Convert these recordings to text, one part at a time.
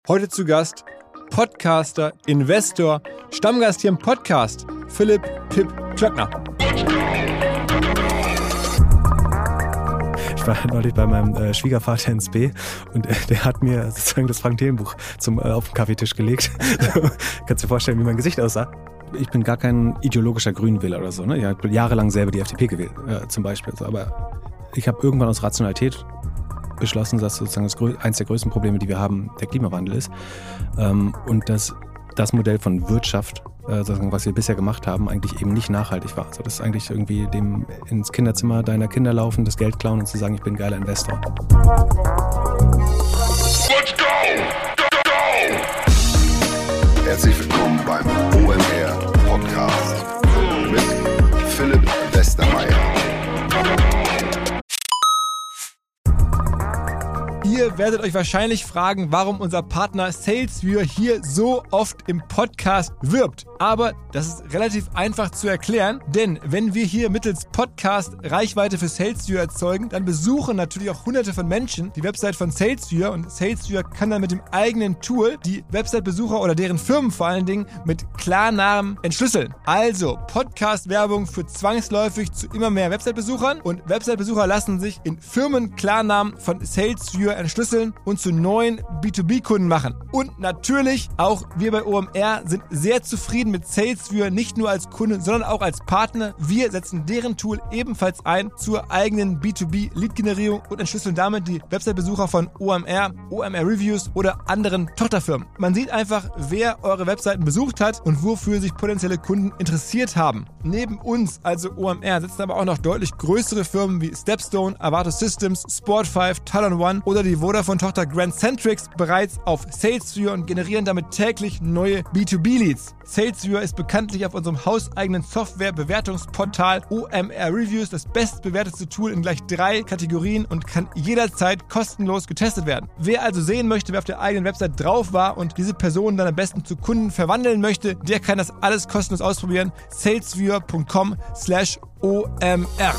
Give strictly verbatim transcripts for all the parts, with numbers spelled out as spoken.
Heute zu Gast Podcaster, Investor, Stammgast hier im Podcast, Philipp Pip Klöckner. Ich war neulich bei meinem äh, Schwiegervater ins B und äh, der hat mir sozusagen das Frank-Thelen-Buch zum, äh, auf den Kaffeetisch gelegt. Kannst du dir vorstellen, wie mein Gesicht aussah? Ich bin gar kein ideologischer Grünwähler oder so. Ne? Ich habe jahrelang selber die F D P gewählt, äh, zum Beispiel. Aber ich habe irgendwann aus Rationalität beschlossen, dass sozusagen das, eines der größten Probleme, die wir haben, der Klimawandel ist. Ähm, und dass das Modell von Wirtschaft, äh, sozusagen, was wir bisher gemacht haben, eigentlich eben nicht nachhaltig war. Also das ist eigentlich irgendwie dem ins Kinderzimmer deiner Kinder laufen, das Geld klauen und zu sagen, ich bin ein geiler Investor. Let's go! Go, go! Herzlich willkommen beim O M R Podcast mit Philipp Westermeier. Ihr werdet euch wahrscheinlich fragen, warum unser Partner SalesViewer hier so oft im Podcast wirbt. Aber das ist relativ einfach zu erklären, denn wenn wir hier mittels Podcast Reichweite für SalesViewer erzeugen, dann besuchen natürlich auch hunderte von Menschen die Website von SalesViewer und SalesViewer kann dann mit dem eigenen Tool die Website-Besucher oder deren Firmen vor allen Dingen mit Klarnamen entschlüsseln. Also Podcast-Werbung führt zwangsläufig zu immer mehr Website-Besuchern und Website-Besucher lassen sich in Firmen-Klarnamen von SalesViewer entschlüsseln und zu neuen B zwei B-Kunden machen. Und natürlich, auch wir bei O M R sind sehr zufrieden mit SalesViewer, nicht nur als Kunde, sondern auch als Partner. Wir setzen deren Tool ebenfalls ein zur eigenen B zwei B-Lead-Generierung und entschlüsseln damit die Website-Besucher von O M R, O M R-Reviews oder anderen Tochterfirmen. Man sieht einfach, wer eure Webseiten besucht hat und wofür sich potenzielle Kunden interessiert haben. Neben uns, also O M R, sitzen aber auch noch deutlich größere Firmen wie Stepstone, Avato Systems, Sport fünf, Talon One oder die Vodafone-Tochter Grand Centrix bereits auf SalesViewer und generieren damit täglich neue B zwei B-Leads. SalesViewer ist bekanntlich auf unserem hauseigenen Software-Bewertungsportal O M R Reviews das bestbewertete Tool in gleich drei Kategorien und kann jederzeit kostenlos getestet werden. Wer also sehen möchte, wer auf der eigenen Website drauf war und diese Person dann am besten zu Kunden verwandeln möchte, der kann das alles kostenlos ausprobieren. salesviewer punkt com slash O M R.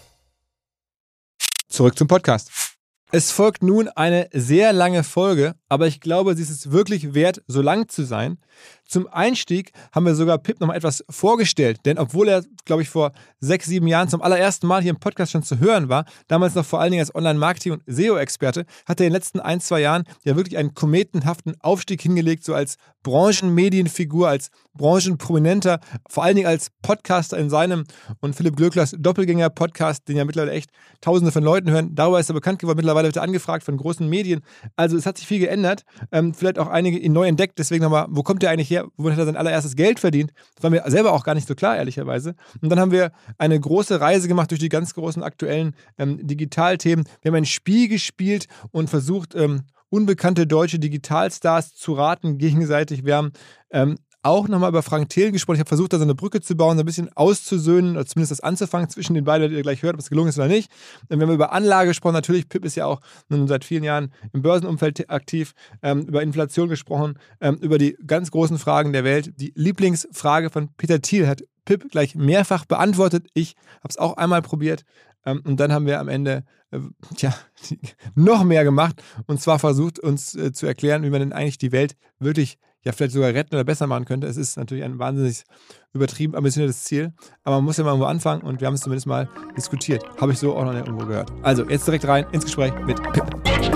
Zurück zum Podcast. Es folgt nun eine sehr lange Folge, aber ich glaube, sie ist es wirklich wert, so lang zu sein. Zum Einstieg haben wir sogar Pip noch mal etwas vorgestellt, denn obwohl er, glaube ich, vor sechs, sieben Jahren zum allerersten Mal hier im Podcast schon zu hören war, damals noch vor allen Dingen als Online-Marketing- und S E O-Experte, hat er in den letzten ein, zwei Jahren ja wirklich einen kometenhaften Aufstieg hingelegt, so als Branchenmedienfigur, als Branchenprominenter, vor allen Dingen als Podcaster in seinem und Philipp Glöcklers Doppelgänger-Podcast, den ja mittlerweile echt Tausende von Leuten hören. Darüber ist er bekannt geworden, mittlerweile wird er angefragt von großen Medien. Also es hat sich viel geändert, ähm, vielleicht auch einige ihn neu entdeckt, deswegen nochmal, wo kommt der eigentlich her? Womit hat er sein allererstes Geld verdient? Das war mir selber auch gar nicht so klar, ehrlicherweise. Und dann haben wir eine große Reise gemacht durch die ganz großen aktuellen ähm, Digitalthemen. Wir haben ein Spiel gespielt und versucht, ähm, unbekannte deutsche Digitalstars zu raten gegenseitig. Wir haben ähm, auch nochmal über Frank Thelen gesprochen. Ich habe versucht, da so eine Brücke zu bauen, so ein bisschen auszusöhnen oder zumindest das anzufangen zwischen den beiden, die ihr gleich hört, ob es gelungen ist oder nicht. Wir haben über Anlage gesprochen. Natürlich, Pip ist ja auch nun seit vielen Jahren im Börsenumfeld aktiv. Ähm, über Inflation gesprochen, ähm, über die ganz großen Fragen der Welt. Die Lieblingsfrage von Peter Thiel hat Pip gleich mehrfach beantwortet. Ich habe es auch einmal probiert. Ähm, und dann haben wir am Ende äh, tja, noch mehr gemacht. Und zwar versucht, uns äh, zu erklären, wie man denn eigentlich die Welt wirklich ja vielleicht sogar retten oder besser machen könnte. Es ist natürlich ein wahnsinnig übertrieben ambitioniertes Ziel, aber man muss ja mal irgendwo anfangen und wir haben es zumindest mal diskutiert. Habe ich so auch noch nicht irgendwo gehört. Also, jetzt direkt rein ins Gespräch mit Pip.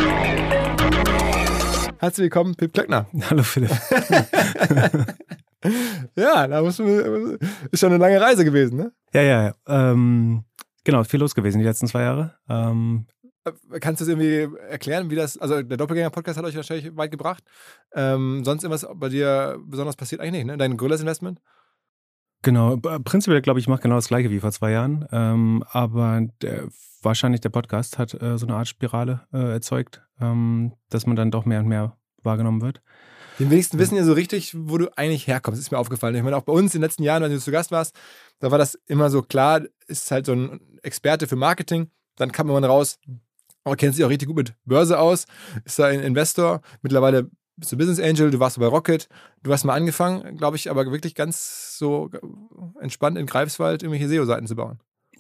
Herzlich willkommen, Pip Klöckner. Hallo Philipp. Ja, da muss man, ist schon eine lange Reise gewesen, ne? Ja, ja, ja. Ähm, genau, viel los gewesen die letzten zwei Jahre. Ähm, Kannst du es irgendwie erklären, wie das, also der Doppelgänger-Podcast hat euch wahrscheinlich weit gebracht. Ähm, sonst irgendwas bei dir besonders passiert eigentlich nicht, ne? Dein Gorillas-Investment? Genau, prinzipiell glaube ich, ich mache genau das Gleiche wie vor zwei Jahren. Ähm, aber der, wahrscheinlich der Podcast hat äh, so eine Art Spirale äh, erzeugt, ähm, dass man dann doch mehr und mehr wahrgenommen wird. Die wenigsten wissen ja so richtig, wo du eigentlich herkommst. Das ist mir aufgefallen. Ich meine, auch bei uns in den letzten Jahren, wenn du zu Gast warst, da war das immer so klar, ist halt so ein Experte für Marketing. Dann kam man raus, oh, kennt sich auch richtig gut mit Börse aus, ist da ein Investor. Mittlerweile bist du Business Angel, du warst bei Rocket. Du hast mal angefangen, glaube ich, aber wirklich ganz so entspannt in Greifswald irgendwelche S E O-Seiten zu bauen.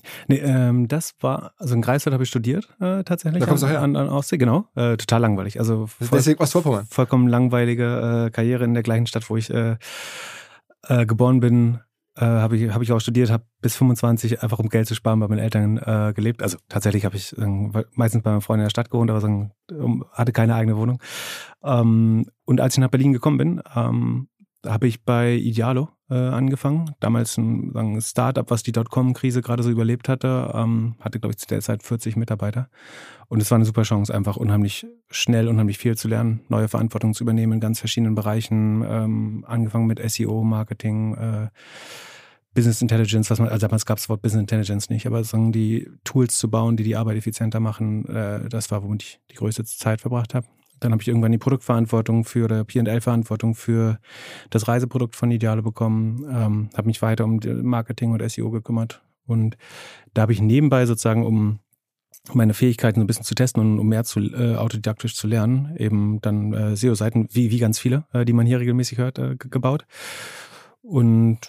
Nee, ähm, das war, also in Greifswald habe ich studiert, äh, tatsächlich. Da kommst du her. An, an Ostsee, genau. Äh, total langweilig. Also voll, Deswegen Ostvorpommern. vollkommen langweilige äh, Karriere in der gleichen Stadt, wo ich äh, äh, geboren bin. Äh, habe ich, hab ich auch studiert, habe bis fünfundzwanzig einfach um Geld zu sparen bei meinen Eltern äh, gelebt. Also tatsächlich habe ich äh, meistens bei meinem Freund in der Stadt gewohnt, aber sagen, um, hatte keine eigene Wohnung. Ähm, und als ich nach Berlin gekommen bin, ähm, habe ich bei Idealo äh, angefangen. Damals ein, ein Startup, was die Dotcom-Krise gerade so überlebt hatte. Ähm, hatte, glaube ich, zu der Zeit vierzig Mitarbeiter. Und es war eine super Chance, einfach unheimlich schnell, unheimlich viel zu lernen, neue Verantwortung zu übernehmen in ganz verschiedenen Bereichen. Ähm, angefangen mit S E O, Marketing, äh, Business Intelligence, was man, also damals gab es das Wort Business Intelligence nicht, aber sagen die Tools zu bauen, die die Arbeit effizienter machen, äh, das war, womit ich die größte Zeit verbracht habe. Dann habe ich irgendwann die Produktverantwortung für oder P und L-Verantwortung für das Reiseprodukt von Idealo bekommen, ähm, habe mich weiter um Marketing und S E O gekümmert und da habe ich nebenbei sozusagen, um meine Fähigkeiten so ein bisschen zu testen und um mehr zu äh, autodidaktisch zu lernen, eben dann äh, S E O-Seiten, wie, wie ganz viele, äh, die man hier regelmäßig hört, äh, g- gebaut und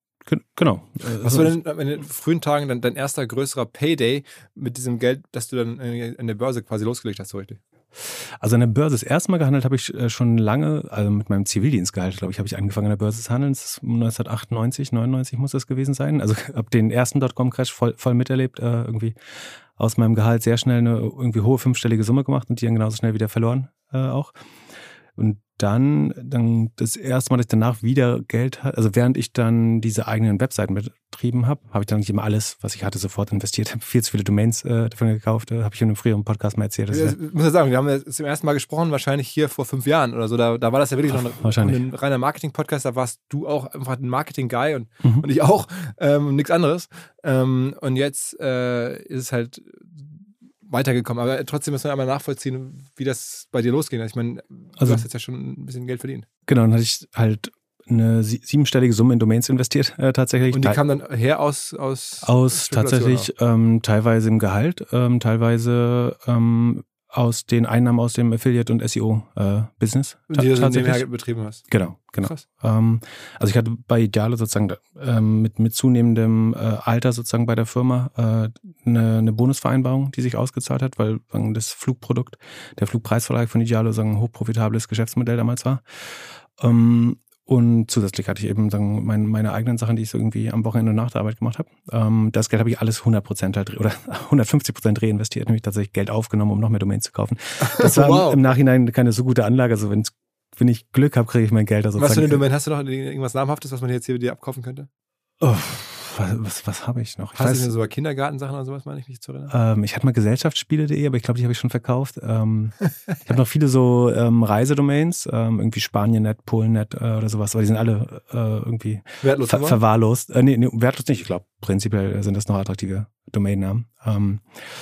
genau. Was war denn in den frühen Tagen dann dein erster größerer Payday mit diesem Geld, das du dann in der Börse quasi losgelegt hast, so richtig? Also an der Börse das erste Mal gehandelt habe ich schon lange, also mit meinem Zivildienstgehalt, glaube ich, habe ich angefangen an der Börse zu handeln. Das ist neunzehnhundertachtundneunzig, neunundneunzig muss das gewesen sein. Also habe den ersten Dotcom-Crash voll, voll miterlebt, äh, irgendwie aus meinem Gehalt sehr schnell eine irgendwie hohe fünfstellige Summe gemacht und die dann genauso schnell wieder verloren äh, auch. Und dann, dann das erste Mal, dass ich danach wieder Geld hatte, also während ich dann diese eigenen Webseiten betrieben habe, habe ich dann nicht immer alles, was ich hatte, sofort investiert. Ich habe viel zu viele Domains äh, davon gekauft, äh, habe ich in einem früheren Podcast mal erzählt. Das ja, ich muss ja sagen, wir haben ja zum ersten Mal gesprochen, wahrscheinlich hier vor fünf Jahren oder so. Da, da war das ja wirklich Ach, noch ein, ein reiner Marketing-Podcast. Da warst du auch einfach ein Marketing-Guy und, mhm. und ich auch, ähm, nichts anderes. Ähm, und jetzt äh, ist es halt weitergekommen. Aber trotzdem müssen wir einmal nachvollziehen, wie das bei dir losging. Ich meine, du also, hast jetzt ja schon ein bisschen Geld verdient. Genau, dann hatte ich halt eine siebenstellige Summe in Domains investiert, äh, tatsächlich. Und die kam dann her aus Aus, aus tatsächlich ähm, teilweise im Gehalt, ähm, teilweise ähm, aus den Einnahmen aus dem Affiliate- und S E O-Business. Äh, die du nebenher betrieben hast. Genau, genau. Ähm, also ich hatte bei Idealo sozusagen ähm, mit, mit zunehmendem äh, Alter sozusagen bei der Firma äh, eine, eine Bonusvereinbarung, die sich ausgezahlt hat, weil sagen, das Flugprodukt, der Flugpreisvertrag von Idealo sagen, ein hochprofitables Geschäftsmodell damals war. Ähm, Und zusätzlich hatte ich eben sagen, meine, meine eigenen Sachen, die ich so irgendwie am Wochenende nach der Arbeit gemacht habe. Ähm, das Geld habe ich alles hundert Prozent halt oder hundertfünfzig Prozent reinvestiert, nämlich tatsächlich Geld aufgenommen, um noch mehr Domains zu kaufen. Das war wow. im, im Nachhinein keine so gute Anlage. Also wenn, wenn ich Glück habe, kriege ich mein Geld. Also was für eine Domain hast du noch? Irgendwas Namhaftes, was man jetzt hier dir abkaufen könnte? Oh. Was, was, was habe ich noch? Ich Hast weiß, du so Kindergartensachen oder sowas, meine ich, mich zu erinnern? Ähm, ich hatte mal gesellschaftsspiele punkt de, aber ich glaube, die habe ich schon verkauft. Ähm, ich habe noch viele so ähm, Reisedomains, ähm, irgendwie Spanien-Net, Polen-Net äh, oder sowas, aber die sind alle äh, irgendwie wertlos ver- verwahrlost. Äh, nee, nee, wertlos nicht. Ich glaube, prinzipiell sind das noch attraktive Domainnamen. Ähm,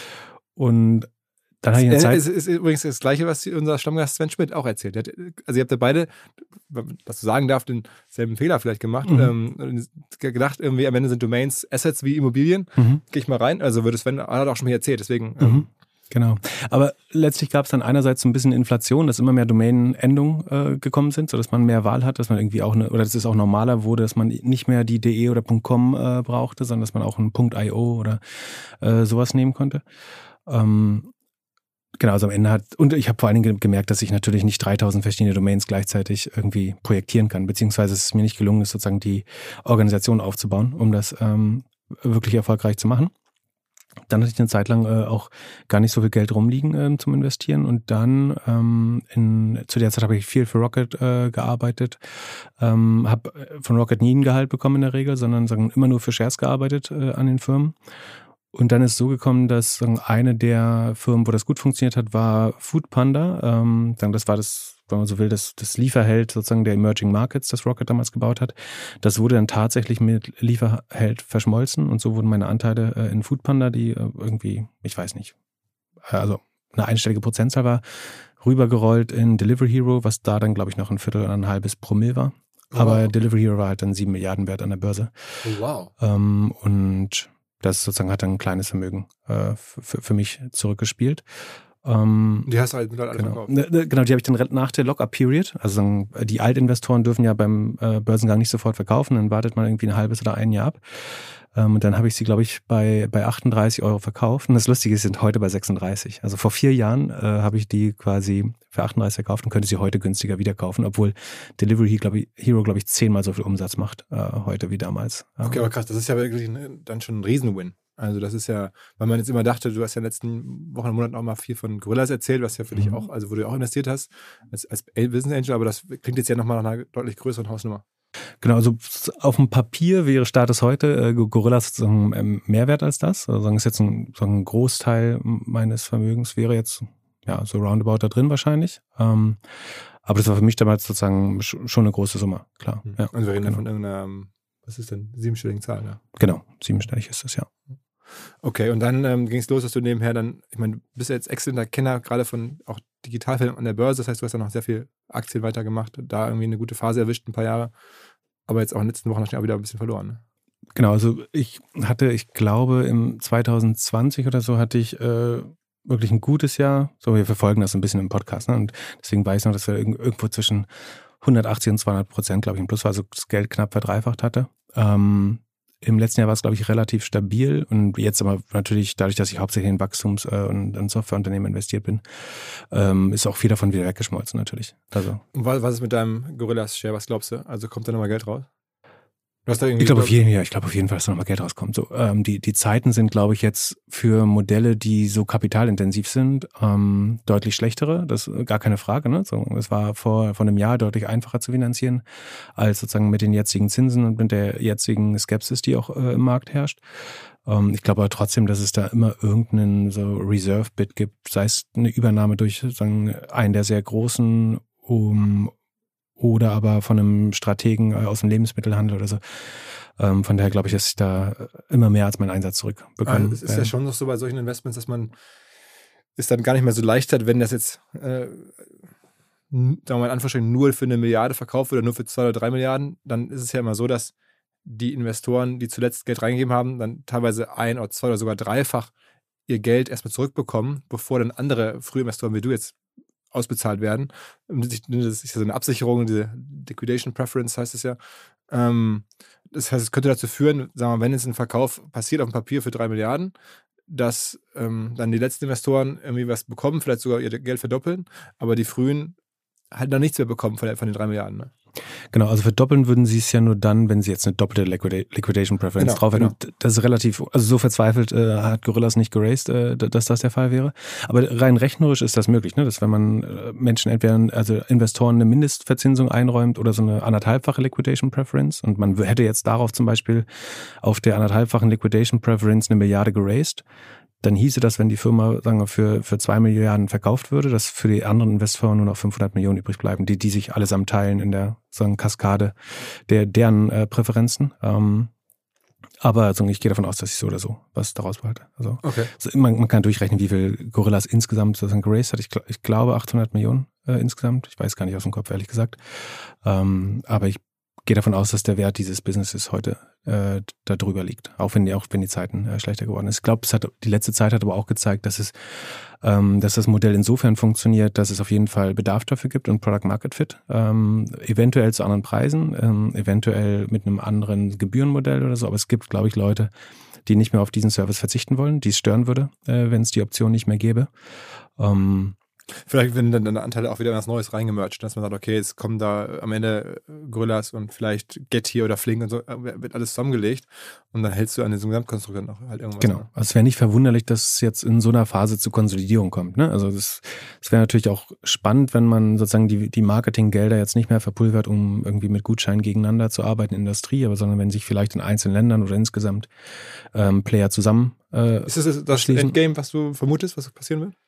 und dann habe ich eine es Zeit. ist, ist übrigens das Gleiche, was unser Stammgast Sven Schmidt auch erzählt hat. Also ihr habt ja beide, was du sagen darfst, denselben Fehler vielleicht gemacht. Mhm. Ähm, gedacht, irgendwie am Ende sind Domains Assets wie Immobilien. Mhm. Gehe ich mal rein. Also würde Sven hat auch schon mal erzählt, deswegen. Mhm. Ähm, Genau. Aber letztlich gab es dann einerseits so ein bisschen Inflation, dass immer mehr Domainendungen äh, gekommen sind, sodass man mehr Wahl hat, dass man irgendwie auch eine, oder dass es auch normaler wurde, dass man nicht mehr die .de oder .com äh, brauchte, sondern dass man auch ein .io oder äh, sowas nehmen konnte. Ähm, Genau, also am Ende hat, und ich habe vor allen Dingen gemerkt, dass ich natürlich nicht dreitausend verschiedene Domains gleichzeitig irgendwie projektieren kann, beziehungsweise es mir nicht gelungen ist, sozusagen die Organisation aufzubauen, um das ähm, wirklich erfolgreich zu machen. Dann hatte ich eine Zeit lang äh, auch gar nicht so viel Geld rumliegen äh, zum Investieren und dann ähm, in, zu der Zeit habe ich viel für Rocket äh, gearbeitet, ähm, habe von Rocket nie ein Gehalt bekommen in der Regel, sondern sagen, immer nur für Shares gearbeitet äh, an den Firmen. Und dann ist es so gekommen, dass sagen, eine der Firmen, wo das gut funktioniert hat, war Foodpanda. Ähm, das war das, wenn man so will, das, das Lieferheld sozusagen der Emerging Markets, das Rocket damals gebaut hat. Das wurde dann tatsächlich mit Lieferheld verschmolzen und so wurden meine Anteile äh, in Foodpanda, die äh, irgendwie, ich weiß nicht, also eine einstellige Prozentzahl war, rübergerollt in Delivery Hero, was da dann, glaube ich, noch ein Viertel oder ein halbes Promille war. Wow. Aber Delivery Hero war halt dann sieben Milliarden wert an der Börse. Oh, wow. Ähm, und das sozusagen hat dann ein kleines Vermögen äh, für, für mich zurückgespielt. Ähm, die hast du halt mit alle genau. verkauft. Genau, die habe ich dann nach der Lock-up-Period, also die Altinvestoren dürfen ja beim äh, Börsengang nicht sofort verkaufen, dann wartet man irgendwie ein halbes oder ein Jahr ab. Ähm, und dann habe ich sie, glaube ich, bei, bei achtunddreißig Euro verkauft. Und das Lustige ist, sie sind heute bei sechsunddreißig. Also vor vier Jahren äh, habe ich die quasi für achtunddreißig verkauft und könnte sie heute günstiger wieder kaufen, obwohl Delivery glaub ich, Hero, glaube ich, zehnmal so viel Umsatz macht äh, heute wie damals. Okay, aber krass, das ist ja wirklich ein, dann schon ein Riesenwin. Also das ist ja, weil man jetzt immer dachte, du hast ja in den letzten Wochen und Monaten auch mal viel von Gorillas erzählt, was ja für mhm. dich auch, also wo du auch investiert hast, als, als Business Angel, aber das klingt jetzt ja nochmal nach einer deutlich größeren Hausnummer. Genau, also auf dem Papier wäre Status heute äh, Gorillas sozusagen ähm, mehr wert als das. Also sagen, ist jetzt ein, sagen, ein Großteil meines Vermögens wäre jetzt ja so roundabout da drin wahrscheinlich. Ähm, aber das war für mich damals sozusagen schon eine große Summe, klar. Mhm. Ja, und wir reden genau. von irgendeiner, was ist denn, siebenstelligen Zahl, ne? Genau, siebenstellig ist das, ja. Okay, und dann ähm, ging es los, dass du nebenher dann, ich meine, du bist ja jetzt exzellenter Kenner, gerade von auch Digitalfilmen an der Börse, das heißt, du hast dann noch sehr viel Aktien weitergemacht, da irgendwie eine gute Phase erwischt, ein paar Jahre, aber jetzt auch in den letzten Wochen auch wieder ein bisschen verloren. Ne? Genau, also ich hatte, ich glaube, im zwanzig zwanzig oder so hatte ich äh, wirklich ein gutes Jahr, so wir verfolgen das ein bisschen im Podcast, ne? Und deswegen weiß ich noch, dass wir irgendwo zwischen hundertachtzig und zweihundert Prozent, glaube ich, im Plus war, also das Geld knapp verdreifacht hatte. Ähm, Im letzten Jahr war es, glaube ich, relativ stabil und jetzt aber natürlich, dadurch, dass ich hauptsächlich in Wachstums- und in Softwareunternehmen investiert bin, ähm, ist auch viel davon wieder weggeschmolzen natürlich. Also. Und was, was ist mit deinem Gorillas-Share, was glaubst du? Also kommt da nochmal Geld raus? Du hast da irgendwie ich glaube glaub... auf jeden, ja, ich glaube auf jeden Fall, dass da nochmal Geld rauskommt. So, ähm, die, die Zeiten sind, glaube ich, jetzt für Modelle, die so kapitalintensiv sind, ähm, deutlich schlechtere. Das ist gar keine Frage. Ne? So, es war vor, vor einem Jahr deutlich einfacher zu finanzieren, als sozusagen mit den jetzigen Zinsen und mit der jetzigen Skepsis, die auch äh, im Markt herrscht. Ähm, ich glaube aber trotzdem, dass es da immer irgendeinen so Reserve-Bid gibt, sei es eine Übernahme durch sozusagen einen der sehr großen, um oder aber von einem Strategen aus dem Lebensmittelhandel oder so. Ähm, von daher glaube ich, dass ich da immer mehr als meinen Einsatz zurückbekomme. Also es ist ja schon noch so bei solchen Investments, dass man es dann gar nicht mehr so leicht hat, wenn das jetzt, äh, sagen wir mal in Anführungsstrichen, nur für eine Milliarde verkauft wird oder nur für zwei oder drei Milliarden, dann ist es ja immer so, dass die Investoren, die zuletzt Geld reingegeben haben, dann teilweise ein oder zwei oder sogar dreifach ihr Geld erstmal zurückbekommen, bevor dann andere Frühinvestoren wie du jetzt ausbezahlt werden. Das ist ja so eine Absicherung, diese Liquidation Preference heißt es ja. Das heißt, es könnte dazu führen, sagen wir, wenn jetzt ein Verkauf passiert auf dem Papier für drei Milliarden, dass ähm, dann die letzten Investoren irgendwie was bekommen, vielleicht sogar ihr Geld verdoppeln, aber die frühen halt dann nichts mehr bekommen von den drei Milliarden. Ne? Genau, also verdoppeln würden sie es ja nur dann, wenn sie jetzt eine doppelte Liquida- Liquidation Preference genau, drauf hätten. Genau. Das ist relativ, also so verzweifelt äh, hat Gorillas nicht geraced, äh, dass das der Fall wäre. Aber rein rechnerisch ist das möglich, ne? Dass wenn man äh, Menschen entweder, also Investoren eine Mindestverzinsung einräumt oder so eine anderthalbfache Liquidation Preference und man hätte jetzt darauf zum Beispiel auf der anderthalbfachen Liquidation Preference eine Milliarde geraced, dann hieße das, wenn die Firma, sagen wir, für, für zwei Milliarden verkauft würde, dass für die anderen Investoren nur noch fünfhundert Millionen übrig bleiben, die, die sich allesamt teilen in der, sagen, Kaskade der, deren äh, Präferenzen. Ähm, aber also ich gehe davon aus, dass ich so oder so was daraus behalte. Also, okay. also man, man kann durchrechnen, wie viel Gorillas insgesamt sozusagen geraced hat. Ich, ich glaube achthundert Millionen äh, insgesamt. Ich weiß gar nicht aus dem Kopf, ehrlich gesagt. Ähm, aber ich gehe davon aus, dass der Wert dieses Businesses heute äh, da drüber liegt, auch wenn die, auch wenn die Zeiten äh, schlechter geworden ist. Ich glaube, es hat die letzte Zeit hat aber auch gezeigt, dass es, ähm, dass das Modell insofern funktioniert, dass es auf jeden Fall Bedarf dafür gibt und Product Market Fit, ähm, eventuell zu anderen Preisen, ähm, eventuell mit einem anderen Gebührenmodell oder so. Aber es gibt, glaube ich, Leute, die nicht mehr auf diesen Service verzichten wollen, die es stören würde, äh, wenn es die Option nicht mehr gäbe. Ähm, Vielleicht werden dann deine Anteile auch wieder in was Neues reingemercht, dass man sagt, okay, es kommen da am Ende Gorillas und vielleicht Getir oder Flink und so, wird alles zusammengelegt und dann hältst du an diesem Gesamtkonstrukt dann auch halt irgendwas. Genau, Ne? also es wäre nicht verwunderlich, dass es jetzt in so einer Phase zu Konsolidierung kommt. Ne? Also das, das wäre natürlich auch spannend, wenn man sozusagen die, die Marketinggelder jetzt nicht mehr verpulvert, um irgendwie mit Gutscheinen gegeneinander zu arbeiten in der Industrie, aber sondern wenn sich vielleicht in einzelnen Ländern oder insgesamt ähm, Player zusammen äh, Ist das das schließen. Endgame, was du vermutest, was passieren wird?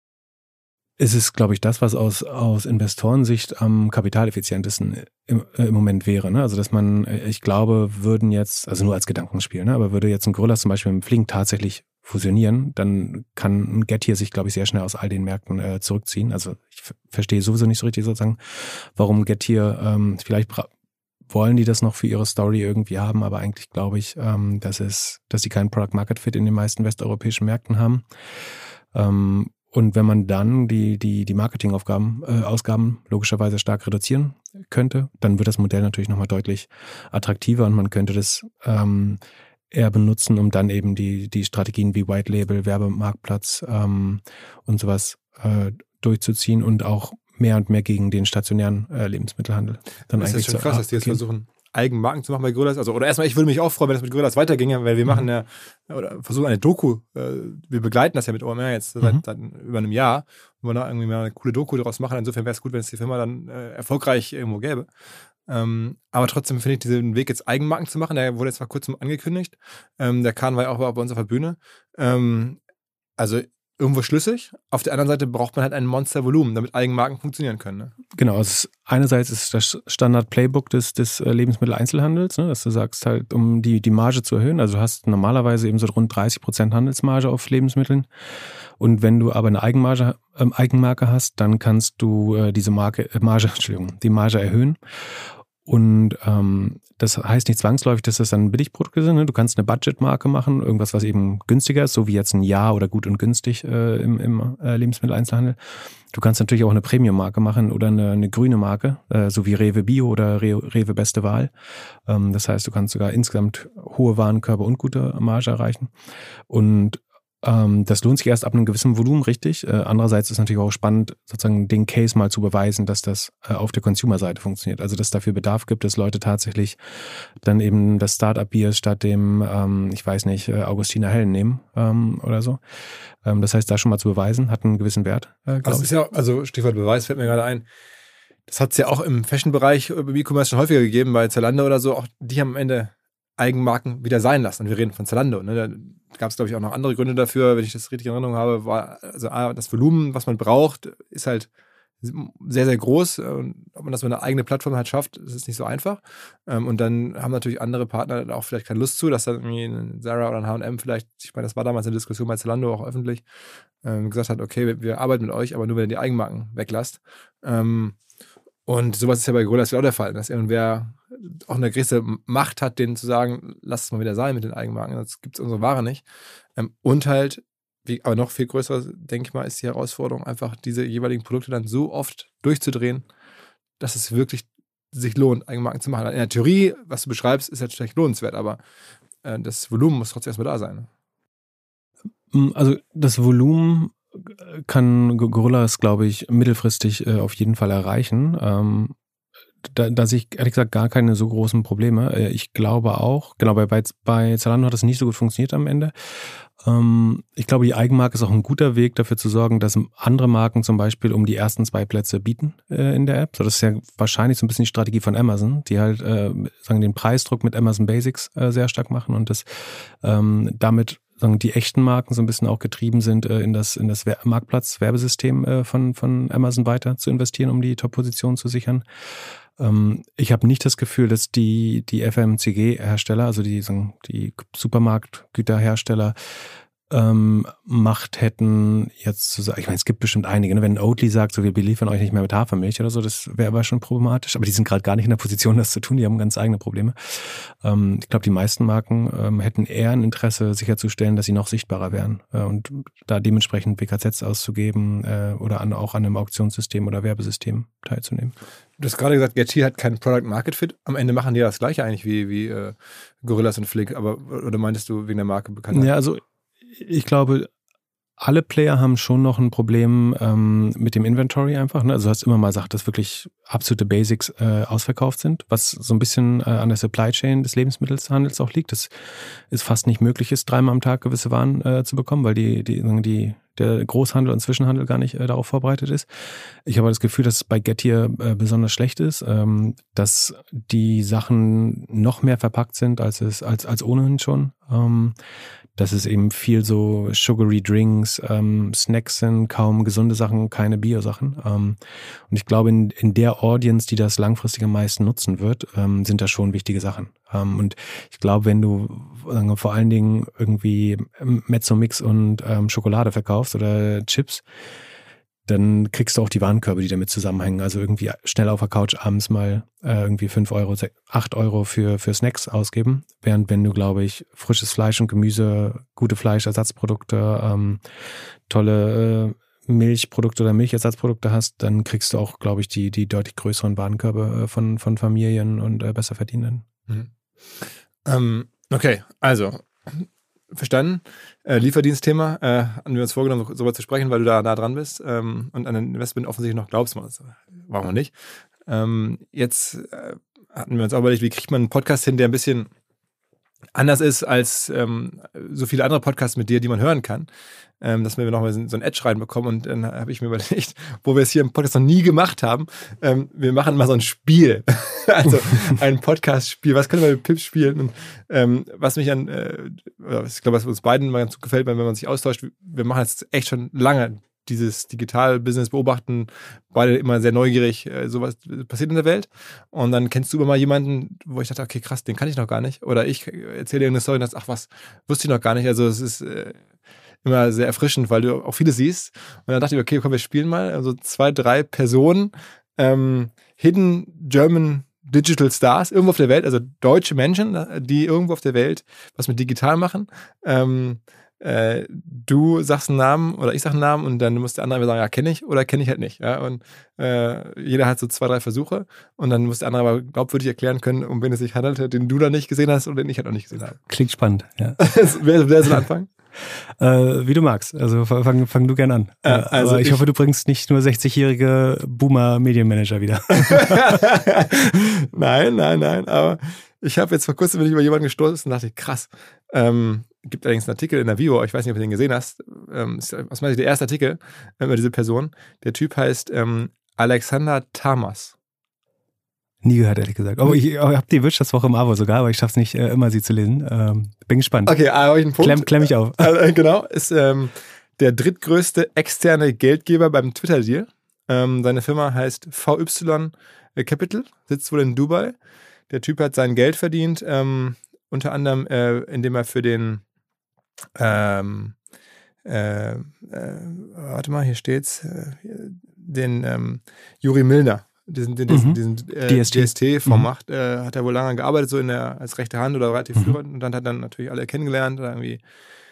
Es ist, glaube ich, das, was aus, aus Investorensicht am kapitaleffizientesten im, äh, im Moment wäre. Ne? Also, dass man, ich glaube, würden jetzt, also nur als Gedankenspiel, ne? aber würde jetzt ein Gorillas zum Beispiel mit dem Flink tatsächlich fusionieren, dann kann ein Getir sich, glaube ich, sehr schnell aus all den Märkten äh, zurückziehen. Also, ich f- verstehe sowieso nicht so richtig sozusagen, warum Getir, ähm, vielleicht bra- wollen die das noch für ihre Story irgendwie haben, aber eigentlich glaube ich, ähm, dass es, dass sie keinen Product Market Fit in den meisten westeuropäischen Märkten haben. Ähm, Und wenn man dann die, die, die Marketingaufgaben, äh, Ausgaben logischerweise stark reduzieren könnte, dann wird das Modell natürlich nochmal deutlich attraktiver und man könnte das ähm, eher benutzen, um dann eben die, die Strategien wie White Label, Werbemarktplatz ähm, und sowas äh, durchzuziehen und auch mehr und mehr gegen den stationären äh, Lebensmittelhandel. Dann das eigentlich ist schon krass, dass die jetzt gehen. versuchen, Eigenmarken zu machen bei Gorillas. Also, oder erstmal, ich würde mich auch freuen, wenn das mit Gorillas weiterginge, weil wir machen ja, oder versuchen eine Doku, äh, wir begleiten das ja mit O M R jetzt seit, Mhm. seit über einem Jahr und wollen da irgendwie mal eine coole Doku daraus machen. Insofern wäre es gut, wenn es die Firma dann äh, erfolgreich irgendwo gäbe. Ähm, aber trotzdem finde ich diesen Weg jetzt Eigenmarken zu machen, der wurde jetzt mal kurz angekündigt. Ähm, der Kahn war ja auch bei uns auf der Bühne. Ähm, also irgendwo schlüssig. Auf der anderen Seite braucht man halt ein Monstervolumen, damit Eigenmarken funktionieren können. Ne? Genau, es ist, einerseits ist das Standard-Playbook des, des Lebensmitteleinzelhandels, ne, dass du sagst halt, um die, die Marge zu erhöhen, also du hast normalerweise eben so rund dreißig Prozent Handelsmarge auf Lebensmitteln und wenn du aber eine Eigenmarge, äh, Eigenmarke hast, dann kannst du äh, diese Marke, äh, Marge, Entschuldigung, die Marge erhöhen. Und ähm, das heißt nicht zwangsläufig, dass das dann Billigprodukte sind. Ne? Du kannst eine Budgetmarke machen, irgendwas, was eben günstiger ist, so wie jetzt ein Ja oder gut und günstig äh, im, im äh, Lebensmitteleinzelhandel. Du kannst natürlich auch eine Premium-Marke machen oder eine, eine grüne Marke, äh, so wie Rewe Bio oder Re, Rewe Beste Wahl. Ähm, das heißt, du kannst sogar insgesamt hohe Warenkörbe und gute Marge erreichen. Und Ähm, das lohnt sich erst ab einem gewissen Volumen, richtig. Äh, andererseits ist natürlich auch spannend, sozusagen den Case mal zu beweisen, dass das äh, auf der Consumer-Seite funktioniert. Also, dass es dafür Bedarf gibt, dass Leute tatsächlich dann eben das Startup-Bier statt dem, ähm, ich weiß nicht, äh, Augustiner Hellen nehmen ähm, oder so. Ähm, das heißt, da schon mal zu beweisen, hat einen gewissen Wert, äh, Also, glaube ist ja, also Stichwort Beweis fällt mir gerade ein. Das hat es ja auch im Fashion-Bereich im E-Commerce schon häufiger gegeben, bei Zalando oder so. Auch die haben am Ende Eigenmarken wieder sein lassen. Und wir reden von Zalando. Ne? Da gab es, glaube ich, auch noch andere Gründe dafür. Wenn ich das richtig in Erinnerung habe, war also das Volumen, was man braucht, ist halt sehr, sehr groß. Und ob man das mit einer eigenen Plattform halt schafft, ist es nicht so einfach. Und dann haben natürlich andere Partner auch vielleicht keine Lust zu, dass dann irgendwie ein Zara oder ein H und M vielleicht, ich meine, das war damals eine Diskussion bei Zalando auch öffentlich, gesagt hat, okay, wir, wir arbeiten mit euch, aber nur, wenn ihr die Eigenmarken weglasst. Und sowas ist ja bei Gorillas auch der Fall, dass irgendwer auch eine gewisse Macht hat, denen zu sagen, lass es mal wieder sein mit den Eigenmarken, sonst gibt es unsere Ware nicht. Und halt, wie, aber noch viel größer, denke ich mal, ist die Herausforderung, einfach diese jeweiligen Produkte dann so oft durchzudrehen, dass es wirklich sich lohnt, Eigenmarken zu machen. In der Theorie, was du beschreibst, ist natürlich lohnenswert, aber äh, das Volumen muss trotzdem erstmal da sein. Also das Volumen kann Gorillas, glaube ich, mittelfristig äh, auf jeden Fall erreichen. Ähm, da, da sehe ich ehrlich gesagt gar keine so großen Probleme. Äh, ich glaube auch, genau, bei, bei, bei Zalando hat das nicht so gut funktioniert am Ende. Ähm, ich glaube, die Eigenmarke ist auch ein guter Weg, dafür zu sorgen, dass andere Marken zum Beispiel um die ersten zwei Plätze bieten äh, in der App. So, das ist ja wahrscheinlich so ein bisschen die Strategie von Amazon, die halt äh, sagen den Preisdruck mit Amazon Basics äh, sehr stark machen und das ähm, damit sagen die echten Marken so ein bisschen auch getrieben sind, äh, in das in das Wer- Marktplatz-Werbesystem äh, von von Amazon weiter zu investieren, um die Top-Position zu sichern. Ähm, ich habe nicht das Gefühl, dass die die F M C G-Hersteller, also die sagen, die Supermarktgüterhersteller, ähm, Macht hätten, jetzt zu sagen, ich meine, es gibt bestimmt einige, ne? Wenn Oatly sagt, so wir beliefern euch nicht mehr mit Hafermilch oder so, das wäre aber schon problematisch, aber die sind gerade gar nicht in der Position, das zu tun, die haben ganz eigene Probleme. Ähm, ich glaube, die meisten Marken ähm, hätten eher ein Interesse, sicherzustellen, dass sie noch sichtbarer wären äh, und da dementsprechend B K Zs auszugeben äh, oder an, auch an einem Auktionssystem oder Werbesystem teilzunehmen. Du hast gerade gesagt, Getir hat keinen Product Market Fit. Am Ende machen die ja das Gleiche eigentlich wie, wie äh, Gorillas und Flick, aber oder meintest du wegen der Marke bekannt? Ja, also ich glaube, alle Player haben schon noch ein Problem ähm, mit dem Inventory einfach. Ne? Also du hast immer mal gesagt, dass wirklich absolute Basics äh, ausverkauft sind, was so ein bisschen äh, an der Supply Chain des Lebensmittelhandels auch liegt. Das ist fast nicht möglich ist, dreimal am Tag gewisse Waren äh, zu bekommen, weil die, die, die, der Großhandel und Zwischenhandel gar nicht äh, darauf vorbereitet ist. Ich habe das Gefühl, dass es bei Getir äh, besonders schlecht ist, ähm, dass die Sachen noch mehr verpackt sind, als es als, als ohnehin schon. Ähm, dass es eben viel so sugary Drinks, ähm, Snacks sind, kaum gesunde Sachen, keine Bio-Sachen. Ähm, und ich glaube, in, in der Audience, die das langfristig am meisten nutzen wird, ähm, sind das schon wichtige Sachen. Ähm, und ich glaube, wenn du sagen wir, vor allen Dingen irgendwie Mezzo-Mix und ähm, Schokolade verkaufst oder Chips, dann kriegst du auch die Warenkörbe, die damit zusammenhängen. Also irgendwie schnell auf der Couch abends mal äh, irgendwie fünf Euro, acht Euro für, für Snacks ausgeben. Während wenn du, glaube ich, frisches Fleisch und Gemüse, gute Fleischersatzprodukte, ähm, tolle äh, Milchprodukte oder Milchersatzprodukte hast, dann kriegst du auch, glaube ich, die, die deutlich größeren Warenkörbe von, von Familien und äh, besser verdienenden. Mhm. Ähm, okay, also verstanden. Äh, Lieferdienstthema, äh, haben wir uns vorgenommen, darüber zu sprechen, weil du da nah dran bist ähm, und an ein Investment offensichtlich noch glaubst. Warum auch nicht? Ähm, jetzt äh, hatten wir uns auch überlegt, wie kriegt man einen Podcast hin, der ein bisschen anders ist als ähm, so viele andere Podcasts mit dir, die man hören kann, ähm, dass wir nochmal so ein Edge reinbekommen. Und dann habe ich mir überlegt, wo wir es hier im Podcast noch nie gemacht haben, ähm, wir machen mal so ein Spiel. Also ein Podcast-Spiel. Was können wir mit Pips spielen? Und ähm, was mich an, äh, ich glaube, was uns beiden mal ganz gut gefällt, wenn man sich austauscht, wir machen jetzt echt schon lange dieses Digital-Business beobachten, beide immer sehr neugierig, äh, sowas passiert in der Welt. Und dann kennst du immer mal jemanden, wo ich dachte, okay, krass, den kann ich noch gar nicht. Oder ich erzähle dir eine Story und dachte, ach was, wusste ich noch gar nicht. Also es ist äh, immer sehr erfrischend, weil du auch viele siehst. Und dann dachte ich, okay, komm, wir spielen mal. Also zwei, drei Personen, ähm, Hidden German Digital Stars irgendwo auf der Welt, also deutsche Menschen, die irgendwo auf der Welt was mit digital machen. Ähm, Äh, du sagst einen Namen oder ich sag einen Namen und dann muss der andere sagen, ja, kenne ich oder kenne ich halt nicht. Ja? Und äh, jeder hat so zwei, drei Versuche und dann muss der andere aber glaubwürdig erklären können, um wen es sich handelt, den du da nicht gesehen hast oder den ich halt noch nicht gesehen habe. Klingt spannend, ja. Wer, wer soll anfangen? Äh, wie du magst. Also fang, fang du gern an. Äh, also Aber ich, ich hoffe, du bringst nicht nur sechzigjährige Boomer-Medienmanager wieder. Nein, nein, nein. Aber ich habe jetzt vor kurzem bin ich über jemanden gestoßen und dachte, krass. Ähm, gibt allerdings einen Artikel in der Vivo, ich weiß nicht, ob du den gesehen hast. Ähm, ist aus meiner Sicht der erste Artikel über diese Person. Der Typ heißt ähm, Alexander Tamas. Nie gehört, ehrlich gesagt. Aber ich, ich habe die Wirtschaftswoche im Abo sogar, aber ich schaffe es nicht äh, immer, sie zu lesen. Ähm, bin gespannt. Okay, habe ich einen Punkt. Klemm, klemm mich auf. Also, genau, ist ähm, der drittgrößte externe Geldgeber beim Twitter-Deal. Ähm, seine Firma heißt V Y Capital, sitzt wohl in Dubai. Der Typ hat sein Geld verdient, ähm, unter anderem, äh, indem er für den ähm, äh, äh, warte mal, hier steht's, äh, den ähm, Juri Milner, diesen, den, mhm. diesen äh, D S T, D S T-Fonds mhm. macht, äh, hat er wohl lange gearbeitet, so in der als rechte Hand oder relativ mhm. führend und dann hat dann natürlich alle kennengelernt, hat irgendwie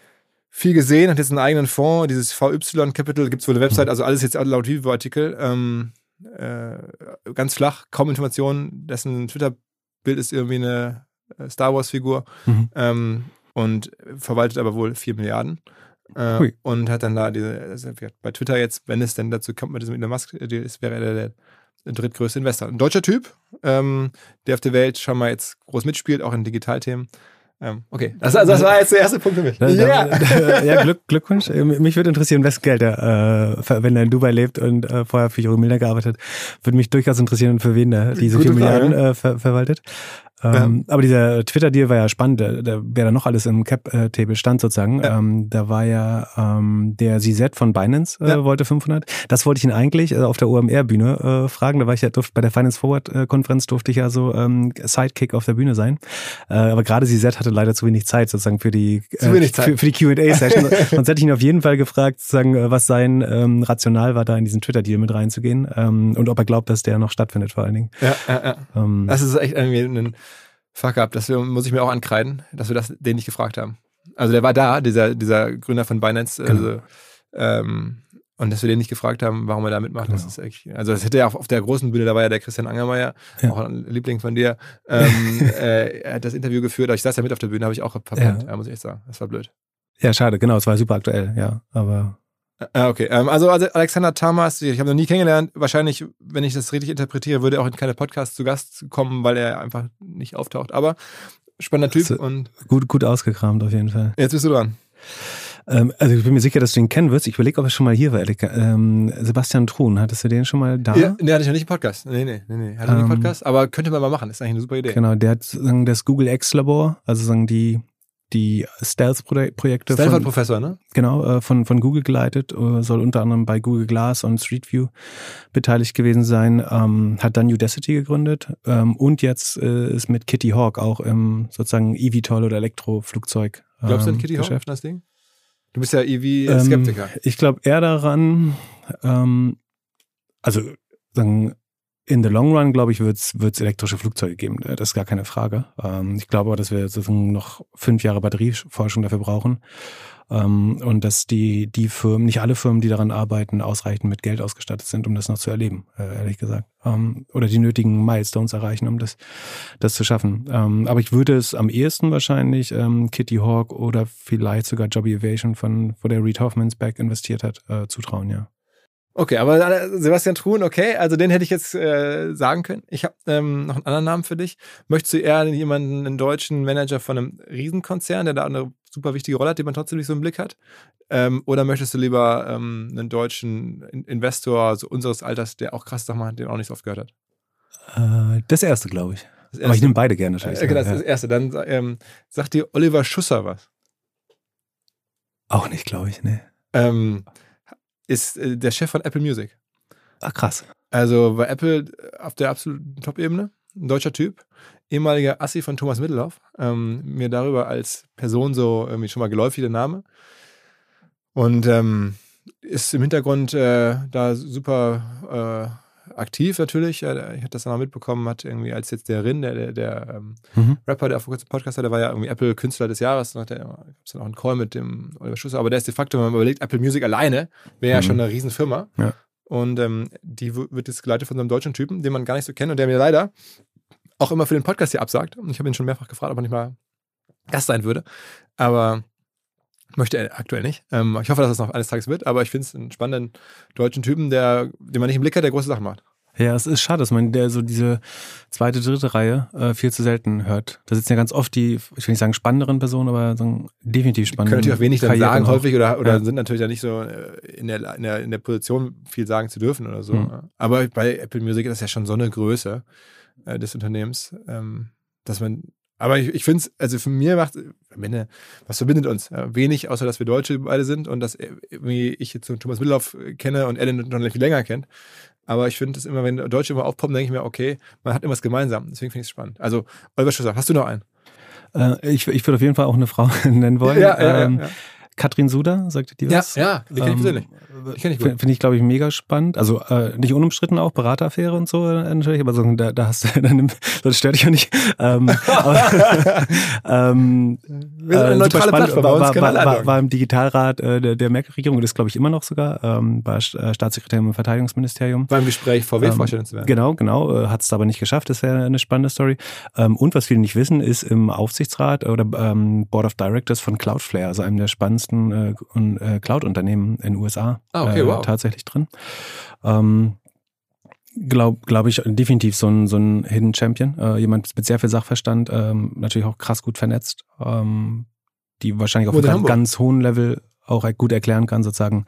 viel gesehen, hat jetzt einen eigenen Fonds, dieses V Y Capital, gibt es wohl eine Website, also alles jetzt laut Vivo-Artikel, ähm, äh, ganz flach, kaum Informationen, dessen Twitter-Bild ist irgendwie eine Star Wars-Figur mhm. ähm, und verwaltet aber wohl vier Milliarden äh, und hat dann da diese, also bei Twitter jetzt, wenn es denn dazu kommt mit diesem Elon Musk, das wäre der, der, der drittgrößte Investor. Ein deutscher Typ, ähm, der auf der Welt schon mal jetzt groß mitspielt, auch in Digitalthemen. Ähm, okay, das, also das war jetzt der erste Punkt für mich. Da, da, da, ja, Glück, Glückwunsch. Mich würde interessieren, wessen Geld er, äh, wenn er in Dubai lebt und äh, vorher für Juri Milner gearbeitet hat, würde mich durchaus interessieren, für wen er diese vier Milliarden äh, ver, verwaltet. Ähm, ja. Aber dieser Twitter-Deal war ja spannend, da, da, wer da noch alles im Cap-Table stand sozusagen. Ja. Ähm, da war ja ähm, der Z Z von Binance, äh, ja. wollte fünfhundert. Das wollte ich ihn eigentlich äh, auf der O M R-Bühne äh, fragen. Da war ich ja, durfte, bei der Finance Forward-Konferenz durfte ich ja so ähm, Sidekick auf der Bühne sein. Äh, aber gerade Z Z hatte leider zu wenig Zeit sozusagen für die, zu wenig Zeit. Für, für die Q and A-Session. Sonst hätte ich ihn auf jeden Fall gefragt, sozusagen, was sein ähm, Rational war, da in diesen Twitter-Deal mit reinzugehen ähm, und ob er glaubt, dass der noch stattfindet vor allen Dingen. Ja, ja, ja. Ähm, das ist echt irgendwie ein Fuck-up, das muss ich mir auch ankreiden, dass wir das den nicht gefragt haben. Also der war da, dieser, dieser Gründer von Binance, genau. also, ähm, und dass wir den nicht gefragt haben, warum er da mitmacht, genau. das ist echt, also das hätte ja auch auf der großen Bühne, da war ja der Christian Angermeier, ja. auch ein Liebling von dir, ähm, äh, er hat das Interview geführt, aber ich saß ja mit auf der Bühne, habe ich auch verpennt, ja. ja, muss ich echt sagen, das war blöd. Ja, schade, genau, es war super aktuell, ja, aber... Ah, okay. Also, also Alexander Tamas, ich habe noch nie kennengelernt. Wahrscheinlich, wenn ich das richtig interpretiere, würde er auch in keine Podcasts zu Gast kommen, weil er einfach nicht auftaucht. Aber spannender Typ. Also, und gut, gut ausgekramt auf jeden Fall. Jetzt bist du dran. Ähm, also ich bin mir sicher, dass du ihn kennen wirst. Ich überlege, ob er schon mal hier war. Ähm, Sebastian Truhn, hattest du den schon mal da? Ja, der hatte ich noch nicht im Podcast. Nee, nee, nee, nee. Hatte ähm, nicht im Podcast, aber könnte man mal machen. Das ist eigentlich eine super Idee. Genau, der hat sagen, das Google X-Labor, also sagen die die Stealth-Projekte. Stanford-Professor, ne? Genau, äh, von, von Google geleitet, äh, soll unter anderem bei Google Glass und Street View beteiligt gewesen sein, ähm, hat dann Udacity gegründet ähm, und jetzt äh, ist mit Kitty Hawk auch im sozusagen E V Toll oder Elektroflugzeug. Ähm, Glaubst du an Kitty Hawk, das Ding? Du bist ja E V-Skeptiker. Ähm, ich glaube eher daran, ähm, also sagen, in the long run, glaube ich, wird es elektrische Flugzeuge geben. Das ist gar keine Frage. Ähm, ich glaube aber, dass wir sozusagen noch fünf Jahre Batterieforschung dafür brauchen. Ähm, und dass die, die Firmen, nicht alle Firmen, die daran arbeiten, ausreichend mit Geld ausgestattet sind, um das noch zu erleben, äh, ehrlich gesagt. Ähm, oder die nötigen Milestones erreichen, um das, das zu schaffen. Ähm, aber ich würde es am ehesten wahrscheinlich ähm, Kitty Hawk oder vielleicht sogar Joby Aviation, von, wo der Reid Hoffmans Back investiert hat, äh, zutrauen, ja. Okay, aber äh, Sebastian Truhn, okay, also den hätte ich jetzt äh, sagen können. Ich habe ähm, noch einen anderen Namen für dich. Möchtest du eher jemanden, einen deutschen Manager von einem Riesenkonzern, der da eine super wichtige Rolle hat, den man trotzdem nicht so im Blick hat? Ähm, oder möchtest du lieber ähm, einen deutschen Investor so unseres Alters, der auch krass Sachen macht, den auch nicht so oft gehört hat? Äh, das erste, glaube ich. Das erste. Aber ich nehme beide gerne. Äh, okay, das ist das erste. Dann ähm, sagt dir Oliver Schusser was? Auch nicht, glaube ich, ne. Ähm, ist äh, der Chef von Apple Music. Ach, krass. Also bei Apple auf der absoluten Top-Ebene, ein deutscher Typ, ehemaliger Assi von Thomas Middelhoff, ähm, mir darüber als Person so irgendwie schon mal geläufig der Name. Und ähm, ist im Hintergrund äh, da super äh, aktiv natürlich. Ich hatte das dann mal mitbekommen, hat irgendwie als jetzt der Rin, der, der, der ähm, mhm. Rapper, der auf kurzem Podcast hatte, der war ja irgendwie Apple Künstler des Jahres. Da gab es dann auch einen Call mit dem Oliver Schusser. Aber der ist de facto, wenn man überlegt, Apple Music alleine wäre ja mhm. schon eine Riesenfirma. Ja. Und ähm, die w- wird jetzt geleitet von so einem deutschen Typen, den man gar nicht so kennt und der mir leider auch immer für den Podcast hier absagt. Und ich habe ihn schon mehrfach gefragt, ob er nicht mal Gast sein würde. Aber möchte er aktuell nicht. Ähm, ich hoffe, dass es noch eines Tages wird, aber ich finde es einen spannenden deutschen Typen, der, den man nicht im Blick hat, der große Sachen macht. Ja, es ist schade, dass man der so diese zweite, dritte Reihe äh, viel zu selten hört. Da sitzen ja ganz oft die, ich will nicht sagen spannenderen Personen, aber so definitiv spannende. Können natürlich auch wenig dann sagen auch. häufig oder, oder ja. sind natürlich ja nicht so in der, in, der, in der Position, viel sagen zu dürfen oder so. Mhm. Aber bei Apple Music ist das ja schon so eine Größe äh, des Unternehmens, ähm, dass man, aber ich, ich finde es, also für mich macht, am Ende, was verbindet uns? Ja, wenig, außer dass wir Deutsche beide sind und dass irgendwie ich jetzt so Thomas Middelhoff kenne und Ellen schon viel länger kennt. Aber ich finde es immer, wenn Deutsche immer aufpoppen, denke ich mir, okay, man hat immer was gemeinsam. Deswegen finde ich es spannend. Also, Oliver Schusser, hast du noch einen? Äh, ich ich würde auf jeden Fall auch eine Frau nennen wollen. Ja, ja, ähm, ja, ja. Katrin Suda, sagte die was? Ja, ja, die kenne ich persönlich. Die kenn ich gut. Finde ich, glaube ich, mega spannend. Also äh, nicht unumstritten auch, Berateraffäre und so äh, natürlich, aber so, da, da hast du, dann, das stört dich ja nicht. Ähm, aber, ähm, Wir sind eine äh, neutrale Plattform, bei uns war, war, war, war im Digitalrat äh, der, der Merkel-Regierung, das glaube ich immer noch sogar, ähm, war äh, Staatssekretär im Verteidigungsministerium. Beim Gespräch V W-Vorstellung zu werden. Genau, genau, äh, hat es aber nicht geschafft, das wäre eine spannende Story. Ähm, und was viele nicht wissen, ist im Aufsichtsrat oder ähm, Board of Directors von Cloudflare, also einem der spannendsten äh, äh, Cloud-Unternehmen in den U S A. Ah, okay, äh, wow. Tatsächlich drin. Ähm, Glaube glaub ich definitiv so ein, so ein Hidden Champion. Äh, jemand mit sehr viel Sachverstand, ähm, natürlich auch krass gut vernetzt, ähm, die wahrscheinlich auf einem ganz, ganz hohen Level auch gut erklären kann, sozusagen,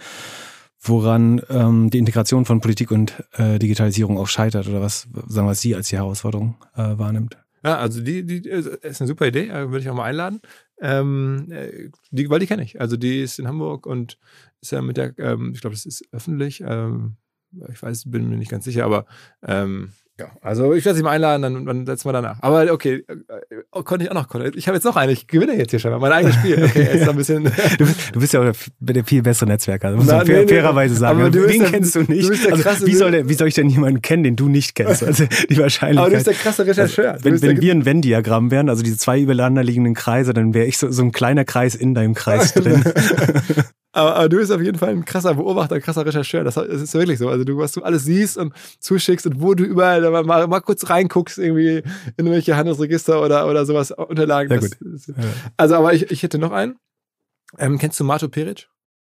woran ähm, die Integration von Politik und äh, Digitalisierung auch scheitert oder was, sagen wir, sie als die Herausforderung äh, wahrnimmt. Ja, also die, die ist eine super Idee, würde ich auch mal einladen. Ähm, die, weil die kenne ich. Also die ist in Hamburg und ist ja mit der, ähm, ich glaube, das ist öffentlich. Ähm, ich weiß, bin mir nicht ganz sicher, aber ähm, ja, also ich werde sie mal einladen, dann, dann setzen wir danach. Aber okay, oh, konnte ich auch noch. Ich habe jetzt noch eine, ich gewinne jetzt hier schon mal mein eigenes Spiel. Okay, jetzt noch ein bisschen. Du bist, du bist ja auch der, der viel bessere Netzwerker, muss man fair, nee, nee, fairerweise sagen. Aber du den der, kennst du nicht. Du bist der also, krasse, wie, soll der, wie soll ich denn jemanden kennen, den du nicht kennst? Also die Wahrscheinlichkeit. Aber du bist der krasse Rechercheur. Also, wenn wenn wir ein Venn-Diagramm wären, also diese zwei übereinander liegenden Kreise, dann wäre ich so, so ein kleiner Kreis in deinem Kreis drin. Aber, aber du bist auf jeden Fall ein krasser Beobachter, ein krasser Rechercheur. Das ist wirklich so. Also du, was du alles siehst und zuschickst und wo du überall mal, mal kurz reinguckst, irgendwie in irgendwelche Handelsregister oder, oder sowas, Unterlagen. Ja, das, gut. Das, ja. Also, aber ich, ich hätte noch einen. Ähm, kennst du Mato Peric?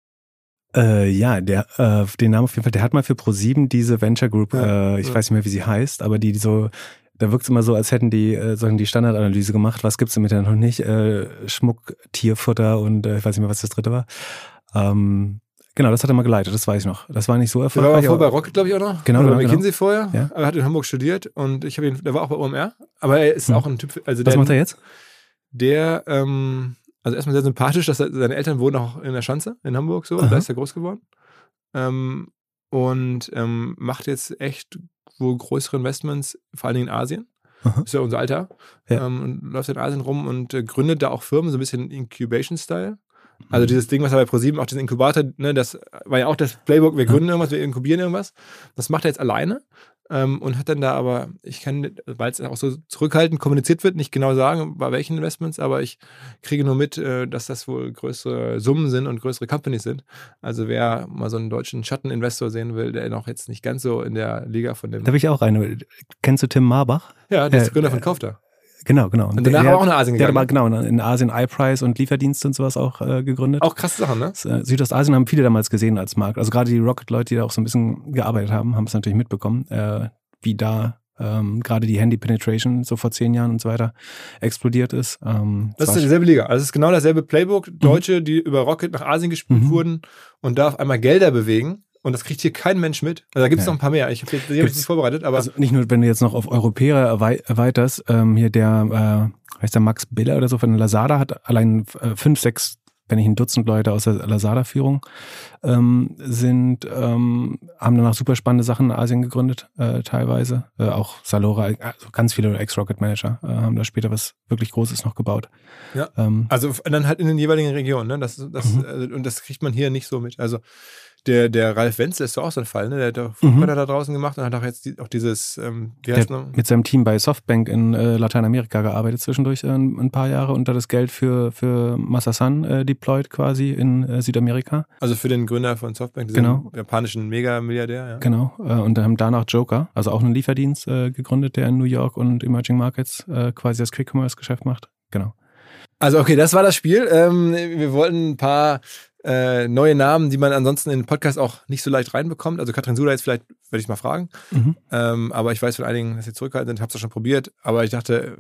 Äh, ja, der, äh, den Namen auf jeden Fall, der hat mal für ProSieben diese Venture Group, ja, äh, ich ja. weiß nicht mehr, wie sie heißt, aber die, die so, da wirkt es immer so, als hätten die äh, so die Standardanalyse gemacht, was gibt's denn mit der noch nicht, äh, Schmuck, Tierfutter und äh, ich weiß nicht mehr, was das dritte war. Ähm, genau, das hat er mal geleitet, das weiß ich noch. Das war nicht so erfolgreich. Der war vor bei Rocket, glaube ich, auch noch. Genau, Oder genau, bei McKinsey genau. vorher. Ja. Er hat in Hamburg studiert und ich habe ihn, der war auch bei O M R, aber er ist hm. auch ein Typ, also was der, macht er jetzt? Der, ähm, also erstmal sehr sympathisch, dass er, seine Eltern wohnen auch in der Schanze in Hamburg, so, und da ist er groß geworden. Ähm, und ähm, macht jetzt echt wohl größere Investments, vor allen Dingen in Asien. Aha. Ist ja unser Alter. Ja. Ähm, und läuft in Asien rum und äh, gründet da auch Firmen, so ein bisschen Incubation-Style. Also mhm. dieses Ding, was er bei ProSieben, auch diesen Inkubator, ne, das war ja auch das Playbook, wir gründen ja. irgendwas, wir inkubieren irgendwas. Das macht er jetzt alleine. ähm, und hat dann da aber, ich kann, weil es auch so zurückhaltend kommuniziert wird, nicht genau sagen, bei welchen Investments, aber ich kriege nur mit, äh, dass das wohl größere Summen sind und größere Companies sind. Also wer mal so einen deutschen Schatteninvestor sehen will, der noch jetzt nicht ganz so in der Liga von dem... Da will ich auch rein. Kennst du Tim Marbach? Ja, der ist äh, Gründer von Kaufda. Genau, genau. Und danach war auch in Asien gegangen. gegangen. Der war genau in Asien iPrice und Lieferdienste und sowas auch äh, gegründet. Auch krasse Sachen, ne? Südostasien haben viele damals gesehen als Markt. Also gerade die Rocket-Leute, die da auch so ein bisschen gearbeitet haben, haben es natürlich mitbekommen, äh, wie da ähm, gerade die Handy-Penetration so vor zehn Jahren und so weiter explodiert ist. Ähm, das ist ja dieselbe Liga. Also es ist genau dasselbe Playbook. Deutsche, mhm. die über Rocket nach Asien gespielt mhm. wurden und da auf einmal Gelder bewegen. Und das kriegt hier kein Mensch mit. Also da gibt es ja. noch ein paar mehr. Ich habe die hab ich nicht vorbereitet. Aber also nicht nur, wenn du jetzt noch auf Europäer erweiterst, ähm, hier der, äh, heißt der Max Biller oder so von Lazada, hat allein äh, fünf, sechs, wenn nicht ein Dutzend Leute aus der Lazada-Führung ähm, sind, ähm, haben danach super spannende Sachen in Asien gegründet, äh, teilweise. Äh, auch Salora, also ganz viele Ex-Rocket-Manager äh, haben da später was wirklich Großes noch gebaut. Ja, ähm, also dann halt in den jeweiligen Regionen. Ne? Das, das, mhm. äh, und das kriegt man hier nicht so mit. Also Der, der Ralf Wenzel ist doch auch so ein Fall, ne? Der hat doch Fußballer mhm. da draußen gemacht und hat auch jetzt die, auch dieses, ähm, wie heißt der mit seinem Team bei Softbank in äh, Lateinamerika gearbeitet zwischendurch äh, ein paar Jahre und da das Geld für, für Masasan äh, deployed quasi in äh, Südamerika. Also für den Gründer von Softbank, diesen genau. japanischen Mega-Milliardär, ja. Genau, äh, und haben danach Joker, also auch einen Lieferdienst äh, gegründet, der in New York und Emerging Markets äh, quasi das Quick-Commerce-Geschäft macht. Genau. Also okay, das war das Spiel. Ähm, wir wollten ein paar Äh, neue Namen, die man ansonsten in den Podcast auch nicht so leicht reinbekommt. Also Katrin Suda jetzt vielleicht, werde ich mal fragen. Mhm. Ähm, aber ich weiß von einigen, dass sie zurückhaltend sind. Ich habe es auch schon probiert. Aber ich dachte,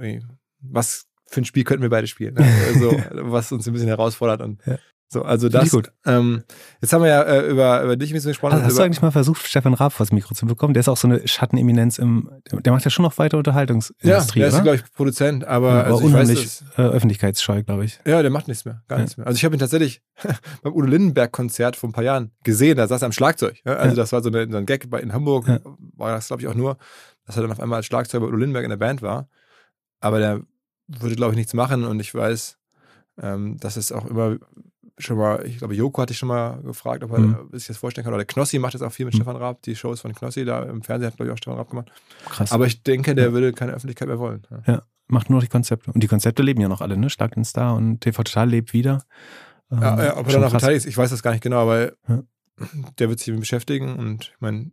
was für ein Spiel könnten wir beide spielen? Ne? Also, was uns ein bisschen herausfordert. Und ja. so, also das. Gut. Ähm, jetzt haben wir ja äh, über, über dich ein bisschen gesprochen. Also hast über, du eigentlich mal versucht, Stefan Raab vor das Mikro zu bekommen? Der ist auch so eine Schatteneminenz im, der macht ja schon noch weiter Unterhaltungsindustrie, ja, der oder? ist, glaube ich, Produzent, aber, ja, also aber ich unheimlich weiß, dass, äh, öffentlichkeitsscheu, glaube ich. Ja, der macht nichts mehr, gar ja. nichts mehr. Also ich habe ihn tatsächlich beim Udo Lindenberg-Konzert vor ein paar Jahren gesehen, da saß er am Schlagzeug. Ja? Also ja. das war so, eine, so ein Gag bei, in Hamburg, ja. war das, glaube ich, auch nur, dass er dann auf einmal als Schlagzeuger bei Udo Lindenberg in der Band war. Aber der würde, glaube ich, nichts machen und ich weiß, ähm, dass es auch immer schon mal, ich glaube, Joko hatte ich schon mal gefragt, ob er mhm. sich das vorstellen kann. Oder der Knossi macht jetzt auch viel mit mhm. Stefan Raab. Die Shows von Knossi da im Fernsehen hat, glaube ich, auch Stefan Raab gemacht. Krass. Aber ich denke, der ja. würde keine Öffentlichkeit mehr wollen. Ja. ja, macht nur noch die Konzepte. Und die Konzepte leben ja noch alle, ne? Schlag den Star und T V Total lebt wieder. Ähm, ja, ja, ob er danach beteiligt ist, ich weiß das gar nicht genau, aber ja. der wird sich damit beschäftigen und ich meine,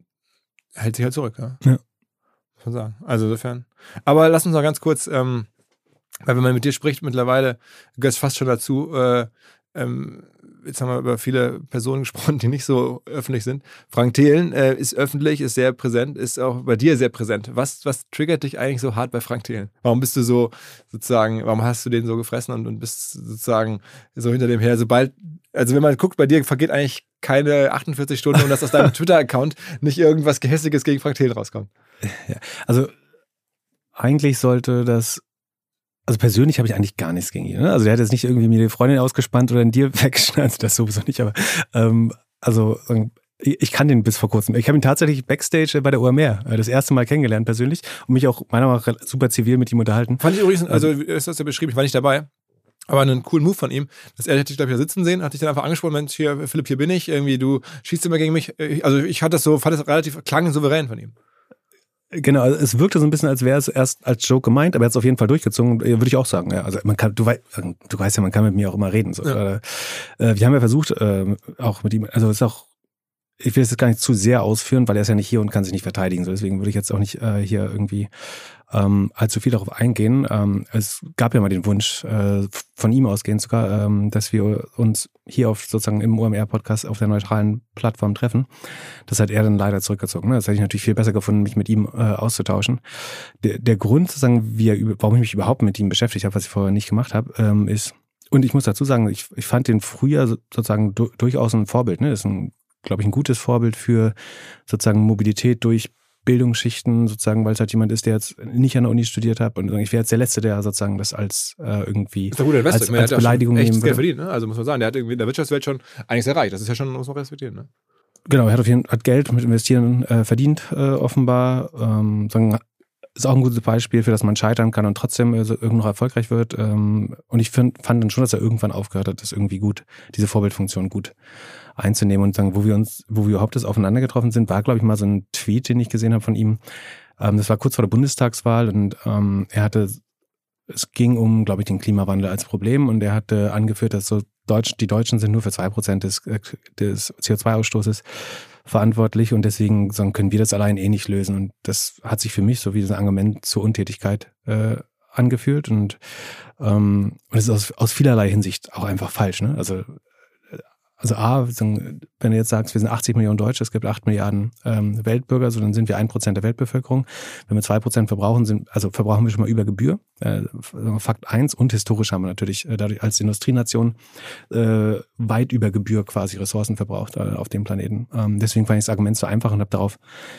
hält sich halt zurück. Ja. ja. Muss man sagen. Also insofern. Aber lass uns noch ganz kurz, ähm, weil wenn man mit dir spricht mittlerweile, gehört es fast schon dazu, äh, ähm, jetzt haben wir über viele Personen gesprochen, die nicht so öffentlich sind. Frank Thelen äh, ist öffentlich, ist sehr präsent, ist auch bei dir sehr präsent. Was, was triggert dich eigentlich so hart bei Frank Thelen? Warum bist du so sozusagen, warum hast du den so gefressen und, und bist sozusagen so hinter dem her? Sobald, also wenn man guckt, bei dir vergeht eigentlich keine achtundvierzig Stunden, und dass aus deinem Twitter-Account nicht irgendwas Gehässiges gegen Frank Thelen rauskommt. Ja, also eigentlich sollte das Also persönlich habe ich eigentlich gar nichts gegen ihn. Ne? Also der hat jetzt nicht irgendwie mir die Freundin ausgespannt oder in dir weggeschnallt, das sowieso nicht, aber ähm, also ich kann den bis vor kurzem. Ich habe ihn tatsächlich Backstage bei der O M R das erste Mal kennengelernt persönlich und mich auch meiner Meinung nach super zivil mit ihm unterhalten. Fand ich übrigens, also ist das ja beschrieben, ich war nicht dabei, aber einen coolen Move von ihm, dass er hätte ich glaube ich da sitzen sehen, hat dich dann einfach angesprochen, Mensch, hier Philipp, hier bin ich, irgendwie du schießt immer gegen mich. Also ich hatte das so, fand das relativ klang souverän von ihm. Genau, also es wirkte so ein bisschen, als wäre es erst als Joke gemeint, aber er hat es auf jeden Fall durchgezogen, würde ich auch sagen. Ja, also man kann, du, wei- du weißt ja, man kann mit mir auch immer reden. So. Ja. Äh, wir haben ja versucht, äh, auch mit ihm, also es ist auch, ich will es jetzt gar nicht zu sehr ausführen, weil er ist ja nicht hier und kann sich nicht verteidigen. So, deswegen würde ich jetzt auch nicht äh, hier irgendwie ähm, allzu viel darauf eingehen. Ähm, es gab ja mal den Wunsch, äh, von ihm ausgehend sogar, ähm, dass wir uns hier auf sozusagen im O M R-Podcast auf der neutralen Plattform treffen. Das hat er dann leider zurückgezogen. Ne? Das hätte ich natürlich viel besser gefunden, mich mit ihm äh, auszutauschen. Der, der Grund, sozusagen, wie er, warum ich mich überhaupt mit ihm beschäftigt habe, was ich vorher nicht gemacht habe, ähm, ist, und ich muss dazu sagen, ich, ich fand den früher sozusagen du, durchaus ein Vorbild. Ne? Das ist ein, glaube ich, ein gutes Vorbild für sozusagen Mobilität durch Bildungsschichten, sozusagen, weil es halt jemand ist, der jetzt nicht an der Uni studiert hat. Und ich wäre jetzt der Letzte, der sozusagen das als äh, irgendwie ist guter als, als Beleidigung nehmen würde. Geld verdient, ne? Also muss man sagen, der hat irgendwie in der Wirtschaftswelt schon einiges erreicht. Das ist ja schon, muss man respektieren, ne? Genau, er hat auf jeden Fall hat Geld mit Investieren äh, verdient, äh, offenbar. Ähm, sagen, ist auch ein gutes Beispiel, für das man scheitern kann und trotzdem also irgendwann noch erfolgreich wird. Und ich find, fand dann schon, dass er irgendwann aufgehört hat, das irgendwie gut, diese Vorbildfunktion gut einzunehmen und sagen, wo wir uns, wo wir überhaupt das aufeinander getroffen sind, war, glaube ich, mal so ein Tweet, den ich gesehen habe von ihm. Das war kurz vor der Bundestagswahl und er hatte, es ging um, glaube ich, den Klimawandel als Problem und er hatte angeführt, dass so Deutsch, die Deutschen sind nur für zwei Prozent des, des C O zwei Ausstoßes verantwortlich und deswegen sagen, können wir das allein eh nicht lösen. Und das hat sich für mich so wie ein Argument zur Untätigkeit äh, angefühlt und ähm, und es ist aus, aus vielerlei Hinsicht auch einfach falsch. Ne? Also Also A, wenn du jetzt sagst, wir sind achtzig Millionen Deutsche, es gibt acht Milliarden ähm, Weltbürger, so dann sind wir ein Prozent der Weltbevölkerung. Wenn wir zwei Prozent verbrauchen, sind, also verbrauchen wir schon mal über Gebühr. Äh, Fakt eins. Und historisch haben wir natürlich äh, dadurch als Industrienation äh, weit über Gebühr quasi Ressourcen verbraucht äh, auf dem Planeten. Ähm, deswegen fand ich das Argument so einfach und habe darauf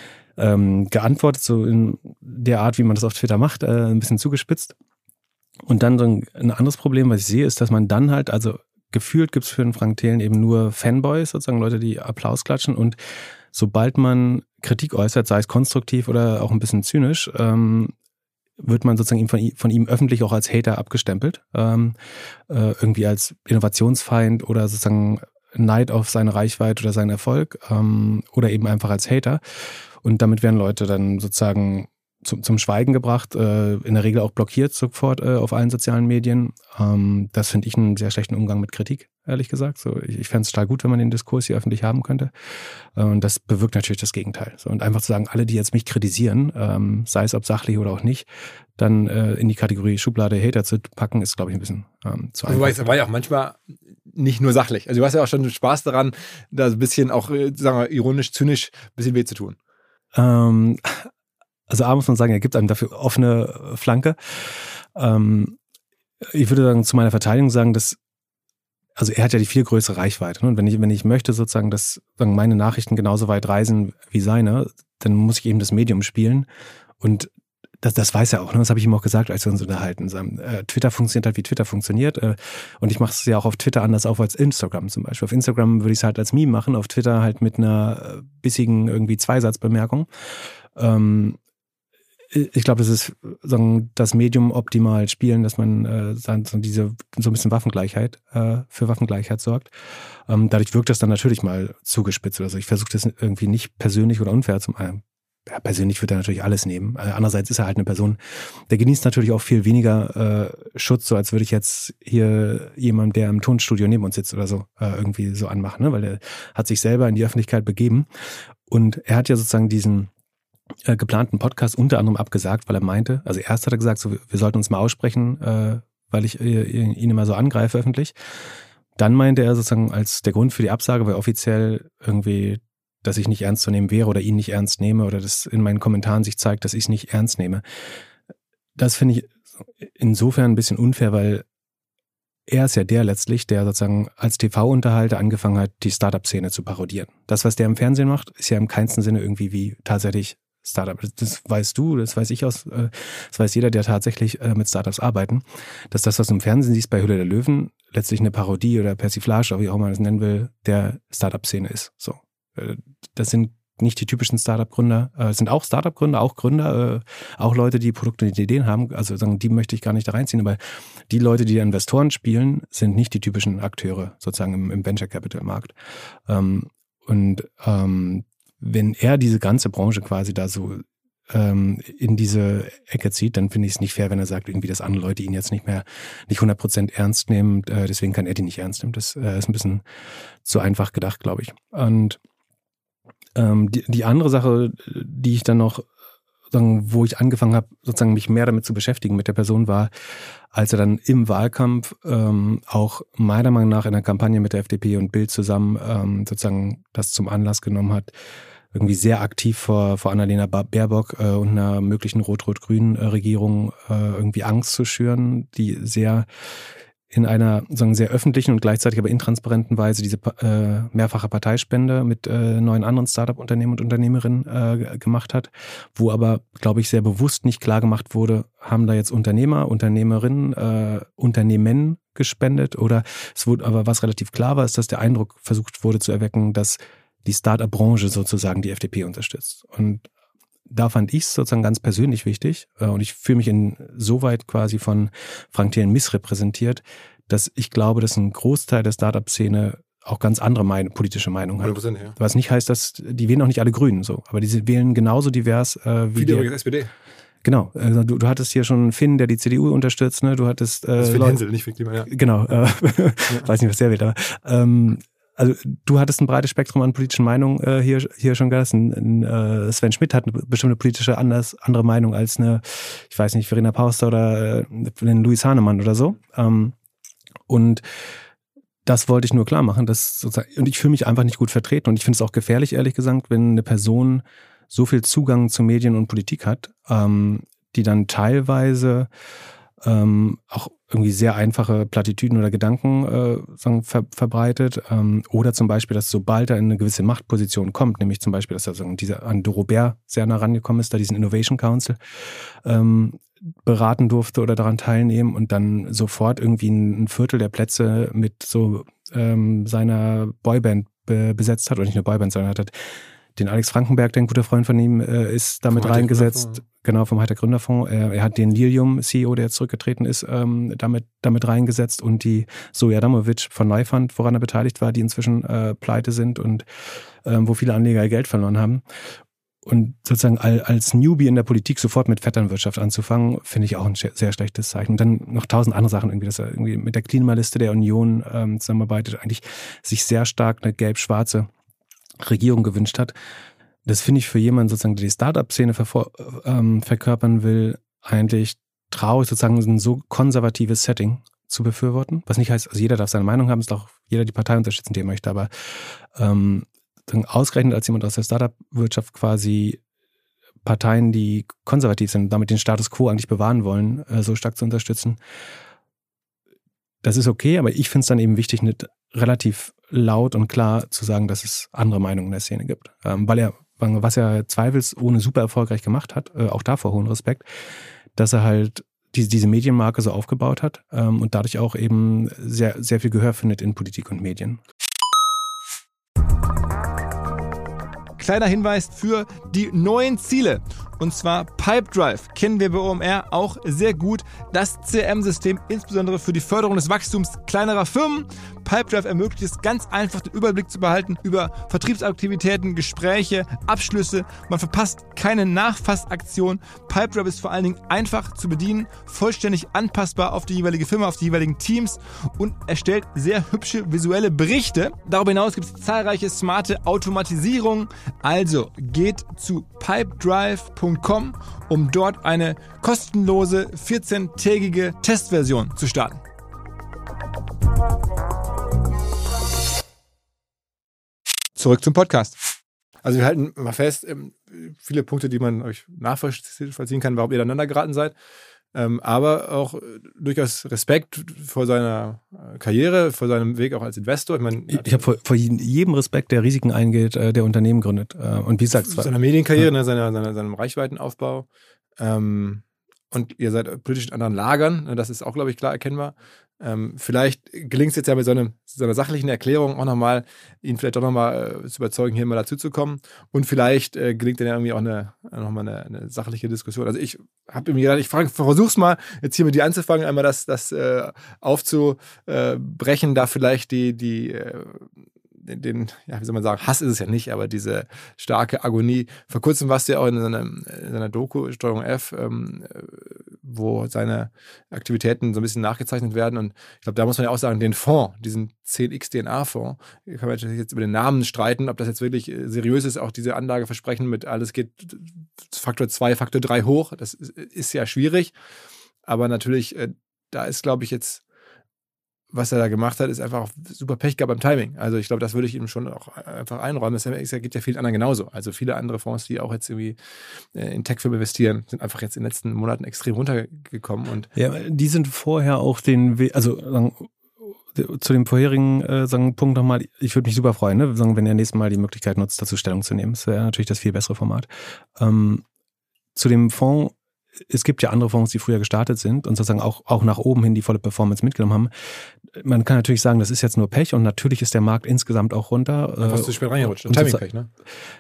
ähm, geantwortet, so in der Art, wie man das auf Twitter macht, äh, ein bisschen zugespitzt. Und dann so ein, ein anderes Problem, was ich sehe, ist, dass man dann halt, also gefühlt gibt es für den Frank Thelen eben nur Fanboys, sozusagen Leute, die Applaus klatschen und sobald man Kritik äußert, sei es konstruktiv oder auch ein bisschen zynisch, ähm, wird man sozusagen von ihm, von ihm öffentlich auch als Hater abgestempelt, ähm, äh, irgendwie als Innovationsfeind oder sozusagen Neid auf seine Reichweite oder seinen Erfolg ähm, oder eben einfach als Hater und damit werden Leute dann sozusagen Zum, zum Schweigen gebracht, äh, in der Regel auch blockiert sofort äh, auf allen sozialen Medien. Ähm, das finde ich einen sehr schlechten Umgang mit Kritik, ehrlich gesagt. So, ich ich fände es total gut, wenn man den Diskurs hier öffentlich haben könnte. Äh, und das bewirkt natürlich das Gegenteil. So, und einfach zu sagen, alle, die jetzt mich kritisieren, ähm, sei es ob sachlich oder auch nicht, dann äh, in die Kategorie Schublade Hater zu packen, ist, glaube ich, ein bisschen ähm, zu einfach. Wobei es war ja auch manchmal nicht nur sachlich. Also du hast ja auch schon Spaß daran, da ein bisschen auch, sagen wir, ironisch, zynisch ein bisschen weh zu tun. Ähm... Also A muss man sagen, er gibt einem dafür offene Flanke. Ähm, ich würde sagen, zu meiner Verteidigung sagen, dass, also er hat ja die viel größere Reichweite. Ne? Und wenn ich, wenn ich möchte sozusagen, dass sagen, meine Nachrichten genauso weit reisen wie seine, dann muss ich eben das Medium spielen. Und das, das weiß er auch, ne? Das habe ich ihm auch gesagt, als wir uns unterhalten. Äh, Twitter funktioniert halt, wie Twitter funktioniert. Äh, und ich mache es ja auch auf Twitter anders auf als Instagram zum Beispiel. Auf Instagram würde ich es halt als Meme machen, auf Twitter halt mit einer bissigen irgendwie Zweisatzbemerkung. Ähm, Ich glaube, das ist sagen, das Medium optimal spielen, dass man äh, so diese so ein bisschen Waffengleichheit äh, für Waffengleichheit sorgt. Ähm, dadurch wirkt das dann natürlich mal zugespitzt oder so. Ich versuche das irgendwie nicht persönlich oder unfair zu machen. Ja, persönlich wird er natürlich alles nehmen. Äh, andererseits ist er halt eine Person, der genießt natürlich auch viel weniger äh, Schutz, so als würde ich jetzt hier jemand, der im Tonstudio neben uns sitzt oder so, äh, irgendwie so anmachen, ne? Weil er hat sich selber in die Öffentlichkeit begeben und er hat ja sozusagen diesen Äh, geplanten Podcast unter anderem abgesagt, weil er meinte, also erst hat er gesagt, so, wir sollten uns mal aussprechen, äh, weil ich äh, ihn immer so angreife öffentlich. Dann meinte er sozusagen, als der Grund für die Absage war offiziell irgendwie, dass ich nicht ernst zu nehmen wäre oder ihn nicht ernst nehme oder dass in meinen Kommentaren sich zeigt, dass ich es nicht ernst nehme. Das finde ich insofern ein bisschen unfair, weil er ist ja der letztlich, der sozusagen als T V-Unterhalter angefangen hat, die Startup-Szene zu parodieren. Das, was der im Fernsehen macht, ist ja im keinsten Sinne irgendwie wie tatsächlich Startup. Das weißt du, das weiß ich aus, das weiß jeder, der tatsächlich mit Startups arbeiten, dass das, was du im Fernsehen siehst bei Höhle der Löwen, letztlich eine Parodie oder Persiflage, wie auch man das nennen will, der Startup-Szene ist. So, das sind nicht die typischen Startup-Gründer, es sind auch Startup-Gründer, auch Gründer, auch Leute, die Produkte und Ideen haben, also sagen, die möchte ich gar nicht da reinziehen, aber die Leute, die Investoren spielen, sind nicht die typischen Akteure sozusagen im, im Venture-Capital-Markt. Und ähm, wenn er diese ganze Branche quasi da so ähm, in diese Ecke zieht, dann finde ich es nicht fair, wenn er sagt, irgendwie, dass andere Leute ihn jetzt nicht mehr nicht hundert Prozent ernst nehmen. Äh, deswegen kann er die nicht ernst nehmen. Das äh, ist ein bisschen zu einfach gedacht, glaube ich. Und ähm, die, die andere Sache, die ich dann noch, sagen, wo ich angefangen habe, sozusagen mich mehr damit zu beschäftigen mit der Person, war, als er dann im Wahlkampf ähm, auch meiner Meinung nach in der Kampagne mit der F D P und Bild zusammen ähm, sozusagen das zum Anlass genommen hat, irgendwie sehr aktiv vor, vor Annalena Baerbock äh, und einer möglichen rot-rot-grünen äh, Regierung äh, irgendwie Angst zu schüren, die sehr in einer sagen sehr öffentlichen und gleichzeitig aber intransparenten Weise diese äh, mehrfache Parteispende mit äh, neun anderen Startup-Unternehmen und Unternehmerinnen äh, gemacht hat, wo aber, glaube ich, sehr bewusst nicht klar gemacht wurde, haben da jetzt Unternehmer, Unternehmerinnen, äh, Unternehmen gespendet oder es wurde aber, was relativ klar war, ist, dass der Eindruck versucht wurde zu erwecken, dass die Startup-Branche sozusagen die F D P unterstützt. Und da fand ich es sozusagen ganz persönlich wichtig äh, und ich fühle mich insoweit quasi von Frank Thelen missrepräsentiert, dass ich glaube, dass ein Großteil der Startup-Szene auch ganz andere Mein- politische Meinungen hat. hundert Prozent, ja. Was nicht heißt, dass die wählen auch nicht alle Grünen so, aber die wählen genauso divers äh, wie Viele die S P D. Genau, also du, du hattest hier schon Finn, der die C D U unterstützt, ne? Du hattest äh, das ist Finn Leute, Hensel, nicht Finn Kliman, ja. Genau, äh, ja. Weiß nicht, was der will, aber ähm, also du hattest ein breites Spektrum an politischen Meinungen äh, hier hier schon gehabt. Ein, ein, äh, Sven Schmidt hat eine bestimmte politische anders, andere Meinung als eine, ich weiß nicht, Verena Pauster oder äh, ein Louis Hahnemann oder so. Ähm, und das wollte ich nur klar machen, dass sozusagen, und ich fühle mich einfach nicht gut vertreten und ich finde es auch gefährlich, ehrlich gesagt, wenn eine Person so viel Zugang zu Medien und Politik hat, ähm, die dann teilweise ähm, auch irgendwie sehr einfache Plattitüden oder Gedanken äh, sagen, ver- verbreitet ähm, oder zum Beispiel, dass sobald er in eine gewisse Machtposition kommt, nämlich zum Beispiel, dass er sagen, dieser an de Robert sehr nah rangekommen ist, da diesen Innovation Council ähm, beraten durfte oder daran teilnehmen und dann sofort irgendwie ein Viertel der Plätze mit so ähm, seiner Boyband be- besetzt hat, oder nicht nur Boyband, sondern hat den Alex Frankenberg, der ein guter Freund von ihm äh, ist, damit Vom reingesetzt. Genau, vom Heiter Gründerfonds. Er, er hat den Lilium-C E O, der jetzt zurückgetreten ist, ähm, damit, damit reingesetzt und die Zoe Adamovic von Neufund, woran er beteiligt war, die inzwischen äh, pleite sind und ähm, wo viele Anleger ihr Geld verloren haben. Und sozusagen als Newbie in der Politik sofort mit Vetternwirtschaft anzufangen, finde ich auch ein sehr schlechtes Zeichen. Und dann noch tausend andere Sachen, irgendwie, dass er irgendwie mit der Klimaliste der Union ähm, zusammenarbeitet, eigentlich sich sehr stark eine gelb-schwarze Regierung gewünscht hat. Das finde ich für jemanden sozusagen, der die Startup-Szene vervor, ähm, verkörpern will, eigentlich traurig, sozusagen ein so konservatives Setting zu befürworten. Was nicht heißt, also jeder darf seine Meinung haben, es darf auch jeder die Partei unterstützen, die er möchte, aber ähm, ausgerechnet als jemand aus der Startup-Wirtschaft quasi Parteien, die konservativ sind und damit den Status quo eigentlich bewahren wollen, äh, so stark zu unterstützen. Das ist okay, aber ich finde es dann eben wichtig, nicht relativ laut und klar zu sagen, dass es andere Meinungen in der Szene gibt. Ähm, weil er, was er zweifelsohne super erfolgreich gemacht hat, äh, auch davor hohen Respekt, dass er halt die, diese Medienmarke so aufgebaut hat ähm, und dadurch auch eben sehr, sehr viel Gehör findet in Politik und Medien. Kleiner Hinweis für die neuen Ziele. Und zwar Pipedrive kennen wir bei O M R auch sehr gut. Das C R M-System, insbesondere für die Förderung des Wachstums kleinerer Firmen. Pipedrive ermöglicht es ganz einfach, den Überblick zu behalten über Vertriebsaktivitäten, Gespräche, Abschlüsse. Man verpasst keine Nachfassaktion. Pipedrive ist vor allen Dingen einfach zu bedienen, vollständig anpassbar auf die jeweilige Firma, auf die jeweiligen Teams und erstellt sehr hübsche visuelle Berichte. Darüber hinaus gibt es zahlreiche smarte Automatisierungen. Also geht zu pipedrive punkt com, um dort eine kostenlose vierzehntägige Testversion zu starten. Zurück zum Podcast. Also wir halten mal fest, viele Punkte, die man euch nachvollziehen kann, warum ihr aneinander geraten seid. Aber auch durchaus Respekt vor seiner Karriere, vor seinem Weg auch als Investor. Ich, mein, ich habe vor, vor jedem Respekt, der Risiken eingeht, der Unternehmen gründet. Und wie gesagt, seiner Medienkarriere, ja. ne, seiner, seiner, seinem Reichweitenaufbau. Ähm, und ihr seid politisch in anderen Lagern. Das ist auch, glaube ich, klar erkennbar. Ähm, vielleicht gelingt es jetzt ja mit so, einem, so einer sachlichen Erklärung auch nochmal, ihn vielleicht auch nochmal äh, zu überzeugen, hier mal dazu zu kommen. Und vielleicht äh, gelingt dann ja irgendwie auch eine, nochmal eine, eine sachliche Diskussion. Also ich habe mir gedacht, ich versuche es mal, jetzt hier mit dir anzufangen, einmal das, das äh, aufzubrechen, da vielleicht die, die äh, den, den, ja, wie soll man sagen, Hass ist es ja nicht, aber diese starke Agonie. Vor kurzem warst du ja auch in seiner, in seiner Doku, Steuerung F, ähm, wo seine Aktivitäten so ein bisschen nachgezeichnet werden. Und ich glaube, da muss man ja auch sagen, den Fonds, diesen zehn X D N A-Fonds, kann man jetzt über den Namen streiten, ob das jetzt wirklich seriös ist, auch diese Anlageversprechen mit alles geht Faktor zwei, Faktor drei hoch. Das ist, ist ja schwierig. Aber natürlich, da ist, glaube ich, jetzt was er da gemacht hat, ist einfach super Pech gehabt beim Timing. Also ich glaube, das würde ich ihm schon auch einfach einräumen. Es gibt ja vielen anderen genauso. Also viele andere Fonds, die auch jetzt irgendwie in Tech-Firmen investieren, sind einfach jetzt in den letzten Monaten extrem runtergekommen. Und ja, die sind vorher auch den, We- also sagen, zu dem vorherigen äh, sagen, Punkt nochmal, ich würde mich super freuen, ne? sagen, wenn er nächstes Mal die Möglichkeit nutzt, dazu Stellung zu nehmen. Das wäre natürlich das viel bessere Format. Ähm, zu dem Fonds, es gibt ja andere Fonds, die früher gestartet sind und sozusagen auch, auch nach oben hin die volle Performance mitgenommen haben. Man kann natürlich sagen, das ist jetzt nur Pech und natürlich ist der Markt insgesamt auch runter. Da warst du spät reingerutscht. Timing-Pech, ne?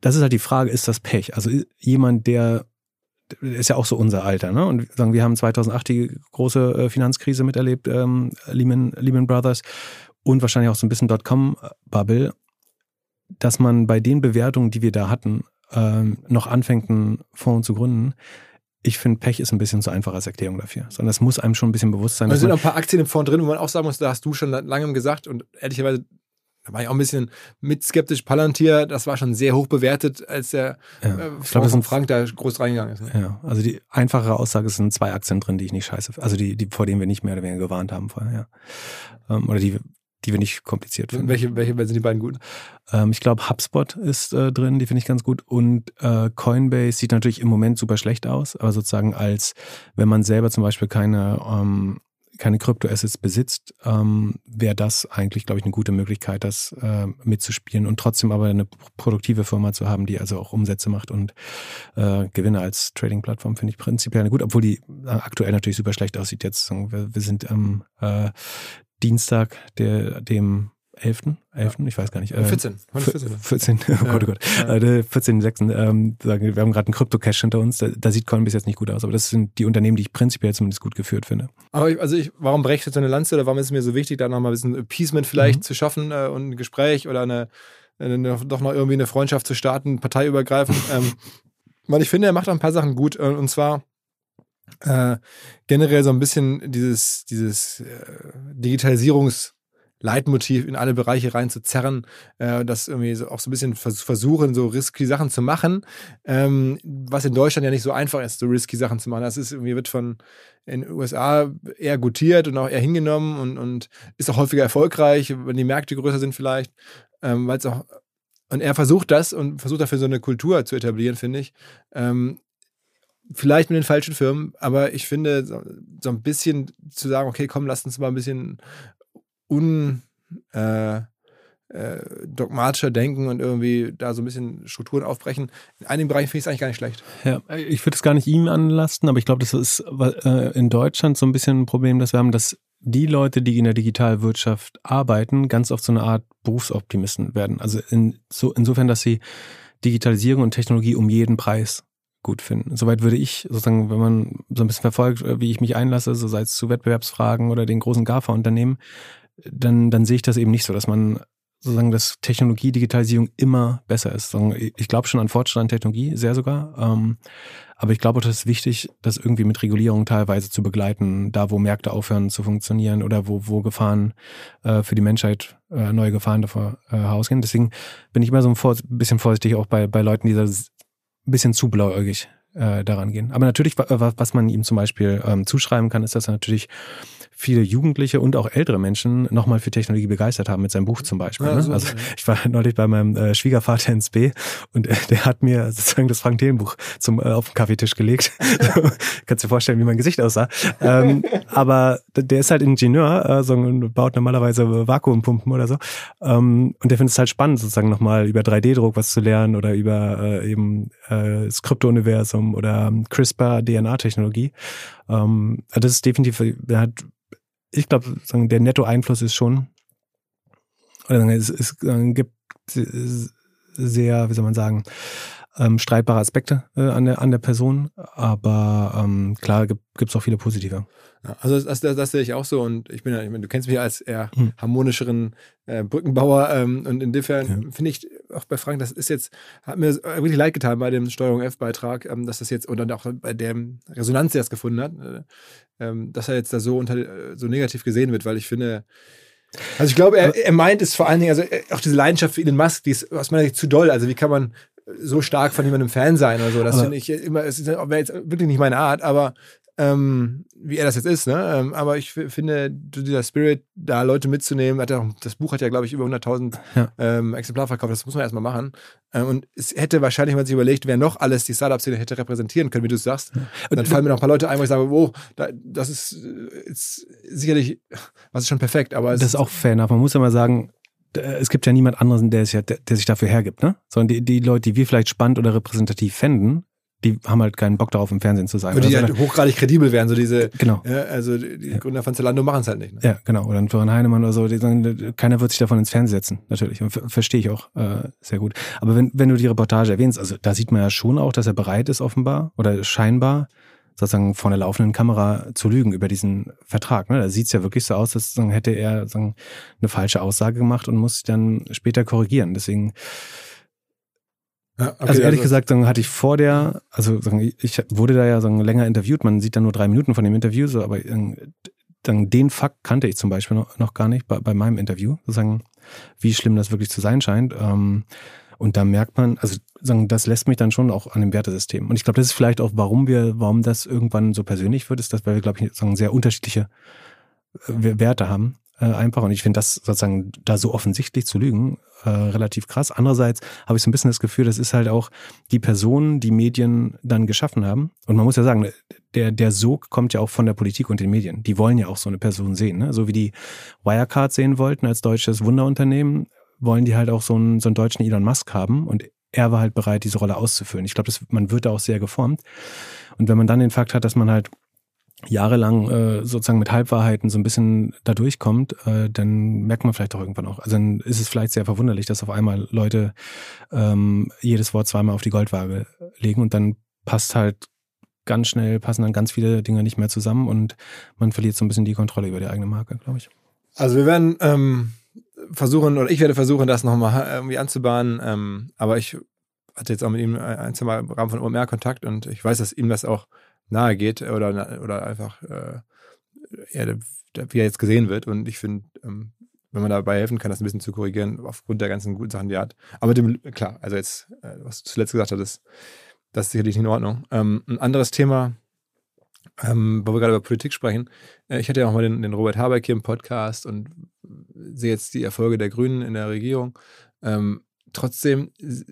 das ist halt die Frage, ist das Pech? Also jemand, der ist ja auch so unser Alter, ne? Und sagen, wir haben zweitausendacht die große äh, Finanzkrise miterlebt, ähm, Lehman, Lehman Brothers und wahrscheinlich auch so ein bisschen Dotcom-Bubble, dass man bei den Bewertungen, die wir da hatten, ähm, noch anfängt, einen Fonds zu gründen. Ich finde, Pech ist ein bisschen zu einfach als Erklärung dafür. Sondern es muss einem schon ein bisschen bewusst sein. Es sind noch ein paar Aktien im Fonds drin, wo man auch sagen muss, da hast du schon lange gesagt und ehrlicherweise da war ich auch ein bisschen mit skeptisch. Palantir, das war schon sehr hoch bewertet, als der ja, äh, ich glaub, von Frank da groß reingegangen ist. Ne? Ja, also die einfache Aussage, es sind zwei Aktien drin, die ich nicht scheiße, also die, die vor denen wir nicht mehr oder weniger gewarnt haben vorher, ja. Ähm, oder die, die wir nicht kompliziert finden. Welche, welche sind die beiden guten? Ähm, ich glaube, HubSpot ist äh, drin, die finde ich ganz gut. Und äh, Coinbase sieht natürlich im Moment super schlecht aus, aber sozusagen als, wenn man selber zum Beispiel keine ähm, keine Kryptoassets besitzt, ähm, wäre das eigentlich, glaube ich, eine gute Möglichkeit, das äh, mitzuspielen und trotzdem aber eine produktive Firma zu haben, die also auch Umsätze macht und äh, Gewinne als Trading-Plattform finde ich prinzipiell gut, obwohl die äh, aktuell natürlich super schlecht aussieht jetzt. Wir, wir sind am äh, Dienstag, der, dem elften elften Ich weiß gar nicht. Äh, vierzehn vierzehn Oh Gott, oh Gott. Ja. Äh, vierzehten sechsten Ähm, wir haben gerade einen Krypto-Cash hinter uns. Da, da sieht Coinbase jetzt nicht gut aus. Aber das sind die Unternehmen, die ich prinzipiell zumindest gut geführt finde. Aber ich, also ich, warum breche ich jetzt eine Lanze oder warum ist es mir so wichtig, da nochmal ein bisschen Appeasement vielleicht mhm. zu schaffen äh, und ein Gespräch oder eine, eine, doch noch irgendwie eine Freundschaft zu starten, parteiübergreifend. ähm, weil ich finde, er macht auch ein paar Sachen gut. Äh, und zwar äh, generell so ein bisschen dieses, dieses äh, Digitalisierungs- Leitmotiv in alle Bereiche rein zu zerren, äh, das irgendwie so auch so ein bisschen vers- versuchen, so risky Sachen zu machen, ähm, was in Deutschland ja nicht so einfach ist, so risky Sachen zu machen. Das ist irgendwie, wird von in den U S A eher gutiert und auch eher hingenommen und, und ist auch häufiger erfolgreich, wenn die Märkte größer sind vielleicht, ähm, weil es auch, und er versucht das und versucht dafür so eine Kultur zu etablieren, finde ich, ähm, vielleicht mit den falschen Firmen, aber ich finde, so, so ein bisschen zu sagen, okay, komm, lass uns mal ein bisschen un äh, äh, dogmatischer denken und irgendwie da so ein bisschen Strukturen aufbrechen. In einigen Bereichen finde ich es eigentlich gar nicht schlecht. Ja, ich würde es gar nicht ihm anlasten, aber ich glaube, das ist äh, in Deutschland so ein bisschen ein Problem, dass wir haben, dass die Leute, die in der Digitalwirtschaft arbeiten, ganz oft so eine Art Berufsoptimisten werden. Also in, so, insofern, dass sie Digitalisierung und Technologie um jeden Preis gut finden. Soweit würde ich sozusagen, wenn man so ein bisschen verfolgt, wie ich mich einlasse, so sei es zu Wettbewerbsfragen oder den großen GAFA-Unternehmen, dann, dann sehe ich das eben nicht so, dass man sozusagen, dass Technologie, Digitalisierung immer besser ist. Ich glaube schon an Fortschritt an Technologie, sehr sogar. Ähm, aber ich glaube auch, das ist wichtig, das irgendwie mit Regulierung teilweise zu begleiten, da wo Märkte aufhören zu funktionieren oder wo, wo Gefahren äh, für die Menschheit, äh, neue Gefahren davor äh, ausgehen. Deswegen bin ich immer so ein vor, bisschen vorsichtig auch bei, bei Leuten, die das ein bisschen zu blauäugig äh, daran gehen. Aber natürlich, was man ihm zum Beispiel ähm, zuschreiben kann, ist, dass er natürlich viele Jugendliche und auch ältere Menschen nochmal für Technologie begeistert haben, mit seinem Buch zum Beispiel. Ja, ne? so, also ja. Ich war neulich bei meinem äh, Schwiegervater ins B und äh, der hat mir sozusagen das Frank Thelen-Buch zum, äh, auf den Kaffeetisch gelegt. Kannst dir vorstellen, wie mein Gesicht aussah. ähm, aber der ist halt Ingenieur, äh, so, und baut normalerweise Vakuumpumpen oder so. Ähm, und der findet es halt spannend, sozusagen nochmal über drei D Druck was zu lernen oder über äh, eben äh, das Krypto-Universum oder CRISPR-D N A-Technologie. Ähm, das ist definitiv, er hat ich glaube, der Netto-Einfluss ist schon, oder es, es gibt sehr, wie soll man sagen, ähm, streitbare Aspekte äh, an der an der Person, aber ähm, klar gibt es auch viele positive. Ja, also das, das, das sehe ich auch so und ich bin ja, ich meine, du kennst mich als eher hm. harmonischeren äh, Brückenbauer ähm, und insofern ja. finde ich auch bei Frank, das ist jetzt, hat mir wirklich leid getan bei dem Steuerung F-Beitrag, ähm, dass das jetzt, und dann auch bei der Resonanz, die er es gefunden hat, äh, ähm, dass er jetzt da so unter so negativ gesehen wird, weil ich finde, also ich glaube, er, er meint es vor allen Dingen, also auch diese Leidenschaft für Elon Musk, die ist aus meiner Sicht zu doll, also wie kann man so stark von jemandem Fan sein oder so, das finde ich immer, es wäre jetzt wirklich nicht meine Art, aber ähm, wie er das jetzt ist, ne? Ähm, aber ich f- finde, dieser Spirit, da Leute mitzunehmen, hat er auch, das Buch hat ja, glaube ich, über hunderttausend ja. ähm, Exemplare verkauft, das muss man erstmal machen. Ähm, und es hätte wahrscheinlich, wenn man sich überlegt, wer noch alles die Startup-Szene hätte repräsentieren können, wie du es sagst. Ja. Und dann fallen mir noch ein paar Leute ein, wo ich sage, oh, da, das ist, ist sicherlich, was ist schon perfekt, aber es das ist auch fair enough. Man muss ja mal sagen, es gibt ja niemand anderen, der, sich, der, der sich dafür hergibt, ne? Sondern die, die Leute, die wir vielleicht spannend oder repräsentativ fänden, die haben halt keinen Bock darauf, im Fernsehen zu sein. Und die also, halt hochgradig kredibel werden, so diese, genau. Ja, also die, die ja. Gründer von Zalando machen es halt nicht. Ne? Ja, genau. Oder ein Florian Heinemann oder so, die sagen, keiner wird sich davon ins Fernsehen setzen, natürlich. Und ver- verstehe ich auch äh, sehr gut. Aber wenn, wenn du die Reportage erwähnst, also da sieht man ja schon auch, dass er bereit ist, offenbar, oder scheinbar, sozusagen vor einer laufenden Kamera zu lügen über diesen Vertrag. Ne? Da sieht es ja wirklich so aus, als sagen, hätte er sagen, eine falsche Aussage gemacht und muss sich dann später korrigieren. Deswegen, ja, okay, also ehrlich also, gesagt, sagen, hatte ich vor der, also sagen, ich wurde da ja sagen, länger interviewt, man sieht dann nur drei Minuten von dem Interview, so, aber dann den Fakt kannte ich zum Beispiel noch, noch gar nicht bei, bei meinem Interview, sozusagen, wie schlimm das wirklich zu sein scheint. Ähm, Und da merkt man, also sagen, das lässt mich dann schon auch an dem Wertesystem. Und ich glaube, das ist vielleicht auch, warum wir, warum das irgendwann so persönlich wird, ist, dass wir, glaube ich, sagen, sehr unterschiedliche Werte haben. Äh, einfach. Und ich finde das sozusagen da so offensichtlich zu lügen, äh, relativ krass. Andererseits habe ich so ein bisschen das Gefühl, das ist halt auch die Person, die Medien dann geschaffen haben. Und man muss ja sagen, der, der Sog kommt ja auch von der Politik und den Medien. Die wollen ja auch so eine Person sehen. Ne? So wie die Wirecard sehen wollten als deutsches Wunderunternehmen, wollen die halt auch so einen, so einen deutschen Elon Musk haben und er war halt bereit, diese Rolle auszufüllen. Ich glaube, man wird da auch sehr geformt. Und wenn man dann den Fakt hat, dass man halt jahrelang äh, sozusagen mit Halbwahrheiten so ein bisschen da durchkommt, äh, dann merkt man vielleicht auch irgendwann auch. Also dann ist es vielleicht sehr verwunderlich, dass auf einmal Leute ähm, jedes Wort zweimal auf die Goldwaage legen und dann passt halt ganz schnell, passen dann ganz viele Dinge nicht mehr zusammen und man verliert so ein bisschen die Kontrolle über die eigene Marke, glaube ich. Also wir werden ähm versuchen, oder ich werde versuchen, das nochmal irgendwie anzubahnen, ähm, aber ich hatte jetzt auch mit ihm ein, zwei Mal im Rahmen von O M R Kontakt und ich weiß, dass ihm das auch nahe geht oder, oder einfach äh, ja, wie er jetzt gesehen wird und ich finde, ähm, wenn man dabei helfen kann, das ein bisschen zu korrigieren, aufgrund der ganzen guten Sachen, die er hat. Aber dem, klar, also jetzt, äh, was du zuletzt gesagt hattest, das ist sicherlich nicht in Ordnung. Ähm, ein anderes Thema, Ähm, wo wir gerade über Politik sprechen. Äh, ich hatte ja auch mal den, den Robert Habeck hier im Podcast und sehe jetzt die Erfolge der Grünen in der Regierung. Ähm, trotzdem,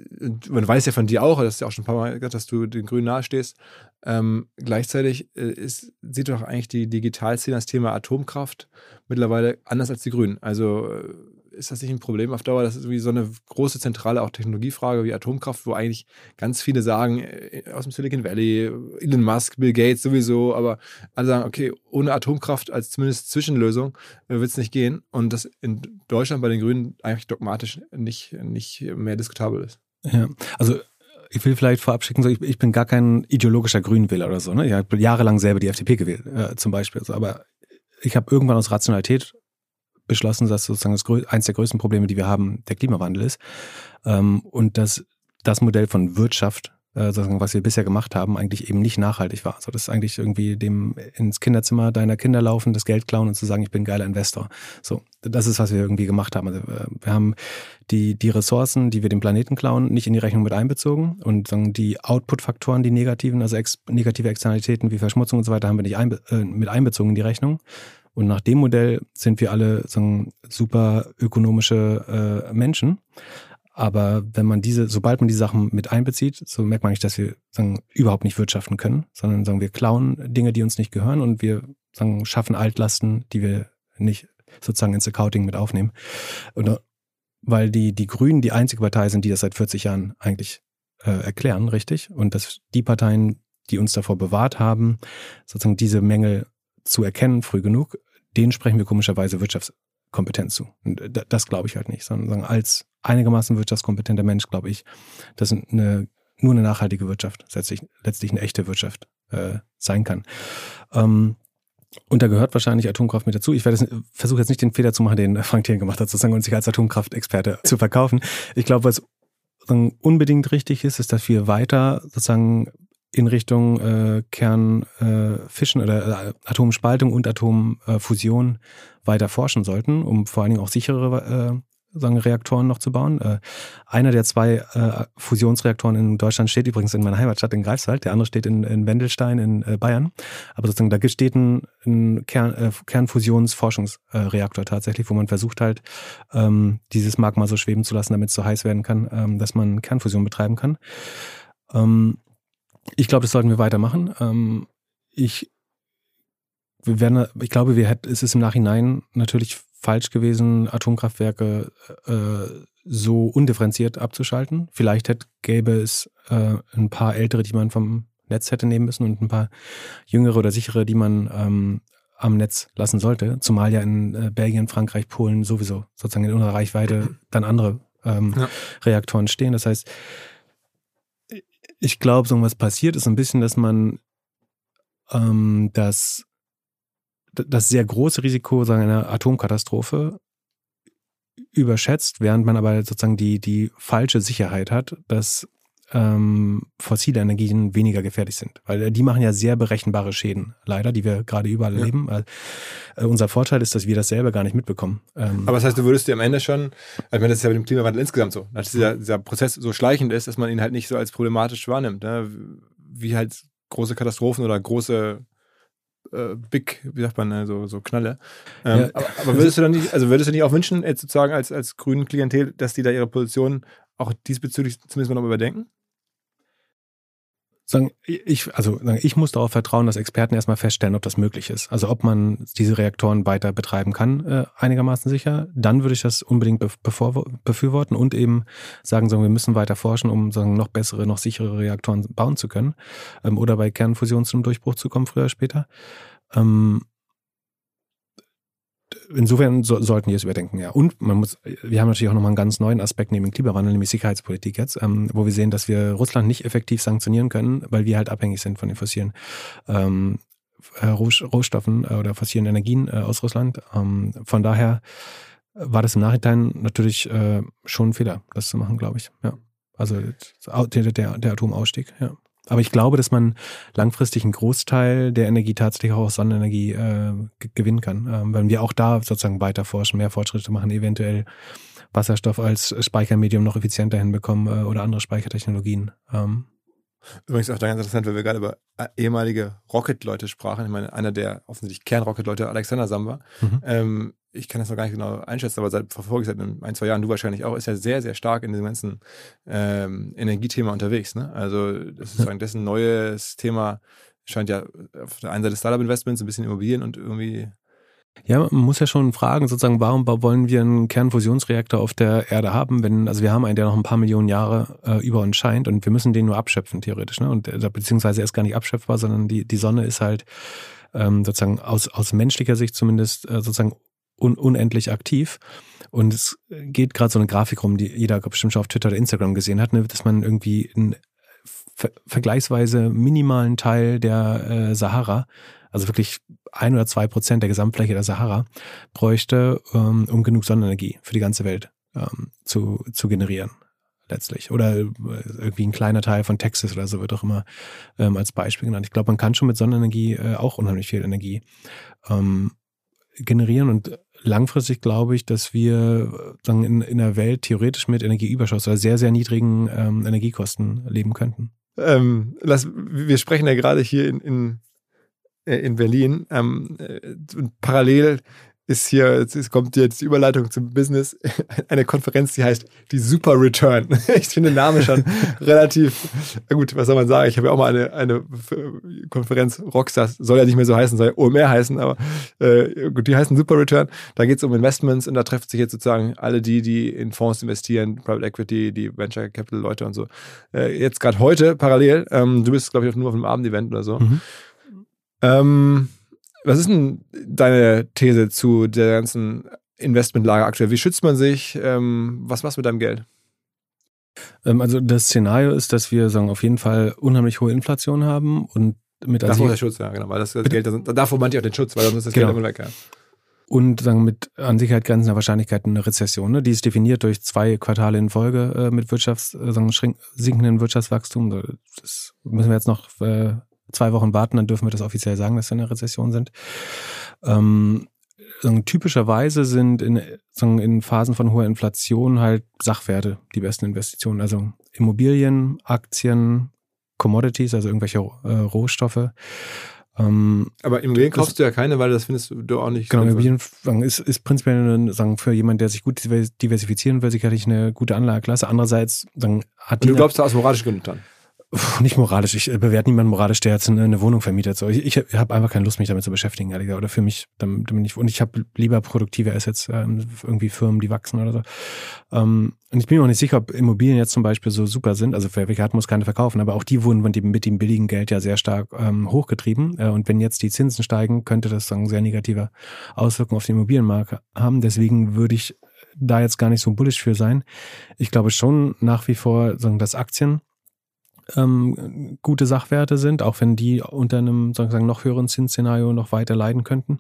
man weiß ja von dir auch, das ist ja auch schon ein paar Mal gesagt, dass du den Grünen nahestehst. Ähm, gleichzeitig äh, ist, sieht doch eigentlich die Digitalszene das Thema Atomkraft mittlerweile anders als die Grünen. Also äh, ist das nicht ein Problem auf Dauer? Das ist irgendwie so eine große zentrale auch Technologiefrage wie Atomkraft, wo eigentlich ganz viele sagen, äh, aus dem Silicon Valley, Elon Musk, Bill Gates sowieso, aber alle sagen, okay, ohne Atomkraft als zumindest Zwischenlösung äh, wird es nicht gehen und das in Deutschland bei den Grünen eigentlich dogmatisch nicht, nicht mehr diskutabel ist. Ja, also ich will vielleicht vorab schicken, so ich, ich bin gar kein ideologischer Grünwähler oder so. Ne? Ich habe jahrelang selber die F D P gewählt, äh, zum Beispiel. Also, aber ich habe irgendwann aus Rationalität beschlossen, dass sozusagen das grö- eins der größten Probleme, die wir haben, der Klimawandel ist. Ähm, und dass das Modell von Wirtschaft, äh, sozusagen, was wir bisher gemacht haben, eigentlich eben nicht nachhaltig war. Also das ist eigentlich irgendwie dem ins Kinderzimmer deiner Kinder laufen, das Geld klauen und zu sagen, ich bin ein geiler Investor. So, das ist, was wir irgendwie gemacht haben. Also, äh, wir haben die, die Ressourcen, die wir dem Planeten klauen, nicht in die Rechnung mit einbezogen und sagen, die Output-Faktoren, die negativen, also ex- negative Externalitäten wie Verschmutzung und so weiter, haben wir nicht einbe- äh, mit einbezogen in die Rechnung. Und nach dem Modell sind wir alle sagen, super ökonomische äh, Menschen. Aber wenn man diese, sobald man die Sachen mit einbezieht, so merkt man nicht, dass wir sagen, überhaupt nicht wirtschaften können, sondern sagen, wir klauen Dinge, die uns nicht gehören und wir sagen, schaffen Altlasten, die wir nicht sozusagen ins Accounting mit aufnehmen. Und weil die, die Grünen die einzige Partei sind, die das seit vierzig Jahren eigentlich äh, erklären, richtig? Und dass die Parteien, die uns davor bewahrt haben, sozusagen diese Mängel zu erkennen, früh genug, denen sprechen wir komischerweise Wirtschaftskompetenz zu. Und das glaube ich halt nicht, sondern als einigermaßen wirtschaftskompetenter Mensch glaube ich, dass eine, nur eine nachhaltige Wirtschaft letztlich, letztlich eine echte Wirtschaft äh, sein kann. Ähm, und da gehört wahrscheinlich Atomkraft mit dazu. Ich werde versuche jetzt nicht den Fehler zu machen, den Frank Thelen gemacht hat, sozusagen, und sich als Atomkraftexperte zu verkaufen. Ich glaube, was unbedingt richtig ist, ist, dass wir weiter sozusagen in Richtung äh, Kernfischen äh, oder äh, Atomspaltung und Atomfusion äh, weiter forschen sollten, um vor allen Dingen auch sichere äh, sagen Reaktoren noch zu bauen. Äh, einer der zwei äh, Fusionsreaktoren in Deutschland steht übrigens in meiner Heimatstadt in Greifswald, der andere steht in, in Wendelstein in äh, Bayern. Aber sozusagen da steht ein, ein Kern, äh, Kernfusionsforschungsreaktor äh, tatsächlich, wo man versucht halt, ähm, dieses Magma so schweben zu lassen, damit es so heiß werden kann, ähm, dass man Kernfusion betreiben kann. Ähm, Ich glaube, das sollten wir weitermachen. Ich, wir werden, ich glaube, wir hätten, es ist im Nachhinein natürlich falsch gewesen, Atomkraftwerke äh, so undifferenziert abzuschalten. Vielleicht hätte, gäbe es äh, ein paar ältere, die man vom Netz hätte nehmen müssen und ein paar jüngere oder sichere, die man ähm, am Netz lassen sollte. Zumal ja in äh, Belgien, Frankreich, Polen sowieso sozusagen in unserer Reichweite dann andere ähm, ja. Reaktoren stehen. Das heißt, ich glaube, so was passiert ist ein bisschen, dass man ähm, das, das sehr große Risiko sagen, einer Atomkatastrophe überschätzt, während man aber sozusagen die, die falsche Sicherheit hat, dass ähm, fossile Energien weniger gefährlich sind. Weil die machen ja sehr berechenbare Schäden, leider, die wir gerade überall ja. erleben. Also, äh, unser Vorteil ist, dass wir das selber gar nicht mitbekommen. Ähm, aber das heißt, du würdest dir am Ende schon, ich meine, das ist ja mit dem Klimawandel insgesamt so, dass dieser, dieser Prozess so schleichend ist, dass man ihn halt nicht so als problematisch wahrnimmt. Ne? Wie halt große Katastrophen oder große äh, Big, wie sagt man, ne? so, so Knalle. Ähm, ja. aber, aber würdest du dann nicht, also würdest du nicht auch wünschen, jetzt sozusagen als, als grünen Klientel, dass die da ihre Position auch diesbezüglich zumindest mal noch überdenken? Sagen, ich, also ich muss darauf vertrauen, dass Experten erstmal feststellen, ob das möglich ist. Also ob man diese Reaktoren weiter betreiben kann, äh, einigermaßen sicher. Dann würde ich das unbedingt bevor, befürworten und eben sagen, sagen, wir müssen weiter forschen, um sagen, noch bessere, noch sichere Reaktoren bauen zu können. Ähm, oder bei Kernfusion zum Durchbruch zu kommen, früher oder später. Ähm, Insofern so, sollten wir es überdenken, ja. Und man muss, wir haben natürlich auch nochmal einen ganz neuen Aspekt neben dem Klimawandel, nämlich Sicherheitspolitik jetzt, ähm, wo wir sehen, dass wir Russland nicht effektiv sanktionieren können, weil wir halt abhängig sind von den fossilen ähm, Rohstoffen äh, oder fossilen Energien äh, aus Russland. Ähm, von daher war das im Nachhinein natürlich äh, schon ein Fehler, das zu machen, glaube ich. Ja. Also der, der, der Atomausstieg, ja. Aber ich glaube, dass man langfristig einen Großteil der Energie tatsächlich auch aus Sonnenenergie äh, g- gewinnen kann. Ähm, wenn wir auch da sozusagen weiter forschen, mehr Fortschritte machen, eventuell Wasserstoff als Speichermedium noch effizienter hinbekommen äh, oder andere Speichertechnologien. Ähm. Übrigens auch da ganz interessant, weil wir gerade über ehemalige Rocket-Leute sprachen. Ich meine, einer der offensichtlich Kern-Rocket-Leute, Alexander Samba, mhm. ähm, ich kann das noch gar nicht genau einschätzen, aber seit verfolge ich seit ein, zwei Jahren, du wahrscheinlich auch, ist ja sehr, sehr stark in diesem ganzen ähm, Energiethema unterwegs. Ne? Also das ist sozusagen dessen neues Thema, scheint ja auf der einen Seite Startup-Investments, ein bisschen Immobilien und irgendwie... Ja, man muss ja schon fragen, sozusagen, warum wollen wir einen Kernfusionsreaktor auf der Erde haben, wenn, also wir haben einen, der noch ein paar Millionen Jahre äh, über uns scheint und wir müssen den nur abschöpfen, theoretisch, ne? Und äh, beziehungsweise er ist gar nicht abschöpfbar, sondern die, die Sonne ist halt ähm, sozusagen aus, aus menschlicher Sicht zumindest äh, sozusagen un, unendlich aktiv. Und es geht gerade so eine Grafik rum, die jeder bestimmt schon auf Twitter oder Instagram gesehen hat, ne? Dass man irgendwie einen ver- vergleichsweise minimalen Teil der äh, Sahara, also wirklich ein oder zwei Prozent der Gesamtfläche der Sahara, bräuchte, ähm, um genug Sonnenenergie für die ganze Welt ähm, zu, zu generieren, letztlich. Oder irgendwie ein kleiner Teil von Texas oder so wird auch immer ähm, als Beispiel genannt. Ich glaube, man kann schon mit Sonnenenergie äh, auch unheimlich viel Energie ähm, generieren und langfristig glaube ich, dass wir sagen, in, in einer Welt theoretisch mit Energieüberschuss oder sehr, sehr niedrigen ähm, Energiekosten leben könnten. Ähm, lass, wir sprechen ja gerade hier in, in in Berlin. Ähm, parallel ist hier, es kommt jetzt die Überleitung zum Business, eine Konferenz, die heißt die Super Return. Ich finde den Namen schon relativ, gut, was soll man sagen, ich habe ja auch mal eine, eine Konferenz, Rockstars, soll ja nicht mehr so heißen, soll ja O M R heißen, aber äh, gut, die heißen Super Return. Da geht es um Investments und da treffen sich jetzt sozusagen alle die, die in Fonds investieren, Private Equity, die Venture Capital Leute und so. Äh, jetzt gerade heute, parallel, ähm, du bist, glaube ich, nur auf einem Abendevent oder so. Mhm. Ähm, was ist denn deine These zu der ganzen Investmentlage aktuell? Wie schützt man sich? Ähm, was machst du mit deinem Geld? Ähm, also das Szenario ist, dass wir sagen, auf jeden Fall unheimlich hohe Inflation haben und mit davor der Schutz, ja genau, weil das, das Geld, das, davor meint ihr auch den Schutz, weil sonst ist das genau. Geld immer weg. Ja. Und sagen mit an Sicherheit grenzender Wahrscheinlichkeit eine Rezession. Ne? Die ist definiert durch zwei Quartale in Folge äh, mit Wirtschafts, äh, sagen, sinkenden Wirtschaftswachstum. Das müssen wir jetzt noch äh, zwei Wochen warten, dann dürfen wir das offiziell sagen, dass wir in einer Rezession sind. Ähm, typischerweise sind in, in Phasen von hoher Inflation halt Sachwerte die besten Investitionen. Also Immobilien, Aktien, Commodities, also irgendwelche äh, Rohstoffe. Ähm, Aber Immobilien kaufst das, du ja keine, weil das findest du auch nicht. Genau, Immobilien ist, ist prinzipiell sagen, für jemanden, der sich gut diversifizieren will, sicherlich eine gute Anlageklasse. Andererseits sagen, hat Und du glaubst da aus moralischen Gründen dann? Nicht moralisch. Ich bewerte niemanden moralisch, der jetzt eine Wohnung vermietet. So, ich, ich habe einfach keine Lust, mich damit zu beschäftigen, ehrlich gesagt. Oder für mich, damit nicht. Und ich habe lieber produktive Assets, ähm, irgendwie Firmen, die wachsen oder so. Ähm, und ich bin mir auch nicht sicher, ob Immobilien jetzt zum Beispiel so super sind. Also wer welche hat, muss keine verkaufen. Aber auch die wurden mit dem, mit dem billigen Geld ja sehr stark ähm, hochgetrieben. Äh, und wenn jetzt die Zinsen steigen, könnte das sagen, sehr negative Auswirkungen auf den Immobilienmarkt haben. Deswegen würde ich da jetzt gar nicht so bullish für sein. Ich glaube schon nach wie vor, sagen, dass Aktien Ähm, gute Sachwerte sind, auch wenn die unter einem sozusagen noch höheren Zinsszenario noch weiter leiden könnten.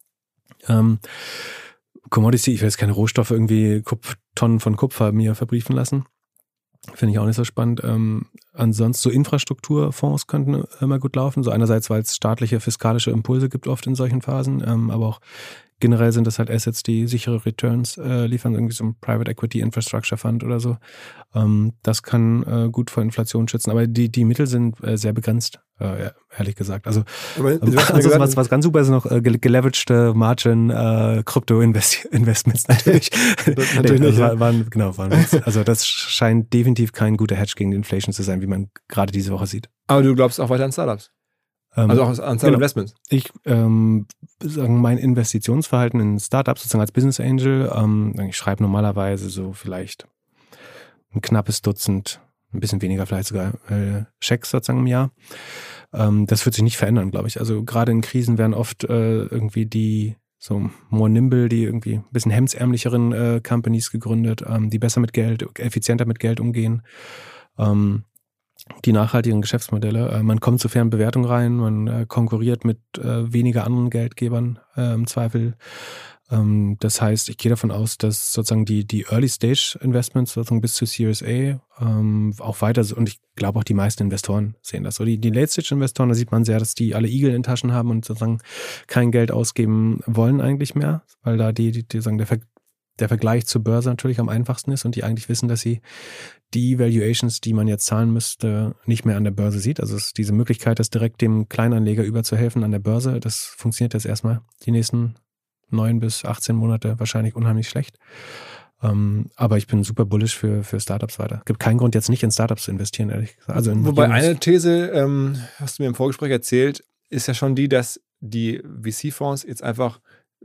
Ähm, Commodity, ich will jetzt keine Rohstoffe irgendwie Kupf, Tonnen von Kupfer mir verbriefen lassen. Finde ich auch nicht so spannend. Ähm, ansonsten so Infrastrukturfonds könnten immer gut laufen. So einerseits, weil es staatliche fiskalische Impulse gibt oft in solchen Phasen, ähm, aber auch generell sind das halt Assets, die sichere Returns äh, liefern, irgendwie so ein Private Equity Infrastructure Fund oder so. Ähm, das kann äh, gut vor Inflation schützen, aber die, die Mittel sind äh, sehr begrenzt, äh, ehrlich gesagt. Also, ähm, also was, was ganz super ist noch, äh, geleveragte Margin äh, Krypto-Investments natürlich. Das natürlich nicht, war, waren, genau, waren, also das scheint definitiv kein guter Hedge gegen die Inflation zu sein, wie man gerade diese Woche sieht. Aber du glaubst auch weiter an Startups? Ähm, also auch an Startup genau. Investments? Ich ähm, sagen mein Investitionsverhalten in Startups sozusagen als Business Angel, ähm, ich schreibe normalerweise so vielleicht ein knappes Dutzend, ein bisschen weniger vielleicht sogar äh, Schecks sozusagen im Jahr. Ähm, das wird sich nicht verändern, glaube ich. Also gerade in Krisen werden oft äh, irgendwie die so more nimble, die irgendwie ein bisschen hemdsärmlicheren äh, Companies gegründet, ähm, die besser mit Geld, effizienter mit Geld umgehen. Ähm, die nachhaltigen Geschäftsmodelle. Äh, man kommt zu fairen Bewertungen rein, man äh, konkurriert mit äh, weniger anderen Geldgebern äh, im Zweifel. Ähm, das heißt, ich gehe davon aus, dass sozusagen die, die Early-Stage-Investments sozusagen bis zu Series A ähm, auch weiter, und ich glaube auch die meisten Investoren sehen das so. Die, die Late-Stage-Investoren, da sieht man sehr, dass die alle Igel in Taschen haben und sozusagen kein Geld ausgeben wollen eigentlich mehr, weil da die, die, die sagen, der Ver der Vergleich zur Börse natürlich am einfachsten ist und die eigentlich wissen, dass sie die Valuations, die man jetzt zahlen müsste, nicht mehr an der Börse sieht. Also es ist diese Möglichkeit, das direkt dem Kleinanleger überzuhelfen an der Börse, das funktioniert jetzt erstmal die nächsten neun bis achtzehn Monate wahrscheinlich unheimlich schlecht. Ähm, aber ich bin super bullish für, für Startups weiter. Es gibt keinen Grund, jetzt nicht in Startups zu investieren, ehrlich gesagt. Also in Wobei eine These, ähm, hast du mir im Vorgespräch erzählt, ist ja schon die, dass die V C-Fonds jetzt einfach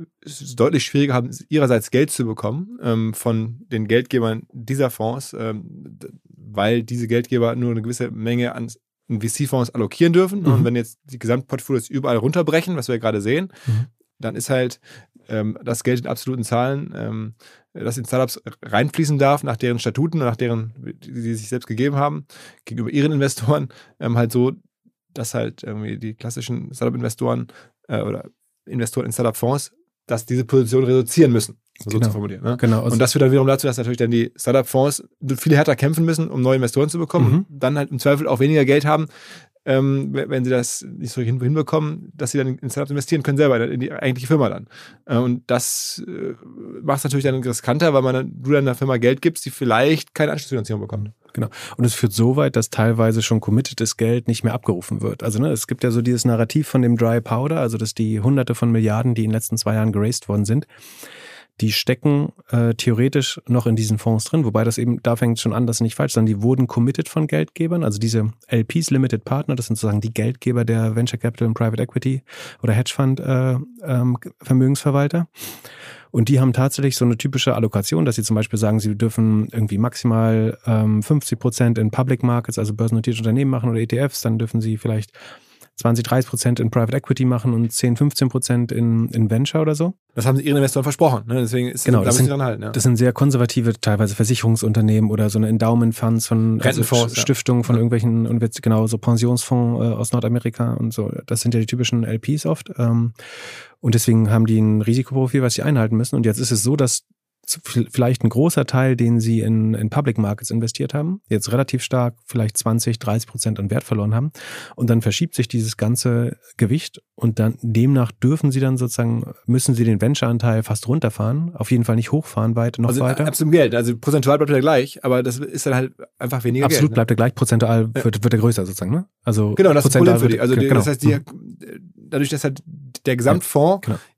es deutlich schwieriger haben, ihrerseits Geld zu bekommen ähm, von den Geldgebern dieser Fonds, ähm, weil diese Geldgeber nur eine gewisse Menge an V C-Fonds allokieren dürfen. Mhm. Und wenn jetzt die Gesamtportfolios überall runterbrechen, was wir ja gerade sehen, mhm. dann ist halt ähm, das Geld in absoluten Zahlen, ähm, das in Startups reinfließen darf, nach deren Statuten und nach deren, die sie sich selbst gegeben haben, gegenüber ihren Investoren, ähm, halt so, dass halt irgendwie die klassischen Startup-Investoren äh, oder Investoren in Startup-Fonds dass diese Position reduzieren müssen, so genau. zu formulieren. Ne? Genau. Also und das führt dann wiederum dazu, dass natürlich dann die Startup-Fonds viel härter kämpfen müssen, um neue Investoren zu bekommen, mhm. und dann halt im Zweifel auch weniger Geld haben, ähm, wenn sie das nicht so hinbekommen, dass sie dann in Startups investieren können, selber in die eigentliche Firma dann. Äh, und das äh, macht es natürlich dann riskanter, weil man dann, du dann einer Firma Geld gibst, die vielleicht keine Anschlussfinanzierung bekommt. Genau. Und es führt so weit, dass teilweise schon committedes Geld nicht mehr abgerufen wird. Also ne, es gibt ja so dieses Narrativ von dem Dry Powder, also dass die Hunderte von Milliarden, die in den letzten zwei Jahren geraced worden sind, die stecken äh, theoretisch noch in diesen Fonds drin, wobei das eben, da fängt es schon an, das ist nicht falsch, sondern die wurden committed von Geldgebern, also diese L Ps, Limited Partner, das sind sozusagen die Geldgeber der Venture Capital und Private Equity oder Hedgefund äh, ähm, Vermögensverwalter. Und die haben tatsächlich so eine typische Allokation, dass sie zum Beispiel sagen, sie dürfen irgendwie maximal ähm, fünfzig Prozent in Public Markets, also börsennotierte Unternehmen machen oder E T Fs, dann dürfen sie vielleicht zwanzig, dreißig Prozent in Private Equity machen und zehn, fünfzehn Prozent in, in Venture oder so. Das haben sie ihren Investoren versprochen, ne? Deswegen ist genau, da das, müssen sind, sie dran halten, ja. Das sind sehr konservative, teilweise Versicherungsunternehmen oder so eine Endowment-Funds von also Stiftungen von ja. irgendwelchen, genau, so Pensionsfonds äh, aus Nordamerika und so. Das sind ja die typischen L Ps oft. Ähm, und deswegen haben die ein Risikoprofil, was sie einhalten müssen. Und jetzt ist es so, dass vielleicht ein großer Teil, den sie in, in Public Markets investiert haben, jetzt relativ stark vielleicht zwanzig, dreißig Prozent an Wert verloren haben. Und dann verschiebt sich dieses ganze Gewicht und dann demnach dürfen sie dann sozusagen, müssen sie den Venture-Anteil fast runterfahren, auf jeden Fall nicht hochfahren, weit, noch also weiter. Absolut Geld, also prozentual bleibt er gleich, aber das ist dann halt einfach weniger Absolut Geld. Absolut bleibt er gleich, prozentual ja. wird, wird er größer sozusagen, ne? Also genau, das ist ein Problem für wird, die. Also genau. das heißt, die, dadurch, dass halt der Gesamtfonds ja, genau.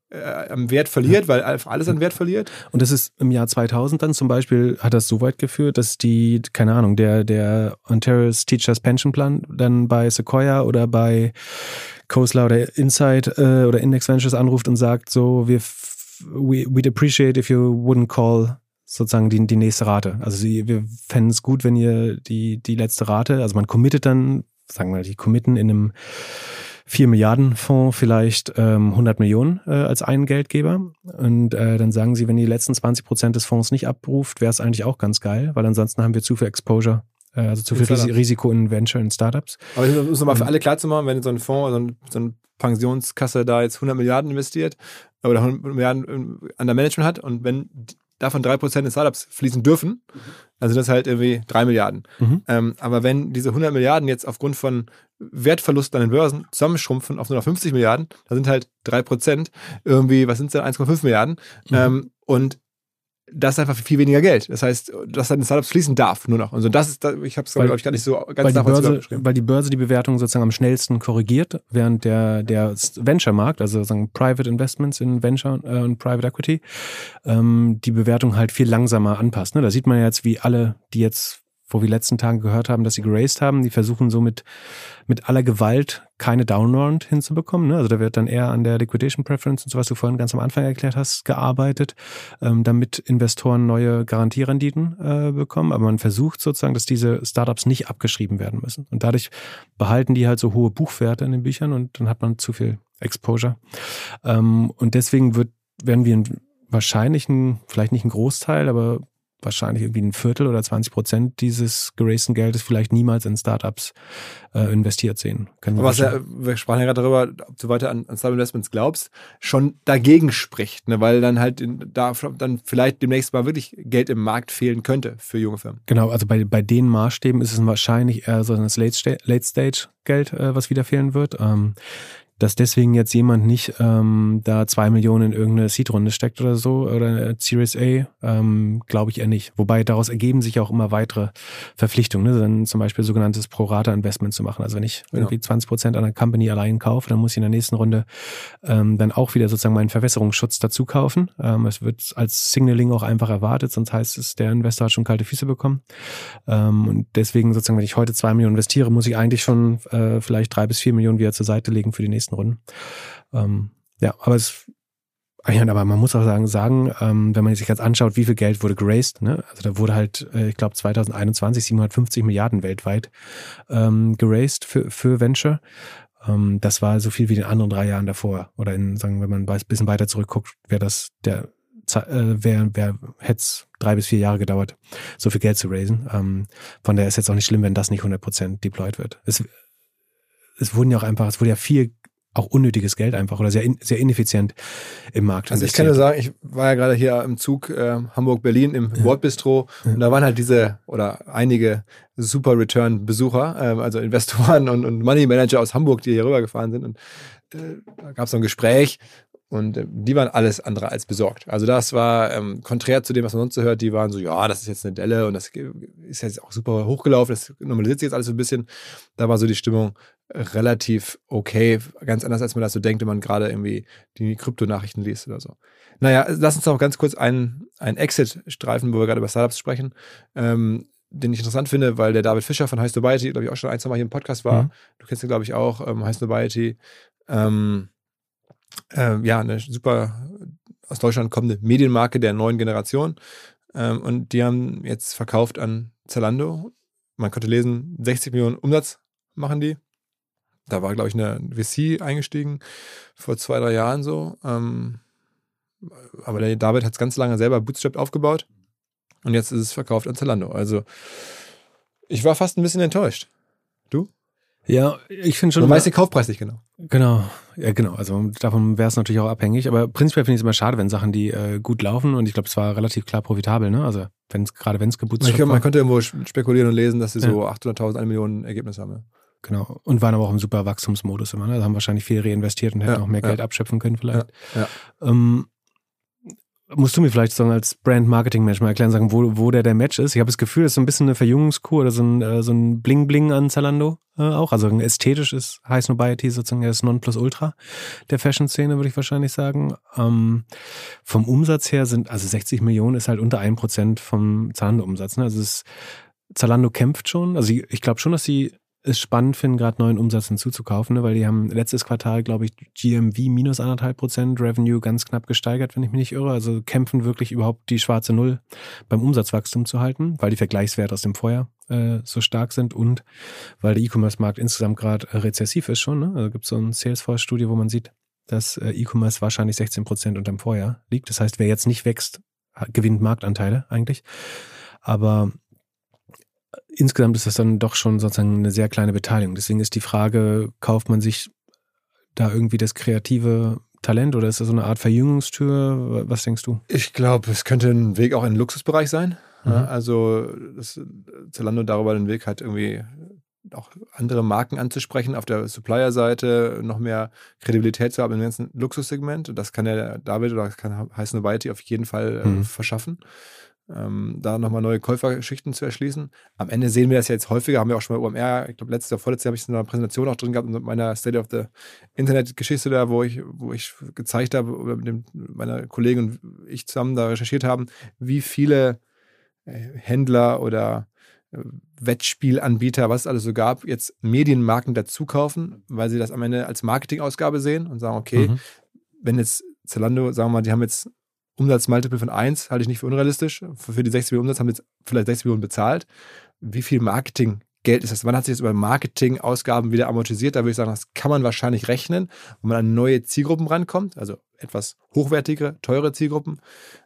äh, am Wert verliert, weil einfach alles an Wert verliert. Und das ist im Jahr zweitausend dann zum Beispiel, hat das so weit geführt, dass die, keine Ahnung, der, der Ontario's Teachers Pension Plan dann bei Sequoia oder bei Khosla oder Insight äh, oder Index Ventures anruft und sagt so, wir we, we'd appreciate if you wouldn't call sozusagen die, die nächste Rate. Also sie, wir fänden es gut, wenn ihr die, die letzte Rate, also man committet dann, sagen wir mal, die committen in einem vier Milliarden Fonds vielleicht ähm, hundert Millionen äh, als einen Geldgeber und äh, dann sagen sie, wenn die letzten zwanzig Prozent des Fonds nicht abruft, wäre es eigentlich auch ganz geil, weil ansonsten haben wir zu viel Exposure, äh, also zu viel Ris- Risiko in Venture, in Startups. Aber ich muss nochmal für alle klar zu machen, wenn so ein Fonds, so, ein, so eine Pensionskasse da jetzt hundert Milliarden investiert oder hundert Milliarden an der Management hat und wenn davon drei Prozent in Startups fließen dürfen, also das ist halt irgendwie drei Milliarden. Mhm. Ähm, aber wenn diese hundert Milliarden jetzt aufgrund von Wertverlusten an den Börsen zusammenschrumpfen auf nur noch fünfzig Milliarden, da sind halt drei Prozent irgendwie, was sind es denn, eins Komma fünf Milliarden. Mhm. Ähm, und das ist einfach viel weniger Geld. Das heißt, dass dann in Startups fließen darf nur noch. Also das ist, ich habe es glaube ich gar nicht so ganz nachvollziehbar beschrieben. Weil die Börse die Bewertung sozusagen am schnellsten korrigiert, während der, der Venture-Markt, also sozusagen Private Investments in Venture äh, und Private Equity, ähm, die Bewertung halt viel langsamer anpasst. Ne? Da sieht man ja jetzt, wie alle, die jetzt, wo wir die letzten Tage gehört haben, dass sie geraced haben, die versuchen so mit, mit aller Gewalt keine Downround hinzubekommen. Ne? Also da wird dann eher an der Liquidation Preference und so, was du vorhin ganz am Anfang erklärt hast, gearbeitet, ähm, damit Investoren neue Garantierenditen äh, bekommen. Aber man versucht sozusagen, dass diese Startups nicht abgeschrieben werden müssen. Und dadurch behalten die halt so hohe Buchwerte in den Büchern und dann hat man zu viel Exposure. Ähm, und deswegen wird, werden wir ein, wahrscheinlich ein, vielleicht nicht ein Großteil, aber wahrscheinlich irgendwie ein Viertel oder zwanzig Prozent dieses geraisten Geldes vielleicht niemals in Startups äh, investiert sehen. Aber was ja, wir sprachen ja gerade darüber, ob du weiter an, an Startup Investments glaubst, schon dagegen spricht, ne? Weil dann halt in, da dann vielleicht demnächst mal wirklich Geld im Markt fehlen könnte für junge Firmen. Genau, also bei, bei den Maßstäben ist es wahrscheinlich eher so das Late-Stage-Geld, äh, was wieder fehlen wird. Ähm, dass deswegen jetzt jemand nicht ähm, da zwei Millionen in irgendeine Seed-Runde steckt oder so oder eine Series A, ähm, glaube ich eher nicht. Wobei daraus ergeben sich auch immer weitere Verpflichtungen, ne? Dann zum Beispiel sogenanntes Pro-Rata-Investment zu machen. Also wenn ich irgendwie ja. zwanzig Prozent an einer Company allein kaufe, dann muss ich in der nächsten Runde ähm, dann auch wieder sozusagen meinen Verwässerungsschutz dazu kaufen. Ähm, es wird als Signaling auch einfach erwartet, sonst heißt es, der Investor hat schon kalte Füße bekommen. Ähm, und deswegen sozusagen, wenn ich heute zwei Millionen investiere, muss ich eigentlich schon äh, vielleicht drei bis vier Millionen wieder zur Seite legen für die nächsten Runden. Ähm, ja, aber es, aber man muss auch sagen, sagen ähm, wenn man sich jetzt anschaut, wie viel Geld wurde geraced, ne? Also da wurde halt, äh, ich glaube zwanzig einundzwanzig siebenhundertfünfzig Milliarden weltweit ähm, geraced für, für Venture. Ähm, das war so viel wie in den anderen drei Jahren davor. Oder in, sagen, wenn man ein bisschen weiter zurückguckt, wäre das der äh, wer, wer hätte es drei bis vier Jahre gedauert, so viel Geld zu raisen. Ähm, von daher ist jetzt auch nicht schlimm, wenn das nicht hundert Prozent deployed wird. Es, es wurden ja auch einfach, es wurde ja viel auch unnötiges Geld einfach oder sehr in, sehr ineffizient im Markt. Also ich kann nur sagen, ich war ja gerade hier im Zug äh, Hamburg-Berlin im ja. Wortbistro ja. und da waren halt diese oder einige super Return-Besucher, äh, also Investoren und, und Money Manager aus Hamburg, die hier rübergefahren sind und äh, da gab es so ein Gespräch und äh, die waren alles andere als besorgt. Also das war ähm, konträr zu dem, was man sonst so hört, die waren so, ja, das ist jetzt eine Delle und das ist jetzt auch super hochgelaufen, das normalisiert sich jetzt alles so ein bisschen. Da war so die Stimmung relativ okay, ganz anders, als man das so denkt, wenn man gerade irgendwie die Kryptonachrichten liest oder so. Naja, lass uns noch ganz kurz einen, einen Exit streifen, wo wir gerade über Startups sprechen, ähm, den ich interessant finde, weil der David Fischer von High Snobiety, glaube ich, auch schon ein, zwei Mal hier im Podcast war. Mhm. Du kennst ihn, glaube ich, auch, ähm, High Snobiety. Ähm, ähm, ja, eine super aus Deutschland kommende Medienmarke der neuen Generation. Ähm, und die haben jetzt verkauft an Zalando. Man konnte lesen, sechzig Millionen Umsatz machen die. Da war, glaube ich, eine V C eingestiegen vor zwei, drei Jahren so. Ähm, aber der David hat es ganz lange selber bootstrapped aufgebaut und jetzt ist es verkauft an Zalando. Also ich war fast ein bisschen enttäuscht. Du? Ja, ich finde schon. Du weißt den Kaufpreis nicht genau. Genau, ja genau. Also davon wäre es natürlich auch abhängig. Aber prinzipiell finde ich es immer schade, wenn Sachen, die äh, gut laufen und ich glaube, es war relativ klar profitabel, ne? Also wenn's, gerade wenn es gebootstrapped war. Man könnte irgendwo spekulieren und lesen, dass sie ja. so achthunderttausend, eine Million Ergebnis haben. Ja. Genau. Und waren aber auch im super Wachstumsmodus immer. Ne? Da haben wahrscheinlich viel reinvestiert und hätten ja, auch mehr ja. Geld abschöpfen können vielleicht. Ja, ja. Ähm, musst du mir vielleicht sagen, als Brand-Marketing-Mensch mal erklären, sagen, wo, wo der der Match ist. Ich habe das Gefühl, das ist so ein bisschen eine Verjüngungskur oder so ein, äh, so ein Bling-Bling an Zalando äh, auch. Also ein ästhetisch ist High Snobiety sozusagen das Nonplusultra der Fashion-Szene, würde ich wahrscheinlich sagen. Ähm, vom Umsatz her sind, also sechzig Millionen ist halt unter ein Prozent vom Zalando-Umsatz. Ne? Also es, Zalando kämpft schon. Also ich, ich glaube schon, dass sie es spannend finden, gerade neuen Umsatz hinzuzukaufen, ne? Weil die haben letztes Quartal, glaube ich, G M V minus anderthalb Prozent, Revenue ganz knapp gesteigert, wenn ich mich nicht irre. Also kämpfen wirklich überhaupt die schwarze Null beim Umsatzwachstum zu halten, weil die Vergleichswerte aus dem Vorjahr äh, so stark sind und weil der E-Commerce-Markt insgesamt gerade äh, rezessiv ist schon. Ne? Also gibt es so eine Salesforce-Studie, wo man sieht, dass äh, E-Commerce wahrscheinlich sechzehn Prozent unterm Vorjahr liegt. Das heißt, wer jetzt nicht wächst, gewinnt Marktanteile eigentlich. Aber insgesamt ist das dann doch schon sozusagen eine sehr kleine Beteiligung. Deswegen ist die Frage, kauft man sich da irgendwie das kreative Talent oder ist das so eine Art Verjüngungstür? Was denkst du? Ich glaube, es könnte ein Weg auch in den Luxusbereich sein. Mhm. Ja, also das, Zalando darüber den Weg hat, irgendwie auch andere Marken anzusprechen, auf der Supplier-Seite noch mehr Kredibilität zu haben im ganzen Luxussegment. Das kann ja David oder das kann High Snobiety auf jeden Fall mhm. äh, verschaffen. Ähm, da nochmal neue Käuferschichten zu erschließen. Am Ende sehen wir das ja jetzt häufiger, haben wir auch schon bei O M R, ich glaube letztes oder vorletztes Jahr habe ich es in einer Präsentation auch drin gehabt, mit meiner State of the Internet-Geschichte da, wo ich, wo ich gezeigt habe, oder mit dem, meiner Kollegin und ich zusammen da recherchiert haben, wie viele äh, Händler oder äh, Wettspielanbieter, was es alles so gab, jetzt Medienmarken dazu kaufen, weil sie das am Ende als Marketingausgabe sehen und sagen, okay, mhm. wenn jetzt Zalando, sagen wir mal, die haben jetzt Umsatzmultiple von eins, halte ich nicht für unrealistisch. Für die sechzig Millionen Umsatz haben wir jetzt vielleicht sechzig Millionen bezahlt. Wie viel Marketinggeld ist das? Wann hat sich das über Marketingausgaben wieder amortisiert? Da würde ich sagen, das kann man wahrscheinlich rechnen, wenn man an neue Zielgruppen rankommt, also etwas hochwertigere, teure Zielgruppen.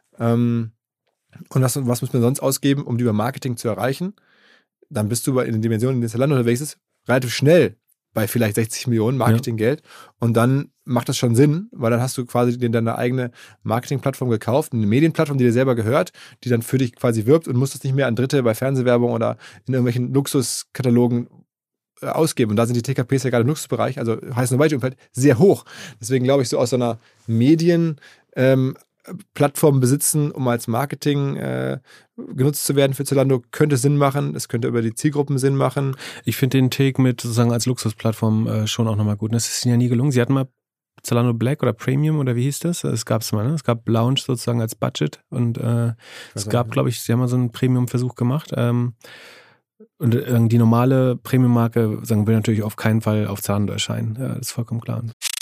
Und was, was muss man sonst ausgeben, um die über Marketing zu erreichen? Dann bist du in den Dimensionen, in denen Zalando unterwegs ist, relativ schnell bei vielleicht sechzig Millionen Marketinggeld. Ja. Und dann macht das schon Sinn, weil dann hast du quasi dir deine eigene Marketingplattform gekauft, eine Medienplattform, die dir selber gehört, die dann für dich quasi wirbt und musst es nicht mehr an Dritte bei Fernsehwerbung oder in irgendwelchen Luxuskatalogen äh, ausgeben. Und da sind die T K Ps ja gerade im Luxusbereich, also High Snobiety-Umfeld, sehr hoch. Deswegen glaube ich, so aus so einer Medien- ähm, Plattformen besitzen, um als Marketing äh, genutzt zu werden für Zalando, könnte Sinn machen. Es könnte über die Zielgruppen Sinn machen. Ich finde den Take mit sozusagen als Luxusplattform äh, schon auch nochmal gut. Das ist ihnen ja nie gelungen. Sie hatten mal Zalando Black oder Premium oder wie hieß das? Es gab es mal, ne? Es gab Lounge sozusagen als Budget und äh, es gab, glaube ich, sie haben mal so einen Premium-Versuch gemacht. Ähm, und äh, die normale Premium-Marke sagen, will natürlich auf keinen Fall auf Zalando erscheinen. Ja, das ist vollkommen klar.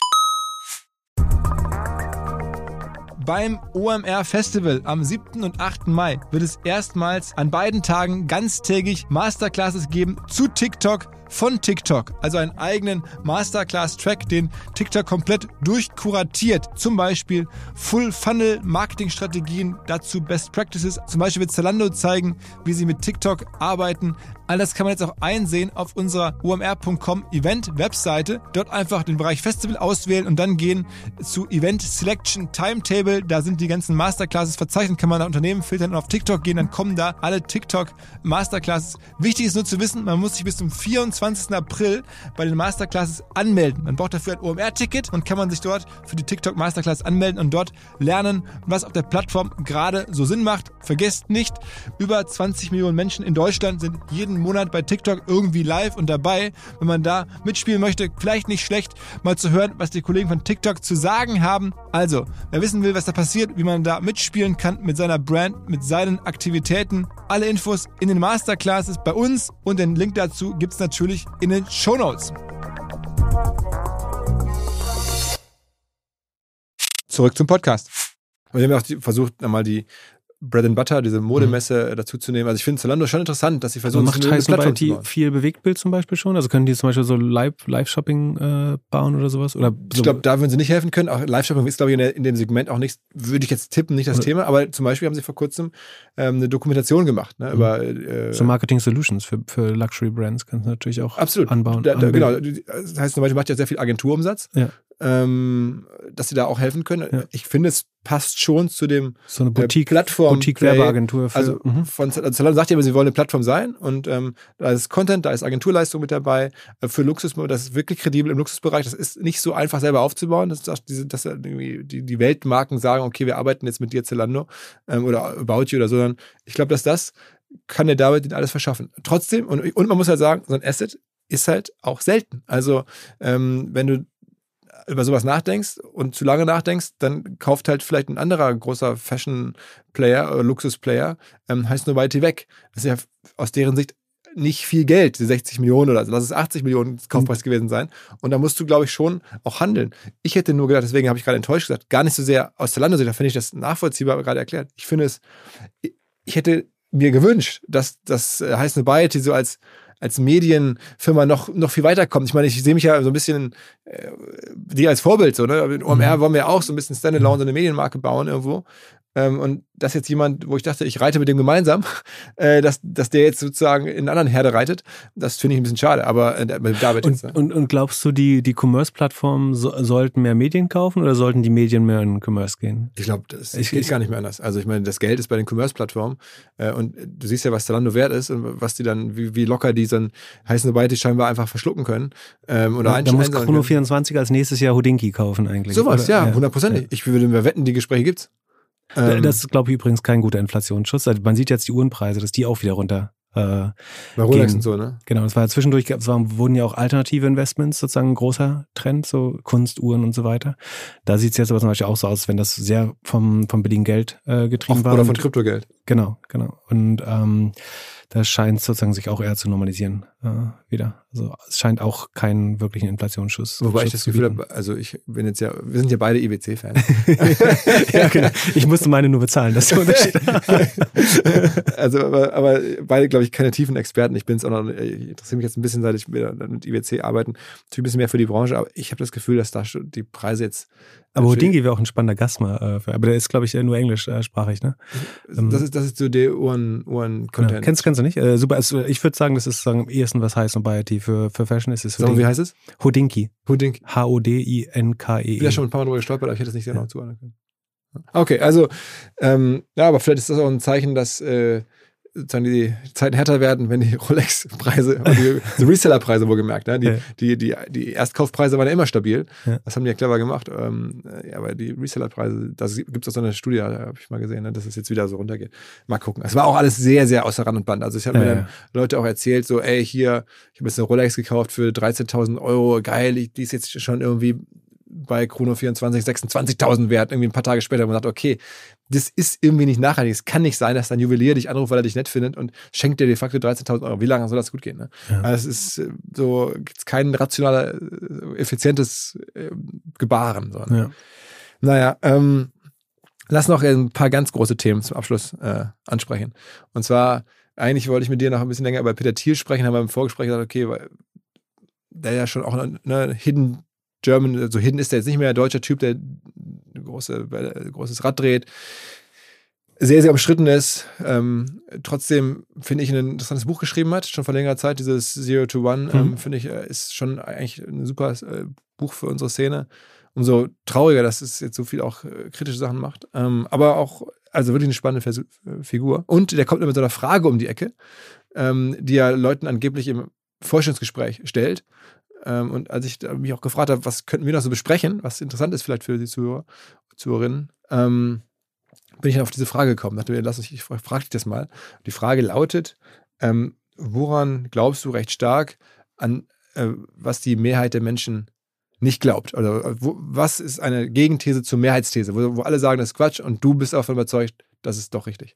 Beim O M R Festival am siebten und achten Mai wird es erstmals an beiden Tagen ganztägig Masterclasses geben zu TikTok von TikTok. Also einen eigenen Masterclass-Track, den TikTok komplett durchkuratiert. Zum Beispiel Full-Funnel-Marketing-Strategien, dazu Best Practices. Zum Beispiel wird Zalando zeigen, wie sie mit TikTok arbeiten. All das kann man jetzt auch einsehen auf unserer O M R Punkt com Event-Webseite. Dort einfach den Bereich Festival auswählen und dann gehen zu Event Selection Timetable. Da sind die ganzen Masterclasses verzeichnet. Kann man nach Unternehmen filtern und auf TikTok gehen. Dann kommen da alle TikTok Masterclasses. Wichtig ist nur zu wissen, man muss sich bis zum vierundzwanzigsten April bei den Masterclasses anmelden. Man braucht dafür ein O M R-Ticket und kann man sich dort für die TikTok Masterclass anmelden und dort lernen, was auf der Plattform gerade so Sinn macht. Vergesst nicht, über zwanzig Millionen Menschen in Deutschland sind jeden Monat bei TikTok irgendwie live und dabei. Wenn man da mitspielen möchte, vielleicht nicht schlecht, mal zu hören, was die Kollegen von TikTok zu sagen haben. Also, wer wissen will, was da passiert, wie man da mitspielen kann mit seiner Brand, mit seinen Aktivitäten, alle Infos in den Masterclasses bei uns und den Link dazu gibt es natürlich in den Shownotes. Zurück zum Podcast. Wir haben ja auch versucht, nochmal die Bread and Butter, diese Modemesse mhm. dazu zu nehmen. Also ich finde Zalando schon interessant, dass sie versuchen, also macht eine Plattform zu bauen. Viel Bewegtbild zum Beispiel schon? Also können die zum Beispiel so Live-Shopping äh, bauen oder sowas? Oder ich glaube, da würden sie nicht helfen können. Auch Live-Shopping ist, glaube ich, in, der, in dem Segment auch nicht, würde ich jetzt tippen, nicht das oder Thema. Aber zum Beispiel haben sie vor kurzem ähm, eine Dokumentation gemacht. Ne, mhm. über, äh, so Marketing Solutions für, für Luxury-Brands kannst du natürlich auch absolut. anbauen. Da, da, genau. Das heißt zum Beispiel, macht ja sehr viel Agenturumsatz. Ja. ähm, dass sie da auch helfen können. Ja. Ich finde, es passt schon zu dem so eine Boutique, äh, Plattform. Boutique-Werbeagentur. Für, also mhm. von Zalando sagt ja immer, sie wollen eine Plattform sein und ähm, da ist Content, da ist Agenturleistung mit dabei. Äh, für Luxus, das ist wirklich kredibel im Luxusbereich. Das ist nicht so einfach selber aufzubauen. Das ist auch diese, dass irgendwie die, die Weltmarken sagen, okay, wir arbeiten jetzt mit dir Zalando ähm, oder About You oder so, sondern ich glaube, dass das kann der David alles verschaffen. Trotzdem, und, und man muss halt sagen, so ein Asset ist halt auch selten. Also ähm, wenn du über sowas nachdenkst und zu lange nachdenkst, dann kauft halt vielleicht ein anderer großer Fashion-Player oder Luxus-Player, ähm, heißt nur weit weg. Das ist ja aus deren Sicht nicht viel Geld, die sechzig Millionen oder also lass es achtzig Millionen Kaufpreis mhm. gewesen sein. Und da musst du, glaube ich, schon auch handeln. Ich hätte nur gedacht, deswegen habe ich gerade enttäuscht gesagt, gar nicht so sehr aus Zalando-Sicht, da finde ich das nachvollziehbar gerade erklärt. Ich finde es, ich hätte mir gewünscht, dass das Heiß Nobiety so als als Medienfirma noch, noch viel weiterkommt. Ich meine, ich sehe mich ja so ein bisschen äh, die als Vorbild. So, ne? In O M R wollen wir auch so ein bisschen Standalone, so eine Medienmarke bauen irgendwo. Ähm, und das jetzt jemand, wo ich dachte, ich reite mit dem gemeinsam, äh, dass, dass der jetzt sozusagen in einer anderen Herde reitet, das finde ich ein bisschen schade. Aber äh, mit David und, jetzt, ne? und, und glaubst du, die, die Commerce-Plattformen so, sollten mehr Medien kaufen oder sollten die Medien mehr in Commerce gehen? Ich glaube, das ich, geht ich, gar nicht mehr anders. Also ich meine, das Geld ist bei den Commerce-Plattformen äh, und du siehst ja, was Zalando wert ist und was die dann, wie, wie locker die dann Heiß Nobiety scheinbar einfach verschlucken können. Ähm, oder ja, da muss Chrono vierundzwanzig als nächstes Jahr Hodinkee kaufen eigentlich. Sowas, ja, hundertprozentig. Ja. Ich würde mir wetten, die Gespräche gibt's. Das ist, glaube ich, übrigens kein guter Inflationsschutz. Also man sieht jetzt die Uhrenpreise, dass die auch wieder runter äh, bei Rolex und so, ne? Genau, das war ja zwischendurch, es waren, wurden ja auch alternative Investments sozusagen ein großer Trend, so Kunstuhren und so weiter. Da sieht es jetzt aber zum Beispiel auch so aus, wenn das sehr vom, vom billigen Geld äh, getrieben auch, war. Oder von Kryptogeld. Genau, genau. Und ähm, das scheint sozusagen sich auch eher zu normalisieren äh, wieder. Also es scheint auch keinen wirklichen Inflationsschutz Wobei Schutz ich das Gefühl habe, also ich bin jetzt ja, wir sind ja beide I W C-Fans. Ja, genau. Ich musste meine nur bezahlen, das ist der Unterschied. Also, aber, aber beide, glaube ich, keine tiefen Experten. Ich bin es auch noch, ich interessiere mich jetzt ein bisschen, seit ich wieder mit I W C arbeiten, natürlich ein bisschen mehr für die Branche, aber ich habe das Gefühl, dass da schon die Preise jetzt. Aber Hodinkee wäre auch ein spannender Gast mal. Äh, aber der ist, glaube ich, nur englischsprachig, ne? Das ist, das ist so der Uhren, Uhren-Content. Genau. Kennst, kennst du nicht? Äh, super. Also ich würde sagen, das ist sagen, am ehesten was Heiß Nobiety für, für Fashion ist. ist Sag mal, wie heißt es? Hodinkee. Hodinkee. H O D I N K E E. Ich bin ja schon ein paar Mal drüber gestolpert, aber ich hätte es nicht genau ja. zuordnen können. Okay, also, ähm, ja, aber vielleicht ist das auch ein Zeichen, dass äh, sozusagen die Zeiten härter werden, wenn die Rolex-Preise, die, die Reseller-Preise wohlgemerkt, ne? die, ja. die, die, die Erstkaufpreise waren ja immer stabil. Ja. Das haben die ja clever gemacht. Ähm, ja, aber die Reseller-Preise, da gibt es auch so eine Studie, habe ich mal gesehen, ne? Dass es jetzt wieder so runtergeht. Mal gucken. Es war auch alles sehr, sehr außer Rand und Band. Also ich habe ja, mir dann ja. Leute auch erzählt, so, ey, hier, ich habe jetzt eine Rolex gekauft für dreizehntausend Euro, geil, die ist jetzt schon irgendwie bei Chrono vierundzwanzig sechsundzwanzigtausend wert, irgendwie ein paar Tage später, wo man sagt, okay, das ist irgendwie nicht nachhaltig. Es kann nicht sein, dass dein Juwelier dich anruft, weil er dich nett findet und schenkt dir de facto dreizehntausend Euro. Wie lange soll das gut gehen? Ne? Ja. Also es ist so, gibt's kein rationaler, effizientes äh, Gebaren. So, ne? Ja. Naja, ähm, lass noch ein paar ganz große Themen zum Abschluss äh, ansprechen. Und zwar, eigentlich wollte ich mit dir noch ein bisschen länger über Peter Thiel sprechen, haben wir im Vorgespräch gesagt, okay, weil der ja schon auch eine Hidden German, so also Hidden ist der jetzt nicht mehr, ein deutscher Typ, der große, großes Rad dreht, sehr, sehr umstritten ist, ähm, trotzdem finde ich ein interessantes Buch geschrieben hat, schon vor längerer Zeit, dieses Zero to One, mhm. ähm, finde ich, ist schon eigentlich ein super äh, Buch für unsere Szene. Umso trauriger, dass es jetzt so viel auch äh, kritische Sachen macht, ähm, aber auch, also wirklich eine spannende Vers- Figur. Und der kommt immer mit so einer Frage um die Ecke, ähm, die er Leuten angeblich im Vorstellungsgespräch stellt. Und als ich mich auch gefragt habe, was könnten wir noch so besprechen, was interessant ist vielleicht für die Zuhörer, Zuhörerinnen, ähm, bin ich dann auf diese Frage gekommen. Ich dachte mir, lass uns, ich frage dich das mal. Die Frage lautet, ähm, woran glaubst du recht stark, an äh, was die Mehrheit der Menschen nicht glaubt? Oder wo, was ist eine Gegenthese zur Mehrheitsthese, wo, wo alle sagen, das ist Quatsch und du bist davon überzeugt, das ist doch richtig?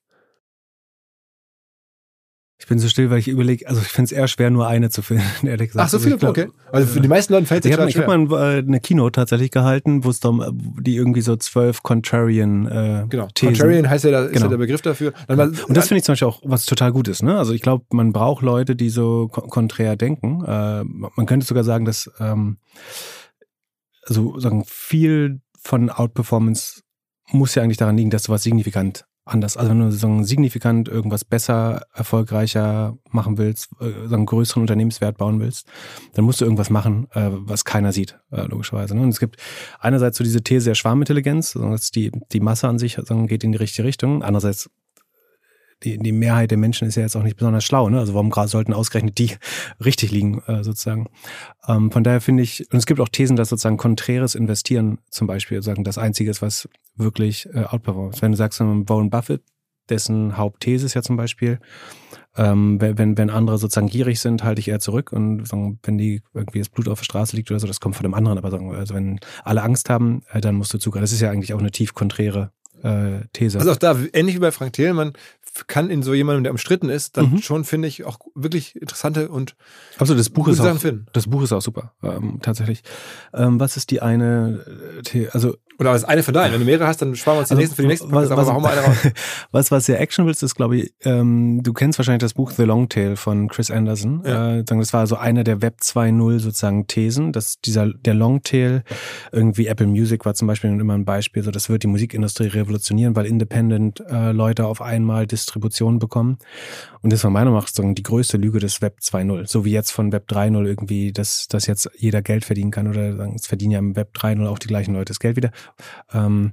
Ich bin so still, weil ich überlege, also ich finde es eher schwer, nur eine zu finden, ehrlich gesagt. Ach, so viele, also glaub, okay. Also für die meisten Leute fällt es ja schwer. Ich habe mal eine Keynote tatsächlich gehalten, wo es darum, die irgendwie so zwölf Contrarian äh, Genau, Thesen. Contrarian heißt ja, da, ist genau. ja der Begriff dafür. Dann mal, und das finde ich zum Beispiel auch was total Gutes, ne? Also ich glaube, man braucht Leute, die so konträr denken. Äh, man könnte sogar sagen, dass ähm, also sagen viel von Outperformance muss ja eigentlich daran liegen, dass du was signifikant anders. Also wenn du sozusagen signifikant irgendwas besser, erfolgreicher machen willst, äh, einen größeren Unternehmenswert bauen willst, dann musst du irgendwas machen, äh, was keiner sieht, äh, logischerweise. Ne? Und es gibt einerseits so diese These der Schwarmintelligenz, dass die, die Masse an sich sagen, geht in die richtige Richtung. Andererseits Die, die Mehrheit der Menschen ist ja jetzt auch nicht besonders schlau, ne? Also warum gerade sollten ausgerechnet die richtig liegen, äh, sozusagen. Ähm, von daher finde ich, und es gibt auch Thesen, dass sozusagen konträres Investieren zum Beispiel sagen das Einzige ist, was wirklich äh, outperformt. Wenn du sagst, Warren Buffett, dessen Hauptthese ist ja zum Beispiel, ähm, wenn, wenn andere sozusagen gierig sind, halte ich eher zurück und sagen, wenn die irgendwie das Blut auf der Straße liegt oder so, das kommt von dem anderen, aber sagen, also wenn alle Angst haben, äh, dann musst du zugreifen. Das ist ja eigentlich auch eine tief konträre äh, These. Also auch da, ähnlich wie bei Frank Thelen, kann in so jemandem, der umstritten ist, dann mhm. schon, finde ich, auch wirklich interessante und also das Buch ist auch, finden. Das Buch ist auch super, ähm, tatsächlich. Ähm, was ist die eine, The- also oder das eine von deinen. Wenn du mehrere hast, dann sparen wir uns die also, nächsten für die nächsten Podcasts, aber hauen wir eine raus. Was, was sehr actionable ist, ist, glaube ich, ähm, du kennst wahrscheinlich das Buch The Long Tail von Chris Anderson. Ja. Äh, das war so einer der Web zwei Punkt null sozusagen Thesen, dass dieser, der Long Tail, irgendwie Apple Music war zum Beispiel immer ein Beispiel, so das wird die Musikindustrie revolutionieren, weil Independent äh, Leute auf einmal Distribution bekommen. Und das war meiner Meinung nach die größte Lüge des Web zwei Punkt null. So wie jetzt von Web drei Punkt null irgendwie, dass, dass jetzt jeder Geld verdienen kann oder sagen, es verdienen ja im Web drei Punkt null auch die gleichen Leute das Geld wieder. Ähm,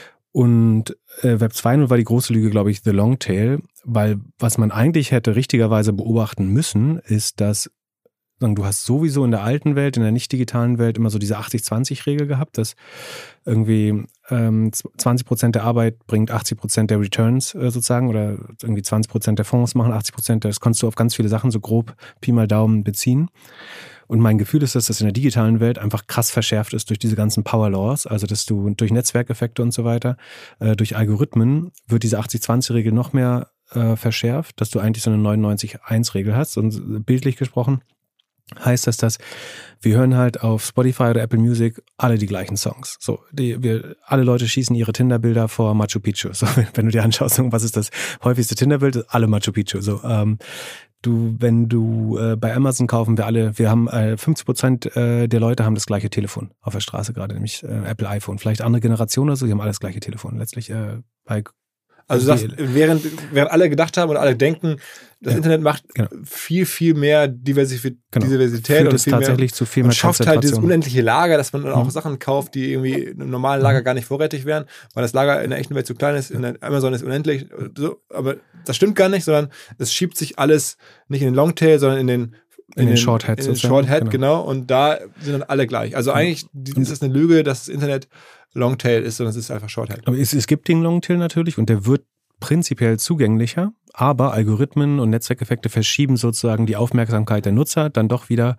und äh, Web zwei Punkt null war die große Lüge, glaube ich, the long tail, weil was man eigentlich hätte richtigerweise beobachten müssen, ist, dass sagen, du hast sowieso in der alten Welt, in der nicht digitalen Welt immer so diese achtzig zwanzig Regel gehabt, dass irgendwie ähm, zwanzig Prozent der Arbeit bringt achtzig Prozent der Returns äh, sozusagen oder irgendwie zwanzig Prozent der Fonds machen achtzig Prozent, das konntest du auf ganz viele Sachen so grob Pi mal Daumen beziehen. Und mein Gefühl ist, dass das in der digitalen Welt einfach krass verschärft ist durch diese ganzen Power Laws, also dass du durch Netzwerkeffekte und so weiter, äh, durch Algorithmen wird diese achtzig zwanzig Regel noch mehr äh, verschärft, dass du eigentlich so eine neunundneunzig eins Regel hast. Und bildlich gesprochen heißt das, dass wir hören halt auf Spotify oder Apple Music alle die gleichen Songs. So, die, wir, alle Leute schießen ihre Tinder-Bilder vor Machu Picchu. So, wenn du dir anschaust, was ist das häufigste Tinder-Bild? Alle Machu Picchu. So, ähm, Du, wenn du äh, bei Amazon kaufen wir alle, wir haben äh, fünfzig Prozent äh, der Leute haben das gleiche Telefon auf der Straße gerade, nämlich äh, Apple iPhone. Vielleicht andere Generationen oder so, die haben alle das gleiche Telefon. Letztlich äh, bei Also das, während, während alle gedacht haben oder alle denken, das ja, Internet macht genau. viel, viel mehr Diversif- genau. Diversität Führt und es viel tatsächlich mehr, zu viel mehr und schafft halt dieses unendliche Lager, dass man dann auch mhm. Sachen kauft, die irgendwie im normalen Lager mhm. gar nicht vorrätig wären, weil das Lager in der echten Welt zu klein ist, in der Amazon ist unendlich, so, aber das stimmt gar nicht, sondern es schiebt sich alles nicht in den Longtail, sondern in den in, in den Shorthead, in den Shorthead, genau. genau, und da sind dann alle gleich. Also eigentlich ist das eine Lüge, dass das Internet Longtail ist, sondern es ist einfach Shorthead. Aber es, es gibt den Longtail natürlich und der wird prinzipiell zugänglicher, aber Algorithmen und Netzwerkeffekte verschieben sozusagen die Aufmerksamkeit der Nutzer dann doch wieder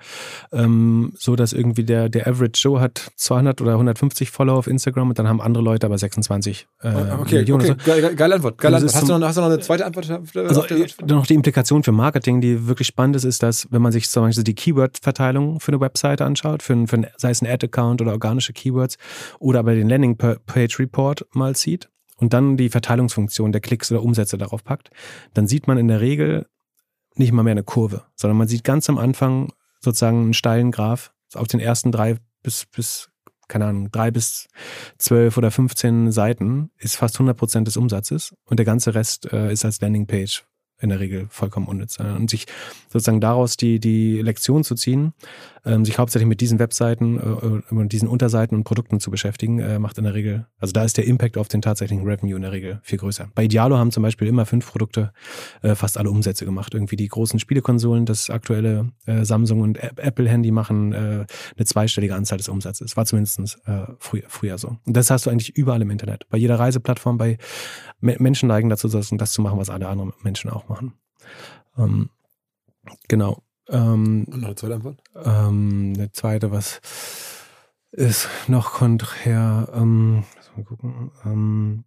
ähm, so, dass irgendwie der, der Average Joe hat zweihundert oder hundertfünfzig Follower auf Instagram und dann haben andere Leute aber sechsundzwanzig äh, okay, Millionen. Okay, so. geile, geile Antwort. Geile Antwort. Hast, du noch, hast du noch eine zweite Antwort? Also noch die Implikation für Marketing, die wirklich spannend ist, ist, dass wenn man sich zum Beispiel die Keyword-Verteilung für eine Webseite anschaut, für, ein, für ein, sei es ein Ad-Account oder organische Keywords oder aber den Landing-Page-Report mal sieht, und dann die Verteilungsfunktion der Klicks oder Umsätze darauf packt, dann sieht man in der Regel nicht mal mehr eine Kurve, sondern man sieht ganz am Anfang sozusagen einen steilen Graph auf den ersten drei bis, bis keine Ahnung, drei bis zwölf oder fünfzehn Seiten ist fast hundert Prozent des Umsatzes und der ganze Rest äh, ist als Landingpage in der Regel vollkommen unnütz. Und sich sozusagen daraus die, die Lektion zu ziehen, ähm, sich hauptsächlich mit diesen Webseiten äh, und diesen Unterseiten und Produkten zu beschäftigen, äh, macht in der Regel, also da ist der Impact auf den tatsächlichen Revenue in der Regel viel größer. Bei Idealo haben zum Beispiel immer fünf Produkte äh, fast alle Umsätze gemacht. Irgendwie die großen Spielekonsolen, das aktuelle äh, Samsung und Apple-Handy machen äh, eine zweistellige Anzahl des Umsatzes. War zumindest äh, früher, früher so. Und das hast du eigentlich überall im Internet. Bei jeder Reiseplattform, bei Me- Menschen neigen dazu, das zu machen, was alle anderen Menschen auch machen. Ähm, genau. Ähm, Und noch eine zweite Antwort? Ähm, eine zweite, was ist noch konträr? Ähm, mal gucken. Ähm,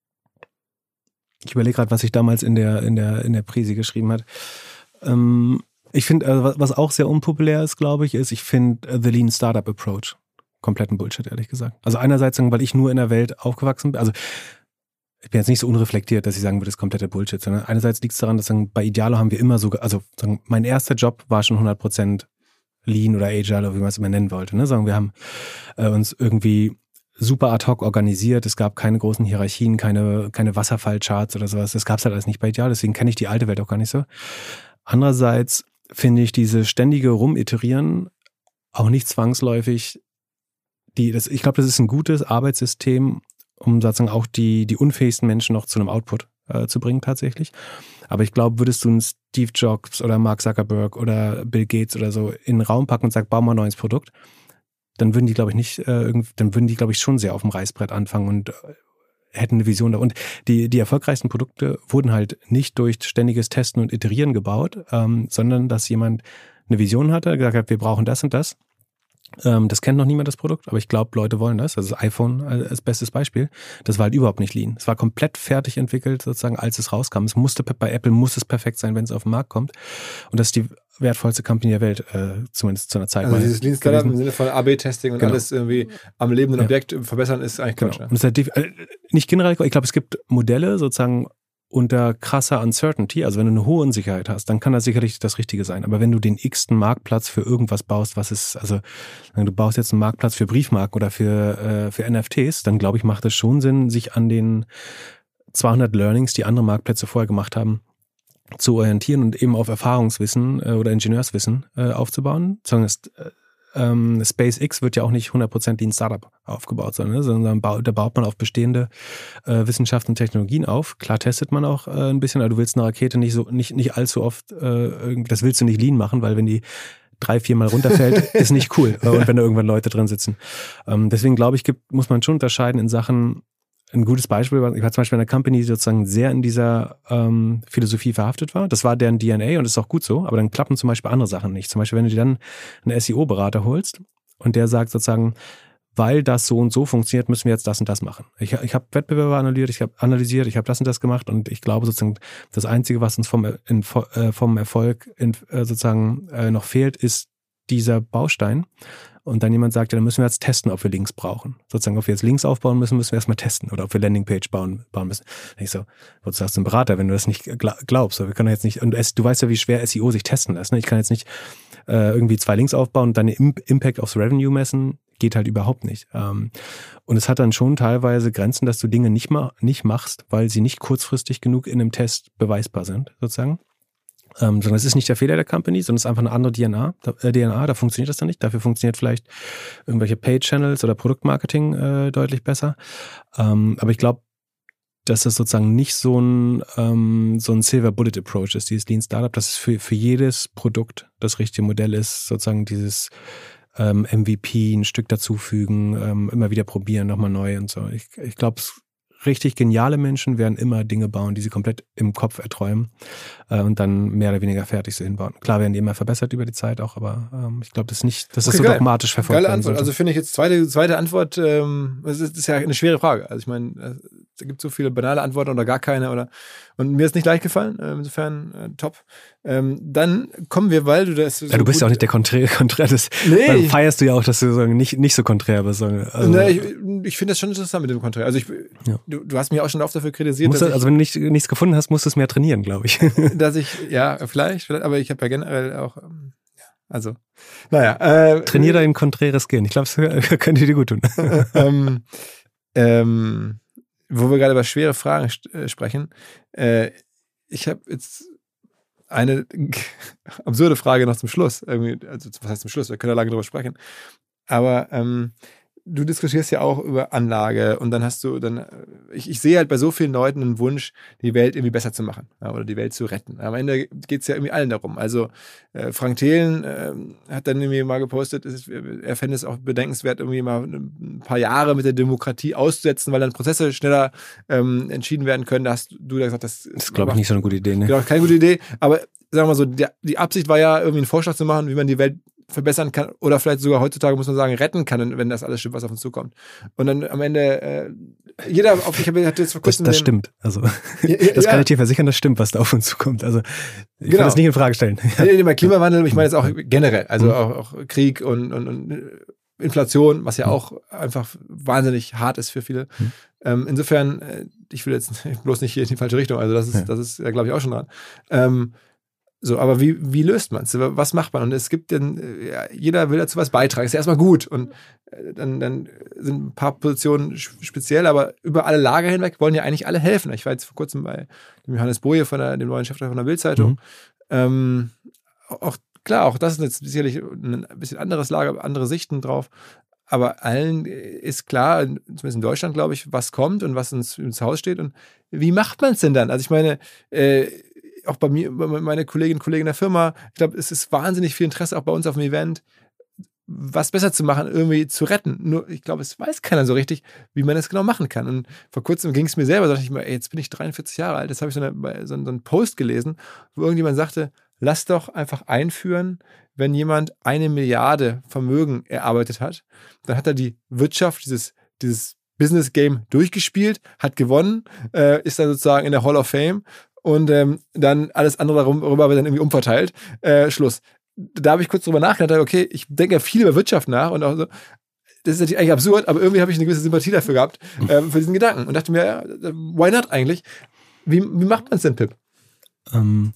ich überlege gerade, was ich damals in der in der in der Prise geschrieben hat. Ähm, ich finde, also was auch sehr unpopulär ist, glaube ich, ist, ich finde uh, the Lean Startup Approach kompletten Bullshit, ehrlich gesagt. Also einerseits, weil ich nur in der Welt aufgewachsen bin, also ich bin jetzt nicht so unreflektiert, dass ich sagen würde, das ist komplette Bullshit, sondern einerseits liegt es daran, dass sagen, bei Idealo haben wir immer so, also sagen, mein erster Job war schon hundert Prozent Lean oder Agile oder wie man es immer nennen wollte. Ne? Sagen wir haben äh, uns irgendwie super ad hoc organisiert, es gab keine großen Hierarchien, keine, keine Wasserfallcharts oder sowas, das gab es halt alles nicht bei Ideal, deswegen kenne ich die alte Welt auch gar nicht so. Andererseits finde ich diese ständige Rumiterieren auch nicht zwangsläufig, die, das, ich glaube, das ist ein gutes Arbeitssystem, um sozusagen auch die, die unfähigsten Menschen noch zu einem Output äh, zu bringen tatsächlich. Aber ich glaube, würdest du einen Steve Jobs oder Mark Zuckerberg oder Bill Gates oder so in den Raum packen und sagen, bau mal ein neues Produkt, dann würden die, glaube ich, nicht, äh, irgend, dann würden die, glaube ich, schon sehr auf dem Reißbrett anfangen und äh, hätten eine Vision da. Und die, die erfolgreichsten Produkte wurden halt nicht durch ständiges Testen und Iterieren gebaut, ähm, sondern dass jemand eine Vision hatte, gesagt hat, wir brauchen das und das. Ähm, das kennt noch niemand, das Produkt, aber ich glaube, Leute wollen das. Also das iPhone als bestes Beispiel. Das war halt überhaupt nicht lean. Es war komplett fertig entwickelt, sozusagen, als es rauskam. Es musste, bei Apple muss es perfekt sein, wenn es auf den Markt kommt. Und das ist die wertvollste Company der Welt, äh, zumindest zu einer Zeit. Also dieses Lean Startup im Sinne von A B Testing und genau. alles irgendwie am lebenden Objekt ja. verbessern, ist eigentlich Quatsch. Genau. Und das ist halt nicht generell, ich glaube, es gibt Modelle sozusagen unter krasser Uncertainty, also wenn du eine hohe Unsicherheit hast, dann kann das sicherlich das Richtige sein. Aber wenn du den x-ten Marktplatz für irgendwas baust, was ist, also du baust jetzt einen Marktplatz für Briefmarken oder für, äh, für N F Ts, dann glaube ich, macht es schon Sinn, sich an den zweihundert Learnings, die andere Marktplätze vorher gemacht haben, zu orientieren und eben auf Erfahrungswissen äh, oder Ingenieurswissen äh, aufzubauen. Zumindest äh, ähm, SpaceX wird ja auch nicht hundert Prozent wie ein Startup aufgebaut, sondern, sondern baut, da baut man auf bestehende äh, Wissenschaften und Technologien auf. Klar testet man auch äh, ein bisschen, aber du willst eine Rakete nicht so nicht nicht allzu oft, äh, das willst du nicht lean machen, weil wenn die drei, vier Mal runterfällt, ist nicht cool. Äh, und wenn da irgendwann Leute drin sitzen. Ähm, deswegen glaube ich, gibt, muss man schon unterscheiden in Sachen. Ein gutes Beispiel, ich war zum Beispiel in einer Company, die sozusagen sehr in dieser ähm, Philosophie verhaftet war. Das war deren D N A und das ist auch gut so, aber dann klappen zum Beispiel andere Sachen nicht. Zum Beispiel, wenn du dir dann einen S E O-Berater holst und der sagt sozusagen, weil das so und so funktioniert, müssen wir jetzt das und das machen. Ich, ich habe Wettbewerber analysiert, ich habe analysiert, ich habe das und das gemacht und ich glaube sozusagen, das Einzige, was uns vom, in, äh, vom Erfolg in, äh, sozusagen äh, noch fehlt, ist dieser Baustein. Und dann jemand sagt, ja, dann müssen wir jetzt testen, ob wir Links brauchen. Sozusagen, ob wir jetzt Links aufbauen müssen, müssen wir erstmal testen. Oder ob wir Landingpage bauen, bauen müssen. Und ich so, wozu hast du einen Berater, wenn du das nicht glaubst? Wir können jetzt nicht, und es, du weißt ja, wie schwer S E O sich testen lässt. Ne? Ich kann jetzt nicht äh, irgendwie zwei Links aufbauen und dann den Impact aufs Revenue messen. Geht halt überhaupt nicht. Ähm, und es hat dann schon teilweise Grenzen, dass du Dinge nicht, ma- nicht machst, weil sie nicht kurzfristig genug in einem Test beweisbar sind, sozusagen. Ähm, sondern es ist nicht der Fehler der Company, sondern es ist einfach eine andere D N A. Äh, D N A, da funktioniert das dann nicht. Dafür funktioniert vielleicht irgendwelche Paid-Channels oder Produktmarketing äh, deutlich besser. Ähm, aber ich glaube, dass das sozusagen nicht so ein ähm, so ein Silver-Bullet-Approach ist, dieses Lean Startup, dass es für, für jedes Produkt das richtige Modell ist, sozusagen dieses ähm, M V P, ein Stück dazufügen, ähm, immer wieder probieren, nochmal neu und so. Ich, ich glaube, richtig geniale Menschen werden immer Dinge bauen, die sie komplett im Kopf erträumen äh, und dann mehr oder weniger fertig so hinbauen. Klar werden die immer verbessert über die Zeit auch, aber ähm, ich glaube, das ist nicht, dass das okay, so geil. dogmatisch verfolgt Geile werden Antwort. sollte. Also finde ich jetzt zweite, zweite Antwort, ähm, das ist, ist ja eine schwere Frage. Also ich meine, es gibt so viele banale Antworten oder gar keine oder und mir ist nicht leicht gefallen, äh, insofern äh, top. Ähm, dann kommen wir, weil du das so ja, du bist ja auch nicht der Konträr, Konträr das nee. Dann feierst du ja auch, dass du so nicht, nicht so konträr bist. Also, nee, ich ich finde das schon interessant mit dem Konträr. Also ich, ja. du, du hast mich auch schon oft dafür kritisiert. Dass das, ich, also wenn du nicht, nichts gefunden hast, musst du es mehr trainieren, glaube ich. Dass ich, ja, vielleicht, vielleicht aber ich habe ja generell auch, ähm, ja, also, naja. Äh, Trainier dein konträres Gehen. Ich glaube, das könnte dir gut tun. ähm, ähm, wo wir gerade über schwere Fragen äh, sprechen, äh, ich habe jetzt eine absurde Frage noch zum Schluss. Irgendwie, also was heißt zum Schluss? Wir können ja lange drüber sprechen. Aber ähm, du diskutierst ja auch über Anlage und dann hast du dann, ich, ich sehe halt bei so vielen Leuten einen Wunsch, die Welt irgendwie besser zu machen, ja, oder die Welt zu retten. Am Ende geht es ja irgendwie allen darum. Also äh, Frank Thelen äh, hat dann irgendwie mal gepostet, ist, er fände es auch bedenkenswert, irgendwie mal ein paar Jahre mit der Demokratie auszusetzen, weil dann Prozesse schneller ähm, entschieden werden können. Da hast du da gesagt, das, das ist, glaube ich, nicht so eine gute Idee. Ne? Genau, keine gute Idee. Aber sagen wir mal so, der, die Absicht war ja, irgendwie einen Vorschlag zu machen, wie man die Welt verbessern kann oder vielleicht sogar heutzutage, muss man sagen, retten kann, wenn das alles stimmt, was auf uns zukommt. Und dann am Ende äh, jeder, auf, ich habe jetzt vor kurzem... Das, das stimmt. Also ja, das ja. kann ich dir versichern, das stimmt, was da auf uns zukommt. Also ich genau. will das nicht in Frage stellen. Nee, nee, bei Klimawandel, ich meine jetzt auch generell, also mhm. auch, auch Krieg und, und, und Inflation, was ja mhm. auch einfach wahnsinnig hart ist für viele. Mhm. Ähm, insofern, äh, ich will jetzt bloß nicht hier in die falsche Richtung, also das ist, ja. das ist, ja, glaube ich, auch schon dran. Ähm, So, aber wie, wie löst man es? Was macht man? Und es gibt dann, ja, jeder will dazu was beitragen. Ist ja erstmal gut. Und dann, dann sind ein paar Positionen speziell, aber über alle Lager hinweg wollen ja eigentlich alle helfen. Ich war jetzt vor kurzem bei dem Johannes Boje, von der, dem neuen Chefredakteur von der Bild-Zeitung. Mhm. Ähm, auch klar, auch das ist jetzt sicherlich ein bisschen anderes Lager, andere Sichten drauf. Aber allen ist klar, zumindest in Deutschland, glaube ich, was kommt und was ins, ins Haus steht. Und wie macht man es denn dann? Also ich meine, äh, auch bei mir, bei meine Kolleginnen und Kollegen in der Firma, ich glaube, es ist wahnsinnig viel Interesse auch bei uns auf dem Event, was besser zu machen, irgendwie zu retten. Nur, ich glaube, es weiß keiner so richtig, wie man das genau machen kann. Und vor kurzem ging es mir selber, dachte ich mir, ey, jetzt bin ich dreiundvierzig Jahre alt, jetzt habe ich so, eine, so, so einen Post gelesen, wo irgendjemand sagte, lass doch einfach einführen, wenn jemand eine Milliarde Vermögen erarbeitet hat, dann hat er die Wirtschaft, dieses, dieses Business Game durchgespielt, hat gewonnen, äh, ist dann sozusagen in der Hall of Fame und ähm, dann alles andere darüber wird dann irgendwie umverteilt. Äh, Schluss. Da habe ich kurz drüber nachgedacht, okay, ich denke ja viel über Wirtschaft nach und auch so, das ist natürlich eigentlich absurd, aber irgendwie habe ich eine gewisse Sympathie dafür gehabt, äh, für diesen Gedanken und dachte mir, ja, why not eigentlich? Wie, wie macht man es denn, Pip? Ähm...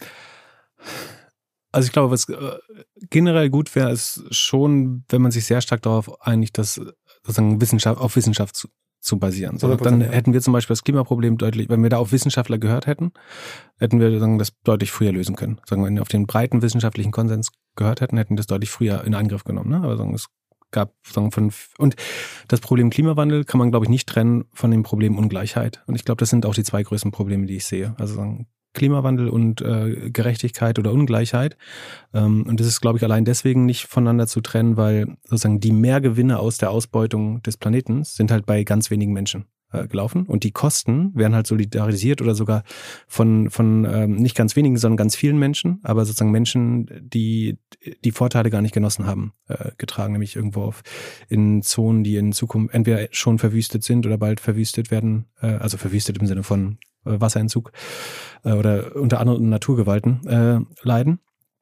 Also ich glaube, was generell gut wäre, ist schon, wenn man sich sehr stark darauf einigt, dass sozusagen Wissenschaft auf Wissenschaft zu, zu basieren. So, dann hätten wir zum Beispiel das Klimaproblem deutlich, wenn wir da auf Wissenschaftler gehört hätten, hätten wir sagen, das deutlich früher lösen können. Sagen wir, wenn wir auf den breiten wissenschaftlichen Konsens gehört hätten, hätten wir das deutlich früher in Angriff genommen. Ne? Aber sagen, es gab sagen von und das Problem Klimawandel kann man, glaube ich, nicht trennen von dem Problem Ungleichheit. Und ich glaube, das sind auch die zwei größten Probleme, die ich sehe. Also sagen Klimawandel und äh, Gerechtigkeit oder Ungleichheit. Ähm, und das ist, glaube ich, allein deswegen nicht voneinander zu trennen, weil sozusagen die Mehrgewinne aus der Ausbeutung des Planeten sind halt bei ganz wenigen Menschen äh, gelaufen. Und die Kosten werden halt solidarisiert oder sogar von von ähm, nicht ganz wenigen, sondern ganz vielen Menschen, aber sozusagen Menschen, die die Vorteile gar nicht genossen haben, äh, getragen, nämlich irgendwo auf in Zonen, die in Zukunft entweder schon verwüstet sind oder bald verwüstet werden, äh, also verwüstet im Sinne von Wasserentzug äh, oder unter anderen Naturgewalten äh, leiden.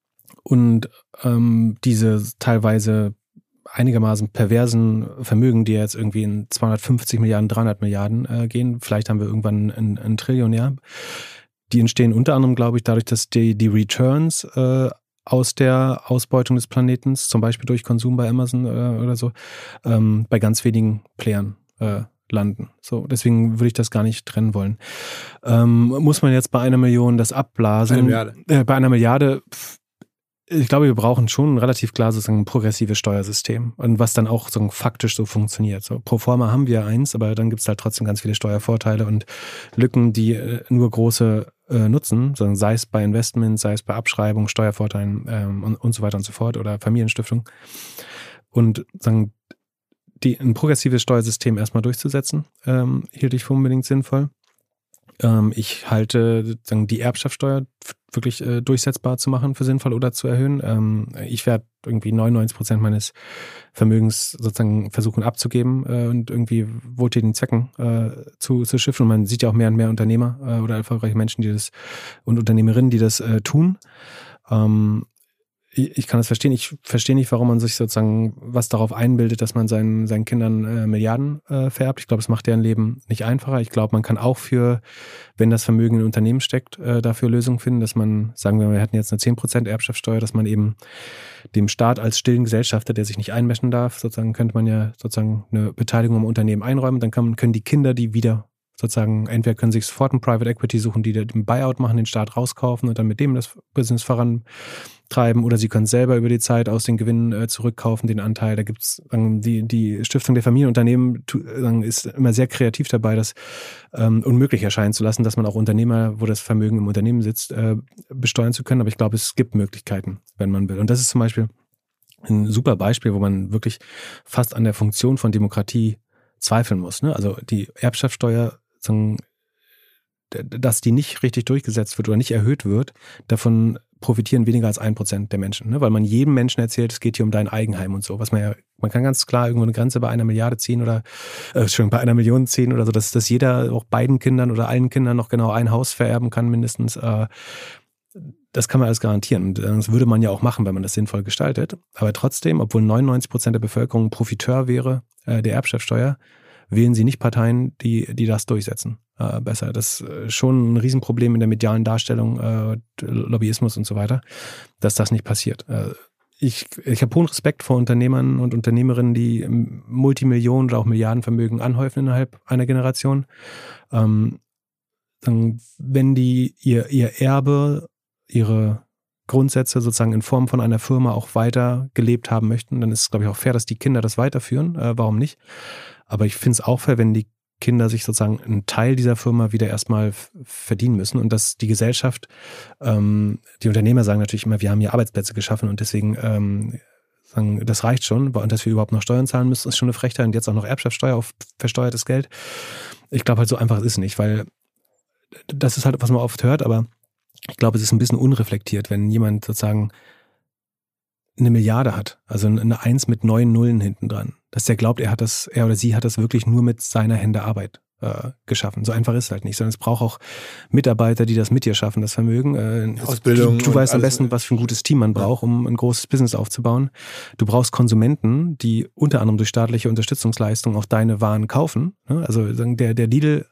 Und ähm, diese teilweise einigermaßen perversen Vermögen, die jetzt irgendwie in zweihundertfünfzig Milliarden, dreihundert Milliarden äh, gehen, vielleicht haben wir irgendwann einen, einen Trillionär, die entstehen unter anderem, glaube ich, dadurch, dass die, die Returns äh, aus der Ausbeutung des Planetens, zum Beispiel durch Konsum bei Amazon äh, oder so, ähm, bei ganz wenigen Playern äh, landen. So, deswegen würde ich das gar nicht trennen wollen. Ähm, muss man jetzt bei einer Million das abblasen? Eine Milliarde. Äh, bei einer Milliarde, pff, ich glaube, wir brauchen schon ein relativ klar sozusagen ein progressives Steuersystem und was dann auch so faktisch so funktioniert. So, pro forma haben wir eins, aber dann gibt es halt trotzdem ganz viele Steuervorteile und Lücken, die äh, nur große äh, nutzen, sondern sei es bei Investments, sei es bei Abschreibung, Steuervorteilen ähm, und, und so weiter und so fort oder Familienstiftung. Und sagen Die, ein progressives Steuersystem erstmal durchzusetzen, ähm, hielt ich für unbedingt sinnvoll. Ähm, ich halte sozusagen die Erbschaftssteuer wirklich äh, durchsetzbar zu machen für sinnvoll oder zu erhöhen. Ähm, ich werde irgendwie neunundneunzig Prozent meines Vermögens sozusagen versuchen abzugeben äh, und irgendwie wohltätigen Zwecken äh, zu, zu schiffen. Und man sieht ja auch mehr und mehr Unternehmer äh, oder erfolgreiche Menschen, die das und Unternehmerinnen, die das äh, tun. Ähm, Ich kann das verstehen. Ich verstehe nicht, warum man sich sozusagen was darauf einbildet, dass man seinen, seinen Kindern äh, Milliarden äh, vererbt. Ich glaube, es macht deren Leben nicht einfacher. Ich glaube, man kann auch für, wenn das Vermögen in Unternehmen steckt, äh, dafür Lösungen finden, dass man, sagen wir, wir hätten jetzt eine zehn Prozent Erbschaftssteuer, dass man eben dem Staat als stillen Gesellschafter, der sich nicht einmischen darf, sozusagen könnte man ja sozusagen eine Beteiligung am Unternehmen einräumen. Dann kann, können die Kinder die wieder sozusagen, entweder können sich sofort ein Private Equity suchen, die den Buyout machen, den Staat rauskaufen und dann mit dem das Business vorantreiben, oder sie können selber über die Zeit aus den Gewinnen äh, zurückkaufen, den Anteil. Da gibt's ähm, die die Stiftung der Familienunternehmen äh, ist immer sehr kreativ dabei, das ähm, unmöglich erscheinen zu lassen, dass man auch Unternehmer, wo das Vermögen im Unternehmen sitzt, äh, besteuern zu können. Aber ich glaube, es gibt Möglichkeiten, wenn man will. Und das ist zum Beispiel ein super Beispiel, wo man wirklich fast an der Funktion von Demokratie zweifeln muss. Ne? Also die Erbschaftssteuer, dass die nicht richtig durchgesetzt wird oder nicht erhöht wird, davon profitieren weniger als ein Prozent der Menschen, ne? Weil man jedem Menschen erzählt, es geht hier um dein Eigenheim und so. Was man ja, man kann ganz klar irgendwo eine Grenze bei einer Milliarde ziehen oder äh, Entschuldigung, bei einer Million ziehen oder so, dass, dass jeder auch beiden Kindern oder allen Kindern noch genau ein Haus vererben kann mindestens. Äh, das kann man alles garantieren. Und das würde man ja auch machen, wenn man das sinnvoll gestaltet. Aber trotzdem, obwohl neunundneunzig Prozent der Bevölkerung Profiteur wäre äh, der Erbschaftssteuer, wählen sie nicht Parteien, die, die das durchsetzen. Äh, besser. Das ist schon ein Riesenproblem in der medialen Darstellung, äh, Lobbyismus und so weiter, dass das nicht passiert. Äh, ich ich habe hohen Respekt vor Unternehmern und Unternehmerinnen, die Multimillionen oder auch Milliardenvermögen anhäufen innerhalb einer Generation. Ähm, dann, wenn die ihr, ihr Erbe, ihre Grundsätze sozusagen in Form von einer Firma auch weiter gelebt haben möchten, dann ist es, glaube ich, auch fair, dass die Kinder das weiterführen. Äh, warum nicht? Aber ich finde es auch fair, wenn die Kinder sich sozusagen einen Teil dieser Firma wieder erstmal f- verdienen müssen und dass die Gesellschaft, ähm, die Unternehmer sagen natürlich immer, wir haben hier Arbeitsplätze geschaffen und deswegen ähm, sagen, das reicht schon. Und dass wir überhaupt noch Steuern zahlen müssen, ist schon eine Frechheit und jetzt auch noch Erbschaftssteuer auf versteuertes Geld. Ich glaube halt, so einfach ist es nicht, weil das ist halt, was man oft hört, aber ich glaube, es ist ein bisschen unreflektiert, wenn jemand sozusagen eine Milliarde hat, also eine Eins mit neun Nullen hinten dran, dass der glaubt, er hat das, er oder sie hat das wirklich nur mit seiner Hände Arbeit äh, geschaffen. So einfach ist es halt nicht, sondern es braucht auch Mitarbeiter, die das mit dir schaffen, das Vermögen. Äh, Ausbildung. Du, du weißt am besten, was für ein gutes Team man braucht, um ein großes Business aufzubauen. Du brauchst Konsumenten, die unter anderem durch staatliche Unterstützungsleistungen auch deine Waren kaufen. Also der, der Lidl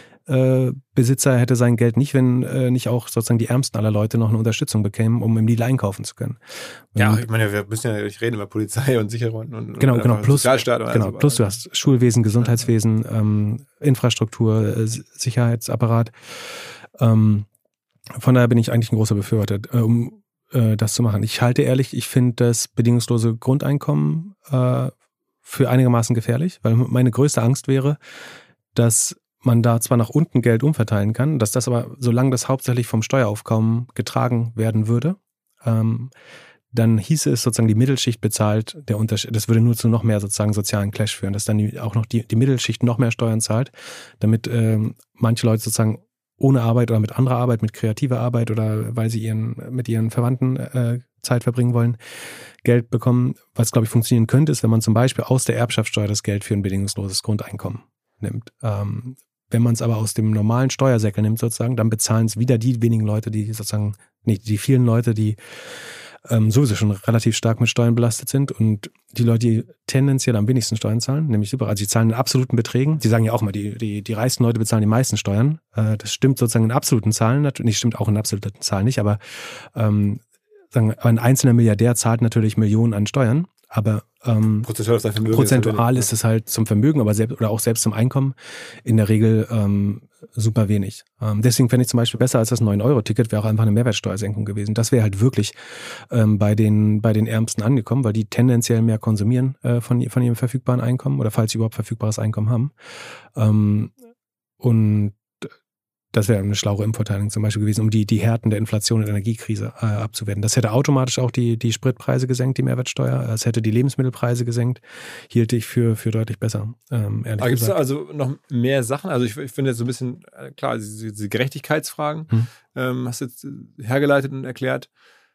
Äh, Besitzer hätte sein Geld nicht, wenn äh, nicht auch sozusagen die Ärmsten aller Leute noch eine Unterstützung bekämen, um im Lidl einkaufen zu können. Ja, ich meine, wir müssen ja nicht reden über Polizei und Sicherung und, genau, und genau, plus, Sozialstaat. Und genau, also, plus du hast Schulwesen, Gesundheitswesen, ähm, Infrastruktur, äh, Sicherheitsapparat. Ähm, von daher bin ich eigentlich ein großer Befürworter, äh, um äh, das zu machen. Ich halte ehrlich, ich finde das bedingungslose Grundeinkommen äh, für einigermaßen gefährlich, weil meine größte Angst wäre, dass man da zwar nach unten Geld umverteilen kann, dass das aber, solange das hauptsächlich vom Steueraufkommen getragen werden würde, ähm, dann hieße es sozusagen, die Mittelschicht bezahlt, der Unterschied, das würde nur zu noch mehr sozusagen sozialen Clash führen, dass dann die, auch noch die, die Mittelschicht noch mehr Steuern zahlt, damit ähm, manche Leute sozusagen ohne Arbeit oder mit anderer Arbeit, mit kreativer Arbeit oder weil sie ihren mit ihren Verwandten äh, Zeit verbringen wollen, Geld bekommen. Was, glaube ich, funktionieren könnte, ist, wenn man zum Beispiel aus der Erbschaftssteuer das Geld für ein bedingungsloses Grundeinkommen nimmt. Ähm, Wenn man es aber aus dem normalen Steuersäckel nimmt sozusagen, dann bezahlen es wieder die wenigen Leute, die sozusagen, nee, die vielen Leute, die ähm, sowieso schon relativ stark mit Steuern belastet sind und die Leute, die tendenziell am wenigsten Steuern zahlen, nämlich super, also die zahlen in absoluten Beträgen. Die sagen ja auch mal, die, die, die reichsten Leute bezahlen die meisten Steuern. Äh, das stimmt sozusagen in absoluten Zahlen, natürlich stimmt auch in absoluten Zahlen nicht, aber ähm, sagen, ein einzelner Milliardär zahlt natürlich Millionen an Steuern. Aber ähm, prozentual, auf sein Vermögen prozentual ist, ist es halt zum Vermögen, aber selbst oder auch selbst zum Einkommen in der Regel ähm, super wenig. Ähm, deswegen fände ich zum Beispiel besser als das neun Euro Ticket, wäre auch einfach eine Mehrwertsteuersenkung gewesen. Das wäre halt wirklich ähm, bei den bei den Ärmsten angekommen, weil die tendenziell mehr konsumieren äh, von, von ihrem verfügbaren Einkommen oder falls sie überhaupt verfügbares Einkommen haben. Ähm, und das wäre eine schlaue Umverteilung zum Beispiel gewesen, um die, die Härten der Inflation und Energiekrise äh, abzuwenden. Das hätte automatisch auch die, die Spritpreise gesenkt, die Mehrwertsteuer. Es hätte die Lebensmittelpreise gesenkt. Hielte ich für, für deutlich besser, ähm, ehrlich Aber gibt es da gesagt. also noch mehr Sachen? Also ich, ich finde jetzt so ein bisschen, äh, klar, diese, diese Gerechtigkeitsfragen hm. ähm, hast du jetzt hergeleitet und erklärt.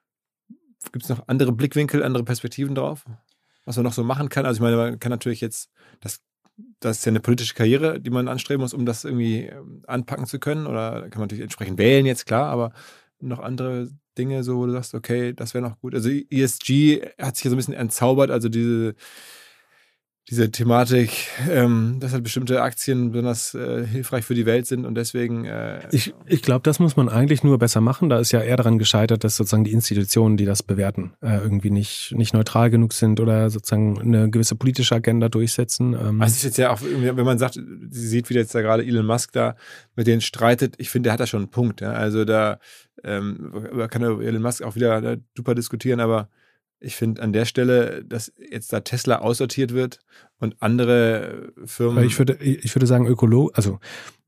Gibt es noch andere Blickwinkel, andere Perspektiven drauf? Was man noch so machen kann? Also ich meine, man kann natürlich jetzt das Das ist ja eine politische Karriere, die man anstreben muss, um das irgendwie anpacken zu können. Oder kann man natürlich entsprechend wählen, jetzt klar, aber noch andere Dinge, so wo du sagst, okay, das wäre noch gut. Also E S G hat sich ja so ein bisschen entzaubert, also diese, diese Thematik, ähm, dass halt bestimmte Aktien besonders äh, hilfreich für die Welt sind und deswegen... Äh, ich ich glaube, das muss man eigentlich nur besser machen. Da ist ja eher daran gescheitert, dass sozusagen die Institutionen, die das bewerten, äh, irgendwie nicht, nicht neutral genug sind oder sozusagen eine gewisse politische Agenda durchsetzen. Ähm. Also es ist jetzt ja auch, wenn man sagt, sie sieht, wie jetzt da gerade Elon Musk da mit denen streitet, ich finde, der hat da schon einen Punkt. Ja? Also da ähm, kann Elon Musk auch wieder da super diskutieren, aber ich finde an der Stelle, dass jetzt da Tesla aussortiert wird und andere Firmen... Ich würde, ich würde sagen, Ökolo, also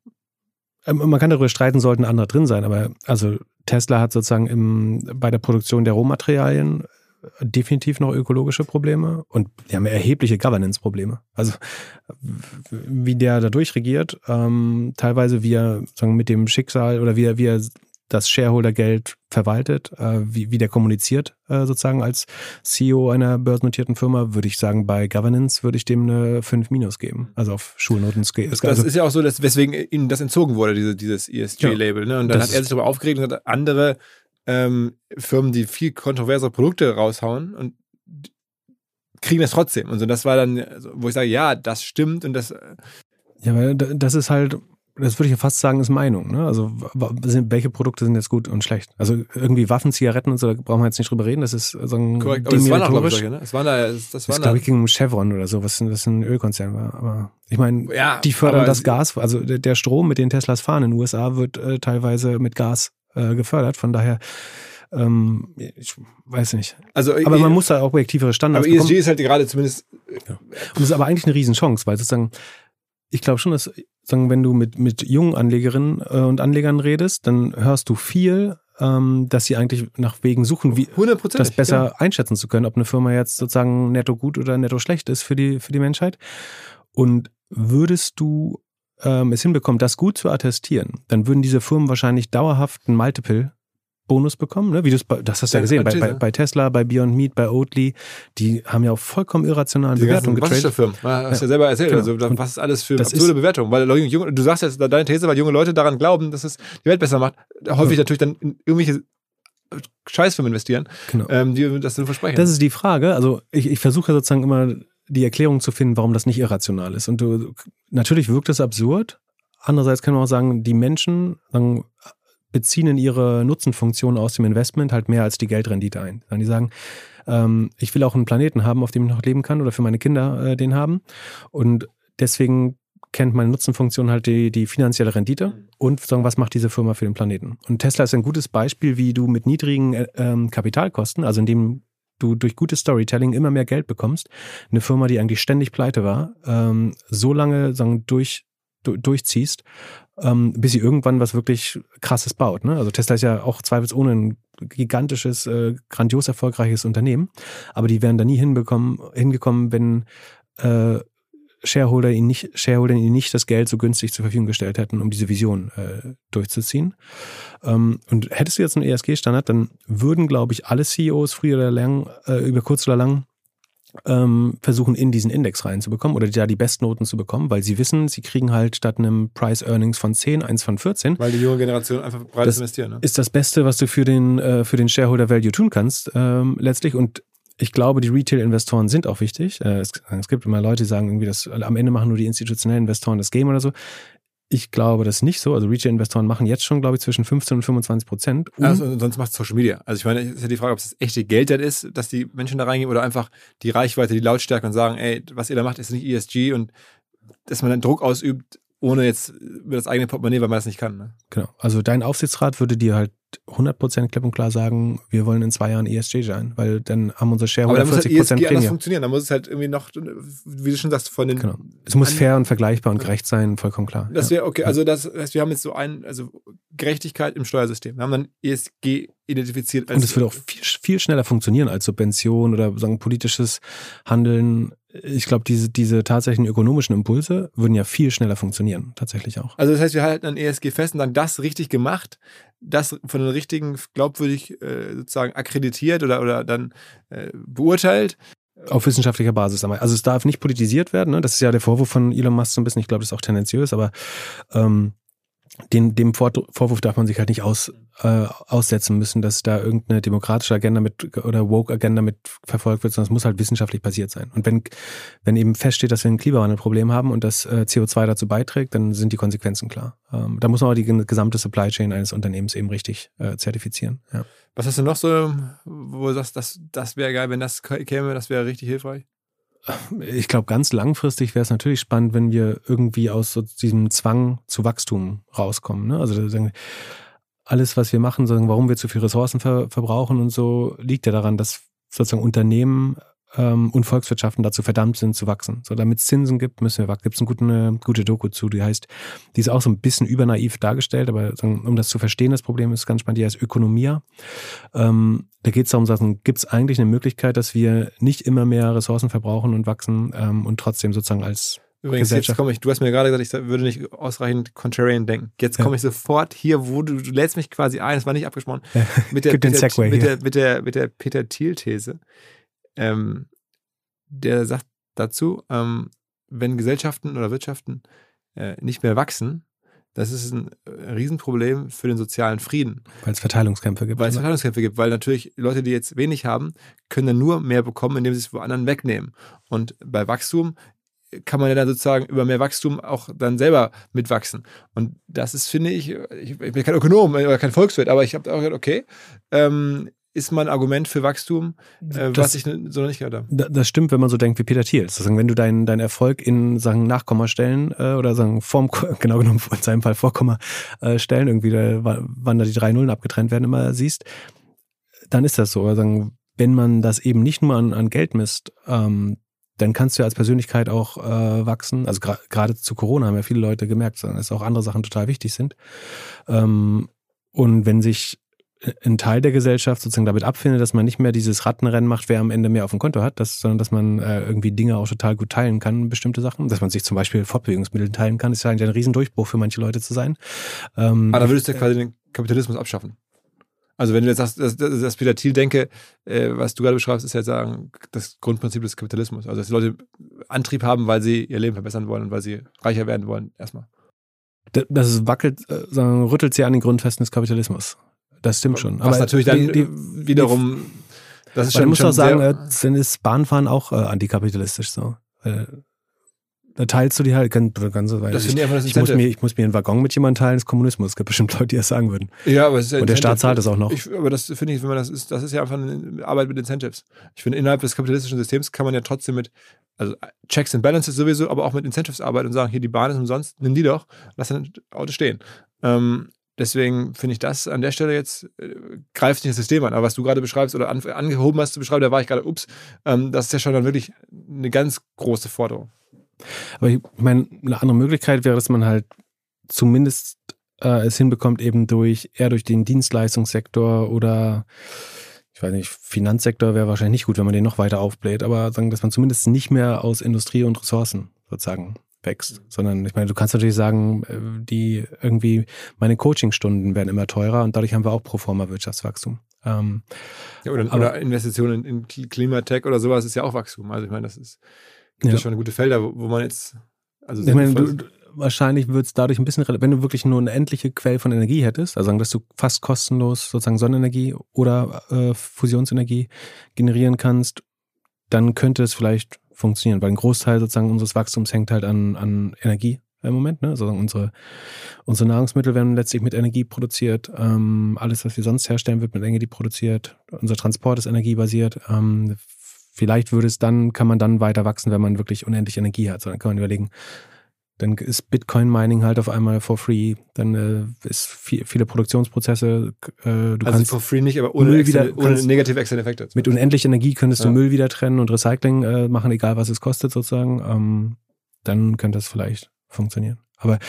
man kann darüber streiten, sollten andere drin sein, aber also Tesla hat sozusagen im, bei der Produktion der Rohmaterialien definitiv noch ökologische Probleme und die haben erhebliche Governance-Probleme. Also wie der da durchregiert, ähm, teilweise wie er sagen, mit dem Schicksal oder wie er, wie er das Shareholder-Geld verwaltet, äh, wie, wie der kommuniziert äh, sozusagen als C E O einer börsennotierten Firma, würde ich sagen, bei Governance würde ich dem eine fünf minus geben, also auf Schulnoten-Scale. Das, das ist ja auch so, dass, weswegen ihnen das entzogen wurde, diese, dieses E S G-Label. Ne? Und dann hat er sich darüber aufgeregt und hat andere ähm, Firmen, die viel kontroversere Produkte raushauen und kriegen das trotzdem. Und so, das war dann, wo ich sage, ja, das stimmt und das Ja, weil das ist halt, das würde ich ja fast sagen, ist Meinung. Ne? Also sind, welche Produkte sind jetzt gut und schlecht? Also irgendwie Waffen, Zigaretten und so, da brauchen wir jetzt nicht drüber reden. Das ist so ein Korrekt, aber das waren auch, glaube ich, solche, ne? Das waren da, das, das waren glaube ich, gegen Chevron oder so, was, was ein Ölkonzern war. Aber ich meine, ja, die fördern das Gas, also der, der Strom, mit dem Teslas fahren in den U S A, wird äh, teilweise mit Gas äh, gefördert. Von daher, ähm, ich weiß nicht. Also, aber ich, man muss da auch objektivere Standards aber E S G bekommen. Ist halt gerade zumindest... Ja. Und das ist aber eigentlich eine Riesenchance, weil sozusagen, ich glaube schon, dass sagen, wenn du mit, mit jungen Anlegerinnen äh, und Anlegern redest, dann hörst du viel, ähm, dass sie eigentlich nach Wegen suchen, wie das besser ja. einschätzen zu können, ob eine Firma jetzt sozusagen netto gut oder netto schlecht ist für die, für die Menschheit. Und würdest du ähm, es hinbekommen, das gut zu attestieren, dann würden diese Firmen wahrscheinlich dauerhaft ein Multiple Bonus bekommen, ne? Wie du's bei, das hast du ja, ja gesehen, bei, bei, bei Tesla, bei Beyond Meat, bei Oatly, die haben ja auch vollkommen irrationale Bewertungen getradet. Firmen. Hast du ja selber erzählt, genau. Also was ist alles für absurde Bewertungen, weil junge, du sagst jetzt deine These, weil junge Leute daran glauben, dass es die Welt besser macht, häufig ja. natürlich dann in irgendwelche Scheißfirmen investieren, genau. ähm, die das dann versprechen. Das ist die Frage, also ich, ich versuche sozusagen immer die Erklärung zu finden, warum das nicht irrational ist. Und du, natürlich wirkt es absurd, andererseits kann man auch sagen, die Menschen sagen, beziehen in ihre Nutzenfunktion aus dem Investment halt mehr als die Geldrendite ein. Die sagen, ähm, ich will auch einen Planeten haben, auf dem ich noch leben kann oder für meine Kinder äh, den haben. Und deswegen kennt meine Nutzenfunktion halt die, die finanzielle Rendite und sagen, was macht diese Firma für den Planeten. Und Tesla ist ein gutes Beispiel, wie du mit niedrigen äh, ähm, Kapitalkosten, also indem du durch gutes Storytelling immer mehr Geld bekommst, eine Firma, die eigentlich ständig pleite war, ähm, so lange sagen, durch, du, durchziehst, Ähm, bis sie irgendwann was wirklich Krasses baut. Ne? Also Tesla ist ja auch zweifelsohne ein gigantisches, äh, grandios erfolgreiches Unternehmen, aber die wären da nie hinbekommen, hingekommen, wenn äh, Shareholder ihnen nicht, Shareholder ihnen nicht das Geld so günstig zur Verfügung gestellt hätten, um diese Vision äh, durchzuziehen. Ähm, und hättest du jetzt einen E S G-Standard, dann würden, glaube ich, alle C E Os früher oder lang, äh, über kurz oder lang, Ähm, versuchen in diesen Index reinzubekommen oder da die Bestnoten zu bekommen, weil sie wissen, sie kriegen halt statt einem Price Earnings von zehn, eins von vierzehn. Weil die junge Generation einfach breit investieren. Ne? Ist das Beste, was du für den, äh, für den Shareholder Value tun kannst, ähm, letztlich. Und ich glaube, die Retail-Investoren sind auch wichtig. Äh, es, es gibt immer Leute, die sagen irgendwie, dass am Ende machen nur die institutionellen Investoren das Game oder so. Ich glaube, das ist nicht so. Also Retail-Investoren machen jetzt schon, glaube ich, zwischen fünfzehn und fünfundzwanzig Prozent. Um also, sonst macht Social Media. Also ich meine, es ist ja die Frage, ob es das echte Geld dann ist, dass die Menschen da reingehen oder einfach die Reichweite, die Lautstärke und sagen, ey, was ihr da macht, ist nicht E S G und dass man dann Druck ausübt, ohne jetzt über das eigene Portemonnaie, weil man das nicht kann. Ne? Genau. Also dein Aufsichtsrat würde dir halt hundert Prozent klipp und klar sagen, wir wollen in zwei Jahren E S G sein, weil dann haben unsere Shareholder vierzig Prozent Prämie. Aber dann muss halt E S G anders funktionieren. Da muss es halt irgendwie noch, wie du schon sagst, von den... Genau. Es muss fair und vergleichbar und gerecht sein, vollkommen klar. Das wäre okay. Also das heißt, wir haben jetzt so ein, also Gerechtigkeit im Steuersystem. Wir haben dann E S G identifiziert. Als und es würde auch viel, viel schneller funktionieren als Subvention oder sagen politisches Handeln. Ich glaube, diese, diese tatsächlichen ökonomischen Impulse würden ja viel schneller funktionieren, tatsächlich auch. Also das heißt, wir halten an E S G fest und sagen, das richtig gemacht, das von den richtigen glaubwürdig äh, sozusagen akkreditiert oder, oder dann äh, beurteilt. Auf wissenschaftlicher Basis. Also es darf nicht politisiert werden. Ne? Das ist ja der Vorwurf von Elon Musk so ein bisschen. Ich glaube, das ist auch tendenziös, aber ähm, den, dem Vorwurf darf man sich halt nicht aus, äh, aussetzen müssen, dass da irgendeine demokratische Agenda mit oder Woke-Agenda mit verfolgt wird, sondern es muss halt wissenschaftlich basiert sein. Und wenn, wenn eben feststeht, dass wir ein Klimawandelproblem haben und das äh, C O zwei dazu beiträgt, dann sind die Konsequenzen klar. Ähm, da muss man auch die gesamte Supply Chain eines Unternehmens eben richtig äh, zertifizieren. Ja. Was hast du noch so, wo du sagst, das, das wäre geil, wenn das käme, das wäre richtig hilfreich? Ich glaube, ganz langfristig wäre es natürlich spannend, wenn wir irgendwie aus so diesem Zwang zu Wachstum rauskommen. Ne? Also alles, was wir machen, sagen, warum wir zu viel Ressourcen ver- verbrauchen und so, liegt ja daran, dass sozusagen Unternehmen ähm, und Volkswirtschaften dazu verdammt sind zu wachsen. So, damit es Zinsen gibt, müssen wir wachsen. Gibt es eine gute, eine gute Doku zu, die heißt, die ist auch so ein bisschen übernaiv dargestellt, aber sagen, um das zu verstehen, das Problem ist ganz spannend, die heißt Ökonomia. Ähm, da geht es darum, sagen, gibt es eigentlich eine Möglichkeit, dass wir nicht immer mehr Ressourcen verbrauchen und wachsen ähm, und trotzdem sozusagen als Übrigens, jetzt komme ich, du hast mir gerade gesagt, ich würde nicht ausreichend Contrarian denken. Jetzt komme ja. ich sofort hier, wo du, du lädst mich quasi ein, es war nicht abgesprochen, ja. mit, der, mit, der, Segway, mit, der, mit, der, mit der Peter Thiel-These. Ähm, der sagt dazu, ähm, wenn Gesellschaften oder Wirtschaften äh, nicht mehr wachsen, das ist ein äh, Riesenproblem für den sozialen Frieden. Weil es Verteilungskämpfe gibt. Weil es Verteilungskämpfe gibt, weil natürlich Leute, die jetzt wenig haben, können dann nur mehr bekommen, indem sie es von anderen wegnehmen. Und bei Wachstum kann man ja dann sozusagen über mehr Wachstum auch dann selber mitwachsen. Und das ist, finde ich, ich, ich bin kein Ökonom oder kein Volkswirt, aber ich habe auch gedacht, okay, ähm, ist mal ein Argument für Wachstum, äh, was ich so noch nicht gehört habe. Das stimmt, wenn man so denkt wie Peter Thiel. Sozusagen, wenn du deinen dein Erfolg in sagen, Nachkommastellen äh, oder sagen Form, genau genommen in seinem Fall Vorkommastellen, irgendwie, da, wann da die drei Nullen abgetrennt werden, immer siehst, dann ist das so. Also, wenn man das eben nicht nur an, an Geld misst, ähm, dann kannst du ja als Persönlichkeit auch äh, wachsen. Also gra- gerade zu Corona haben ja viele Leute gemerkt, dass auch andere Sachen total wichtig sind. Ähm, und wenn sich ein Teil der Gesellschaft sozusagen damit abfindet, dass man nicht mehr dieses Rattenrennen macht, wer am Ende mehr auf dem Konto hat, dass, sondern dass man äh, irgendwie Dinge auch total gut teilen kann, bestimmte Sachen. Dass man sich zum Beispiel Fortbewegungsmittel teilen kann, ist ja eigentlich ein Riesendurchbruch für manche Leute zu sein. Ähm, Aber da würdest du ja quasi den Kapitalismus abschaffen. Also wenn du jetzt sagst, dass, dass, dass Peter Thiel denke, äh, was du gerade beschreibst, ist ja sagen, das Grundprinzip des Kapitalismus. Also dass die Leute Antrieb haben, weil sie ihr Leben verbessern wollen und weil sie reicher werden wollen, erstmal. Das wackelt, äh, sagen, rüttelt sehr an den Grundfesten des Kapitalismus. Das stimmt schon. Was aber natürlich dann die, die, wiederum, das ist schon, man muss schon auch sagen, sehr, äh, dann ist Bahnfahren auch äh, antikapitalistisch so. Äh, da teilst du die halt ganz, ganz so weit. Das ich, ich, das ich, muss mir, ich muss mir einen Waggon mit jemandem teilen, das ist Kommunismus. Es gibt bestimmt Leute, die das sagen würden. Ja, aber es ist ja und der Staat zahlt das auch noch. Ich, aber das finde ich, wenn man das ist, das ist ja einfach eine Arbeit mit Incentives. Ich finde, innerhalb des kapitalistischen Systems kann man ja trotzdem mit, also Checks and Balances sowieso, aber auch mit Incentives arbeiten und sagen, hier die Bahn ist umsonst, nimm die doch, lass dein Auto stehen. Ähm, Deswegen finde ich das an der Stelle jetzt, äh, greift nicht das System an. Aber was du gerade beschreibst oder an, angehoben hast zu beschreiben, da war ich gerade, ups, ähm, das ist ja schon dann wirklich eine ganz große Forderung. Aber ich meine, eine andere Möglichkeit wäre, dass man halt zumindest äh, es hinbekommt, eben durch eher durch den Dienstleistungssektor oder ich weiß nicht, Finanzsektor wäre wahrscheinlich nicht gut, wenn man den noch weiter aufbläht, aber sagen, dass man zumindest nicht mehr aus Industrie und Ressourcen sozusagen wächst, sondern ich meine, du kannst natürlich sagen, die irgendwie, meine Coachingstunden werden immer teurer und dadurch haben wir auch pro forma Wirtschaftswachstum. Ähm, ja, oder, aber, oder Investitionen in Klimatech oder sowas ist ja auch Wachstum. Also ich meine, das ist gibt ja schon gute Felder, wo, wo man jetzt also ich meine, du, du, wahrscheinlich wird es dadurch ein bisschen relevant, wenn du wirklich nur eine endliche Quelle von Energie hättest, also sagen, dass du fast kostenlos sozusagen Sonnenenergie oder äh, Fusionsenergie generieren kannst, dann könnte es vielleicht funktionieren, weil ein Großteil sozusagen unseres Wachstums hängt halt an, an Energie im Moment. Ne? Also unsere, unsere Nahrungsmittel werden letztlich mit Energie produziert. Ähm, alles, was wir sonst herstellen, wird mit Energie produziert. Unser Transport ist energiebasiert. Ähm, vielleicht würde es dann, kann man dann weiter wachsen, wenn man wirklich unendlich Energie hat. So, dann kann man überlegen, dann ist Bitcoin-Mining halt auf einmal for free. Dann äh, ist viel, viele Produktionsprozesse. Äh, du also kannst for free nicht, aber ohne, Müll externe, wieder, ohne negative externe Effekte. Mit unendlich Energie könntest ja. du Müll wieder trennen und Recycling äh, machen, egal was es kostet sozusagen. Ähm, dann könnte das vielleicht funktionieren. Aber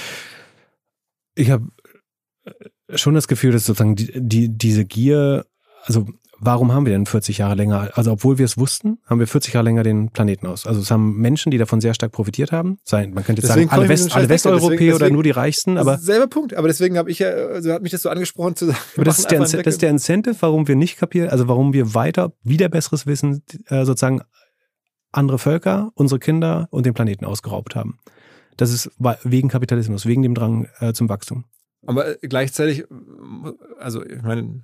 ich habe schon das Gefühl, dass sozusagen die, die, diese Gier, also warum haben wir denn vierzig Jahre länger, also obwohl wir es wussten, haben wir vierzig Jahre länger den Planeten aus. Also es haben Menschen, die davon sehr stark profitiert haben. Sein, man könnte jetzt deswegen sagen, alle, West, alle Westeuropäer deswegen, deswegen, oder nur die Reichsten. Aber selber Punkt, aber deswegen habe ich ja, also hat mich das so angesprochen zu sagen. Aber das ist, der, das ist der Incentive, warum wir nicht kapieren, also warum wir weiter, wieder besseres Wissen, äh, sozusagen andere Völker, unsere Kinder und den Planeten ausgeraubt haben. Das ist wegen Kapitalismus, wegen dem Drang äh, zum Wachstum. Aber gleichzeitig, also ich meine,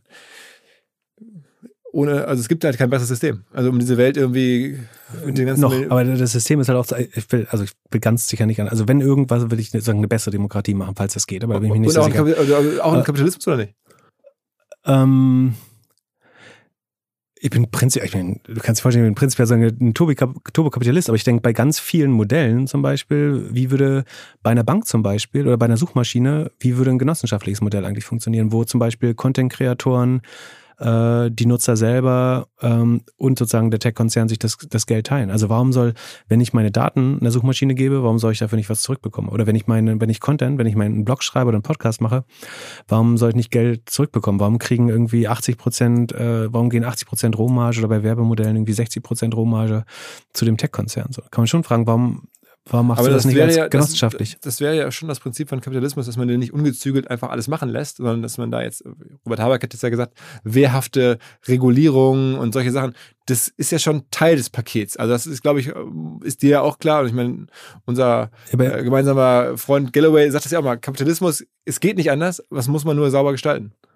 ohne, also es gibt halt kein besseres System. Also um diese Welt irgendwie mit den ganzen noch, Welt aber das System ist halt auch, ich will, also ich will ganz sicher nicht an, also wenn irgendwas, will ich sagen, eine bessere Demokratie machen, falls das geht, aber da bin ich mir nicht so sicher. Kapi- also auch im Kapitalismus oder nicht? Ähm, ich bin prinzipiell, ich bin, du kannst dir vorstellen, ich bin prinzipiell sagen, ein Turbokapitalist, aber ich denke bei ganz vielen Modellen zum Beispiel, wie würde bei einer Bank zum Beispiel oder bei einer Suchmaschine, wie würde ein genossenschaftliches Modell eigentlich funktionieren, wo zum Beispiel Content-Kreatoren, die Nutzer selber ähm, und sozusagen der Tech-Konzern sich das, das Geld teilen. Also warum soll, wenn ich meine Daten einer Suchmaschine gebe, warum soll ich dafür nicht was zurückbekommen? Oder wenn ich meine, wenn ich Content, wenn ich meinen Blog schreibe oder einen Podcast mache, warum soll ich nicht Geld zurückbekommen? Warum kriegen irgendwie achtzig Prozent, äh, warum gehen achtzig Prozent Rohmarge oder bei Werbemodellen irgendwie sechzig Prozent Rohmarge zu dem Tech-Konzern? So, kann man schon fragen, warum Warum machst aber du das, das nicht als ja, genossenschaftlich? Das, das wäre ja schon das Prinzip von Kapitalismus, dass man den nicht ungezügelt einfach alles machen lässt, sondern dass man da jetzt, Robert Habeck hat jetzt ja gesagt, wehrhafte Regulierung und solche Sachen, das ist ja schon Teil des Pakets. Also das ist, glaube ich, ist dir ja auch klar. Und ich meine, unser äh, gemeinsamer Freund Galloway sagt das ja auch mal, Kapitalismus, es geht nicht anders, was muss man nur sauber gestalten.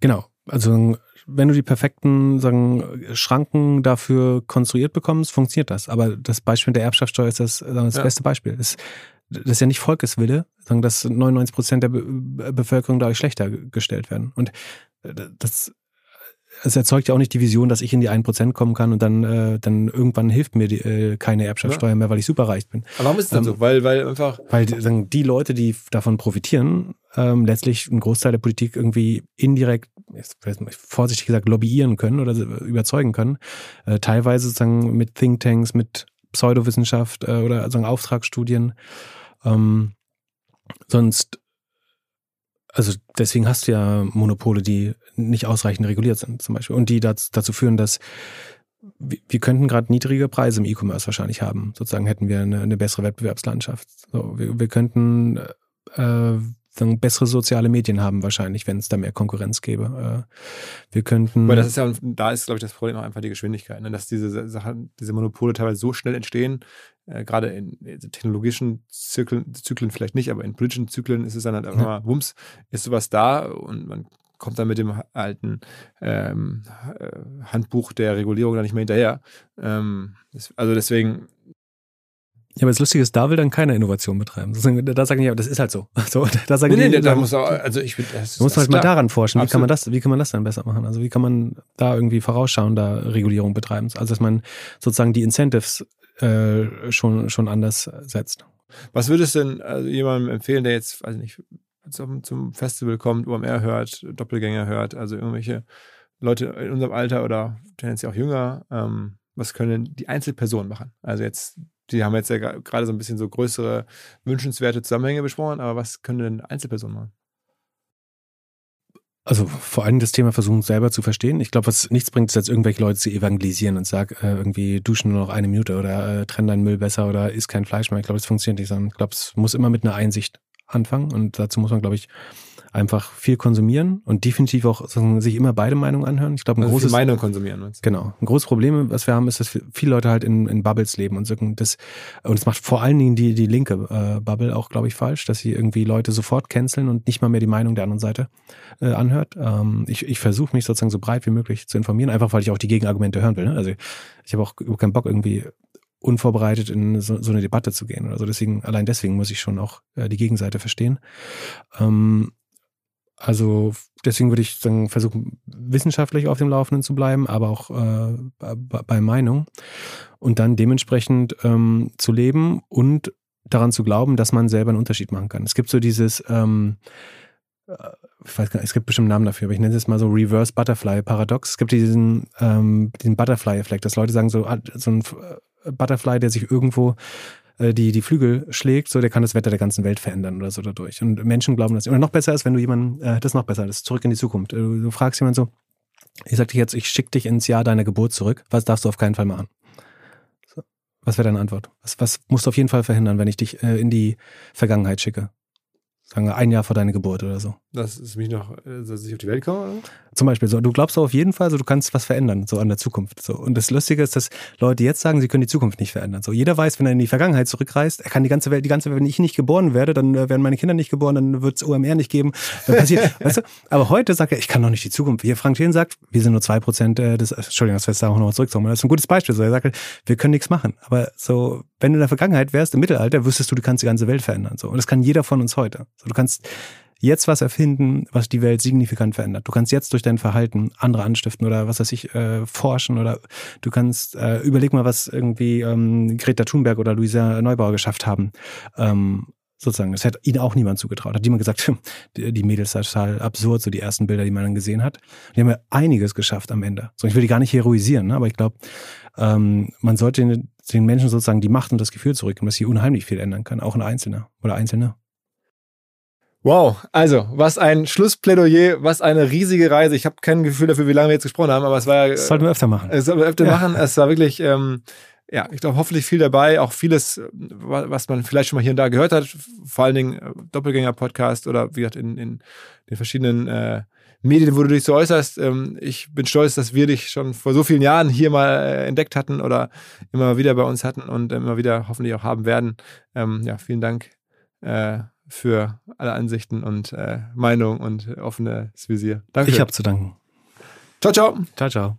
Genau, also wenn du die perfekten sagen, Schranken dafür konstruiert bekommst, funktioniert das. Aber das Beispiel der Erbschaftssteuer ist das, das ja. beste Beispiel. Das, das ist ja nicht Volkeswille, sondern dass neunundneunzig Prozent der Be- Bevölkerung dadurch schlechter gestellt werden. Und das, es erzeugt ja auch nicht die Vision, dass ich in die ein Prozent kommen kann und dann, äh, dann irgendwann hilft mir die, äh, keine Erbschaftssteuer ja. mehr, weil ich superreich bin. Aber warum ist es denn ähm, so? Weil, weil einfach... Weil die, die Leute, die davon profitieren, ähm, letztlich einen Großteil der Politik irgendwie indirekt, vorsichtig gesagt, lobbyieren können oder überzeugen können. Äh, teilweise sozusagen mit Thinktanks, mit Pseudowissenschaft äh, oder sozusagen Auftragsstudien. Ähm, sonst Also deswegen hast du ja Monopole, die nicht ausreichend reguliert sind zum Beispiel und die dazu, dazu führen, dass wir, wir könnten gerade niedrige Preise im E-Commerce wahrscheinlich haben. Sozusagen hätten wir eine, eine bessere Wettbewerbslandschaft. So, wir, wir könnten äh, dann bessere soziale Medien haben wahrscheinlich, wenn es da mehr Konkurrenz gäbe. Äh, wir könnten... Aber das ist ja, da ist, glaube ich, das Problem auch einfach die Geschwindigkeit, ne? Dass diese Sachen, diese Monopole teilweise so schnell entstehen, äh, gerade in, in technologischen Zyklen, Zyklen vielleicht nicht, aber in politischen Zyklen ist es dann halt einfach ja. mal, wumms, ist sowas da und man kommt dann mit dem alten ähm, Handbuch der Regulierung da nicht mehr hinterher. Ähm, das, also deswegen... Ja, aber das Lustige ist, da will dann keiner Innovation betreiben. Da sagen die, ja, das ist halt so. so da sagen nee, die, nee, da muss auch, also ich bin, das, da muss man halt mal daran forschen. Wie Absolut. kann man das, wie kann man das dann besser machen? Also wie kann man da irgendwie vorausschauender Regulierung betreiben? Also dass man sozusagen die Incentives äh, schon schon anders setzt. Was würdest du denn also jemandem empfehlen, der jetzt, weiß nicht, zum, zum Festival kommt, O M R hört, Doppelgänger hört, also irgendwelche Leute in unserem Alter oder tendenziell auch jünger, ähm, was können die Einzelpersonen machen? Also jetzt Die haben jetzt ja gerade so ein bisschen so größere, wünschenswerte Zusammenhänge besprochen, aber was können denn Einzelpersonen machen? Also vor allem das Thema versuchen selber zu verstehen. Ich glaube, was nichts bringt, ist jetzt irgendwelche Leute zu evangelisieren und sagen, äh, irgendwie duschen nur noch eine Minute oder äh, trenn deinen Müll besser oder isst kein Fleisch mehr. Ich glaube, das funktioniert nicht, sondern ich glaube, es muss immer mit einer Einsicht anfangen und dazu muss man, glaube ich, einfach viel konsumieren und definitiv auch sich immer beide Meinungen anhören. Ich glaube, ein also großes Meinung konsumieren. Meinst du? Genau. Ein großes Problem, was wir haben, ist, dass viele Leute halt in, in Bubbles leben und so. Das, und das macht vor allen Dingen die, die linke äh, Bubble auch, glaube ich, falsch, dass sie irgendwie Leute sofort canceln und nicht mal mehr die Meinung der anderen Seite äh, anhört. Ähm, ich ich versuche mich sozusagen so breit wie möglich zu informieren, einfach weil ich auch die Gegenargumente hören will. Ne? Also ich habe auch keinen Bock irgendwie unvorbereitet in so, so eine Debatte zu gehen oder so. Deswegen, allein deswegen muss ich schon auch äh, die Gegenseite verstehen. Ähm, Also deswegen würde ich sagen, versuchen, wissenschaftlich auf dem Laufenden zu bleiben, aber auch äh, bei, bei Meinung und dann dementsprechend ähm, zu leben und daran zu glauben, dass man selber einen Unterschied machen kann. Es gibt so dieses, ähm, ich weiß gar nicht, es gibt bestimmt einen Namen dafür, aber ich nenne es mal so Reverse Butterfly Paradox. Es gibt diesen, ähm, diesen Butterfly-Effekt, dass Leute sagen, so, so ein Butterfly, der sich irgendwo die die Flügel schlägt, so der kann das Wetter der ganzen Welt verändern oder so dadurch. Und Menschen glauben das. Oder noch besser ist, wenn du jemanden, äh, das ist noch besser, das ist zurück in die Zukunft. Du, du fragst jemanden so, ich sag dir jetzt, ich schicke dich ins Jahr deiner Geburt zurück, was darfst du auf keinen Fall machen? So. Was wäre deine Antwort? Was, was musst du auf jeden Fall verhindern, wenn ich dich äh, in die Vergangenheit schicke? Sagen wir ein Jahr vor deiner Geburt oder so. Dass es mich noch, dass ich auf die Welt komme? Oder? Zum Beispiel so. Du glaubst auf jeden Fall, so du kannst was verändern, so an der Zukunft. So. Und das Lustige ist, dass Leute jetzt sagen, sie können die Zukunft nicht verändern. So. Jeder weiß, wenn er in die Vergangenheit zurückreist, er kann die ganze Welt, die ganze Welt, wenn ich nicht geboren werde, dann werden meine Kinder nicht geboren, dann wird es O M R nicht geben. Dann passiert, weißt du? Aber heute sagt er, ich kann doch nicht die Zukunft. Hier Frank Thelen sagt, wir sind nur zwei Prozent des, Entschuldigung, das heißt auch noch zurückzukommen. Das ist ein gutes Beispiel. So. Er sagt, wir können nichts machen. Aber so, wenn du in der Vergangenheit wärst, im Mittelalter, wüsstest du, du kannst die ganze Welt verändern. So. Und das kann jeder von uns heute. So, du kannst jetzt was erfinden, was die Welt signifikant verändert. Du kannst jetzt durch dein Verhalten andere anstiften oder was weiß ich, äh, forschen oder du kannst, äh, überleg mal, was irgendwie ähm, Greta Thunberg oder Luisa Neubauer geschafft haben. Ähm, sozusagen, das hätte ihnen auch niemand zugetraut. Hat jemand gesagt, die, die Mädels sind total absurd, so die ersten Bilder, die man dann gesehen hat. Die haben ja einiges geschafft am Ende. So, ich will die gar nicht heroisieren, ne? Aber ich glaube, ähm, man sollte den, den Menschen sozusagen die Macht und das Gefühl zurückgeben, dass sie unheimlich viel ändern kann, auch ein Einzelner oder Einzelne. Wow, also was ein Schlussplädoyer, was eine riesige Reise. Ich habe kein Gefühl dafür, wie lange wir jetzt gesprochen haben, aber es war ja... Das sollten wir öfter machen. Es sollten wir öfter ja. machen. Es war wirklich, ähm, ja, ich glaube, hoffentlich viel dabei. Auch vieles, was man vielleicht schon mal hier und da gehört hat. Vor allen Dingen Doppelgänger-Podcast oder wie gesagt in, in den verschiedenen äh, Medien, wo du dich so äußerst. Ähm, ich bin stolz, dass wir dich schon vor so vielen Jahren hier mal äh, entdeckt hatten oder immer wieder bei uns hatten und immer wieder hoffentlich auch haben werden. Ähm, ja, vielen Dank. Äh, für alle Ansichten und äh, Meinungen und äh, offenes Visier. Danke. Ich habe zu danken. Ciao, ciao. Ciao, ciao.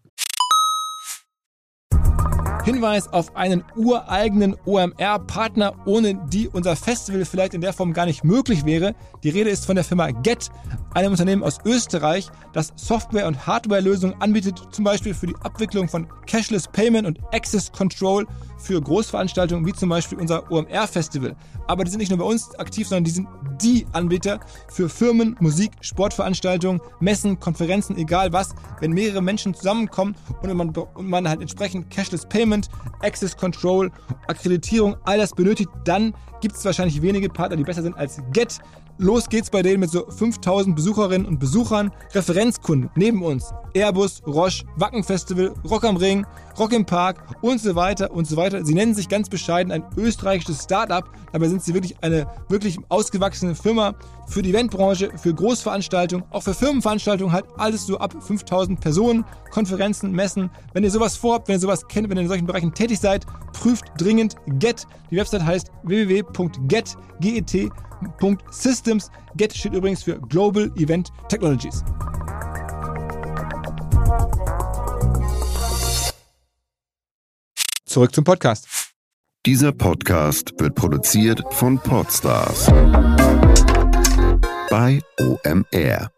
Hinweis auf einen ureigenen O M R-Partner, ohne die unser Festival vielleicht in der Form gar nicht möglich wäre. Die Rede ist von der Firma Get, einem Unternehmen aus Österreich, das Software- und Hardware-Lösungen anbietet, zum Beispiel für die Abwicklung von Cashless Payment und Access Control für Großveranstaltungen wie zum Beispiel unser O M R-Festival. Aber die sind nicht nur bei uns aktiv, sondern die sind die Anbieter für Firmen, Musik, Sportveranstaltungen, Messen, Konferenzen, egal was. Wenn mehrere Menschen zusammenkommen und man, und man halt entsprechend Cashless Payment, Access Control, Akkreditierung, all das benötigt, dann gibt es wahrscheinlich wenige Partner, die besser sind als Get. Los geht's bei denen mit so fünftausend Besucherinnen und Besuchern. Referenzkunden neben uns: Airbus, Roche, Wacken Festival, Rock am Ring, Rock im Park und so weiter und so weiter. Sie nennen sich ganz bescheiden ein österreichisches Start-up. Dabei sind sie wirklich eine wirklich ausgewachsene Firma für die Eventbranche, für Großveranstaltungen, auch für Firmenveranstaltungen, halt alles so ab fünftausend Personen, Konferenzen, Messen. Wenn ihr sowas vorhabt, wenn ihr sowas kennt, wenn ihr in solchen Bereichen tätig seid, prüft dringend Get. Die Website heißt w w w punkt get punkt systems. Get steht übrigens für Global Event Technologies. Zurück zum Podcast. Dieser Podcast wird produziert von Podstars bei O M R.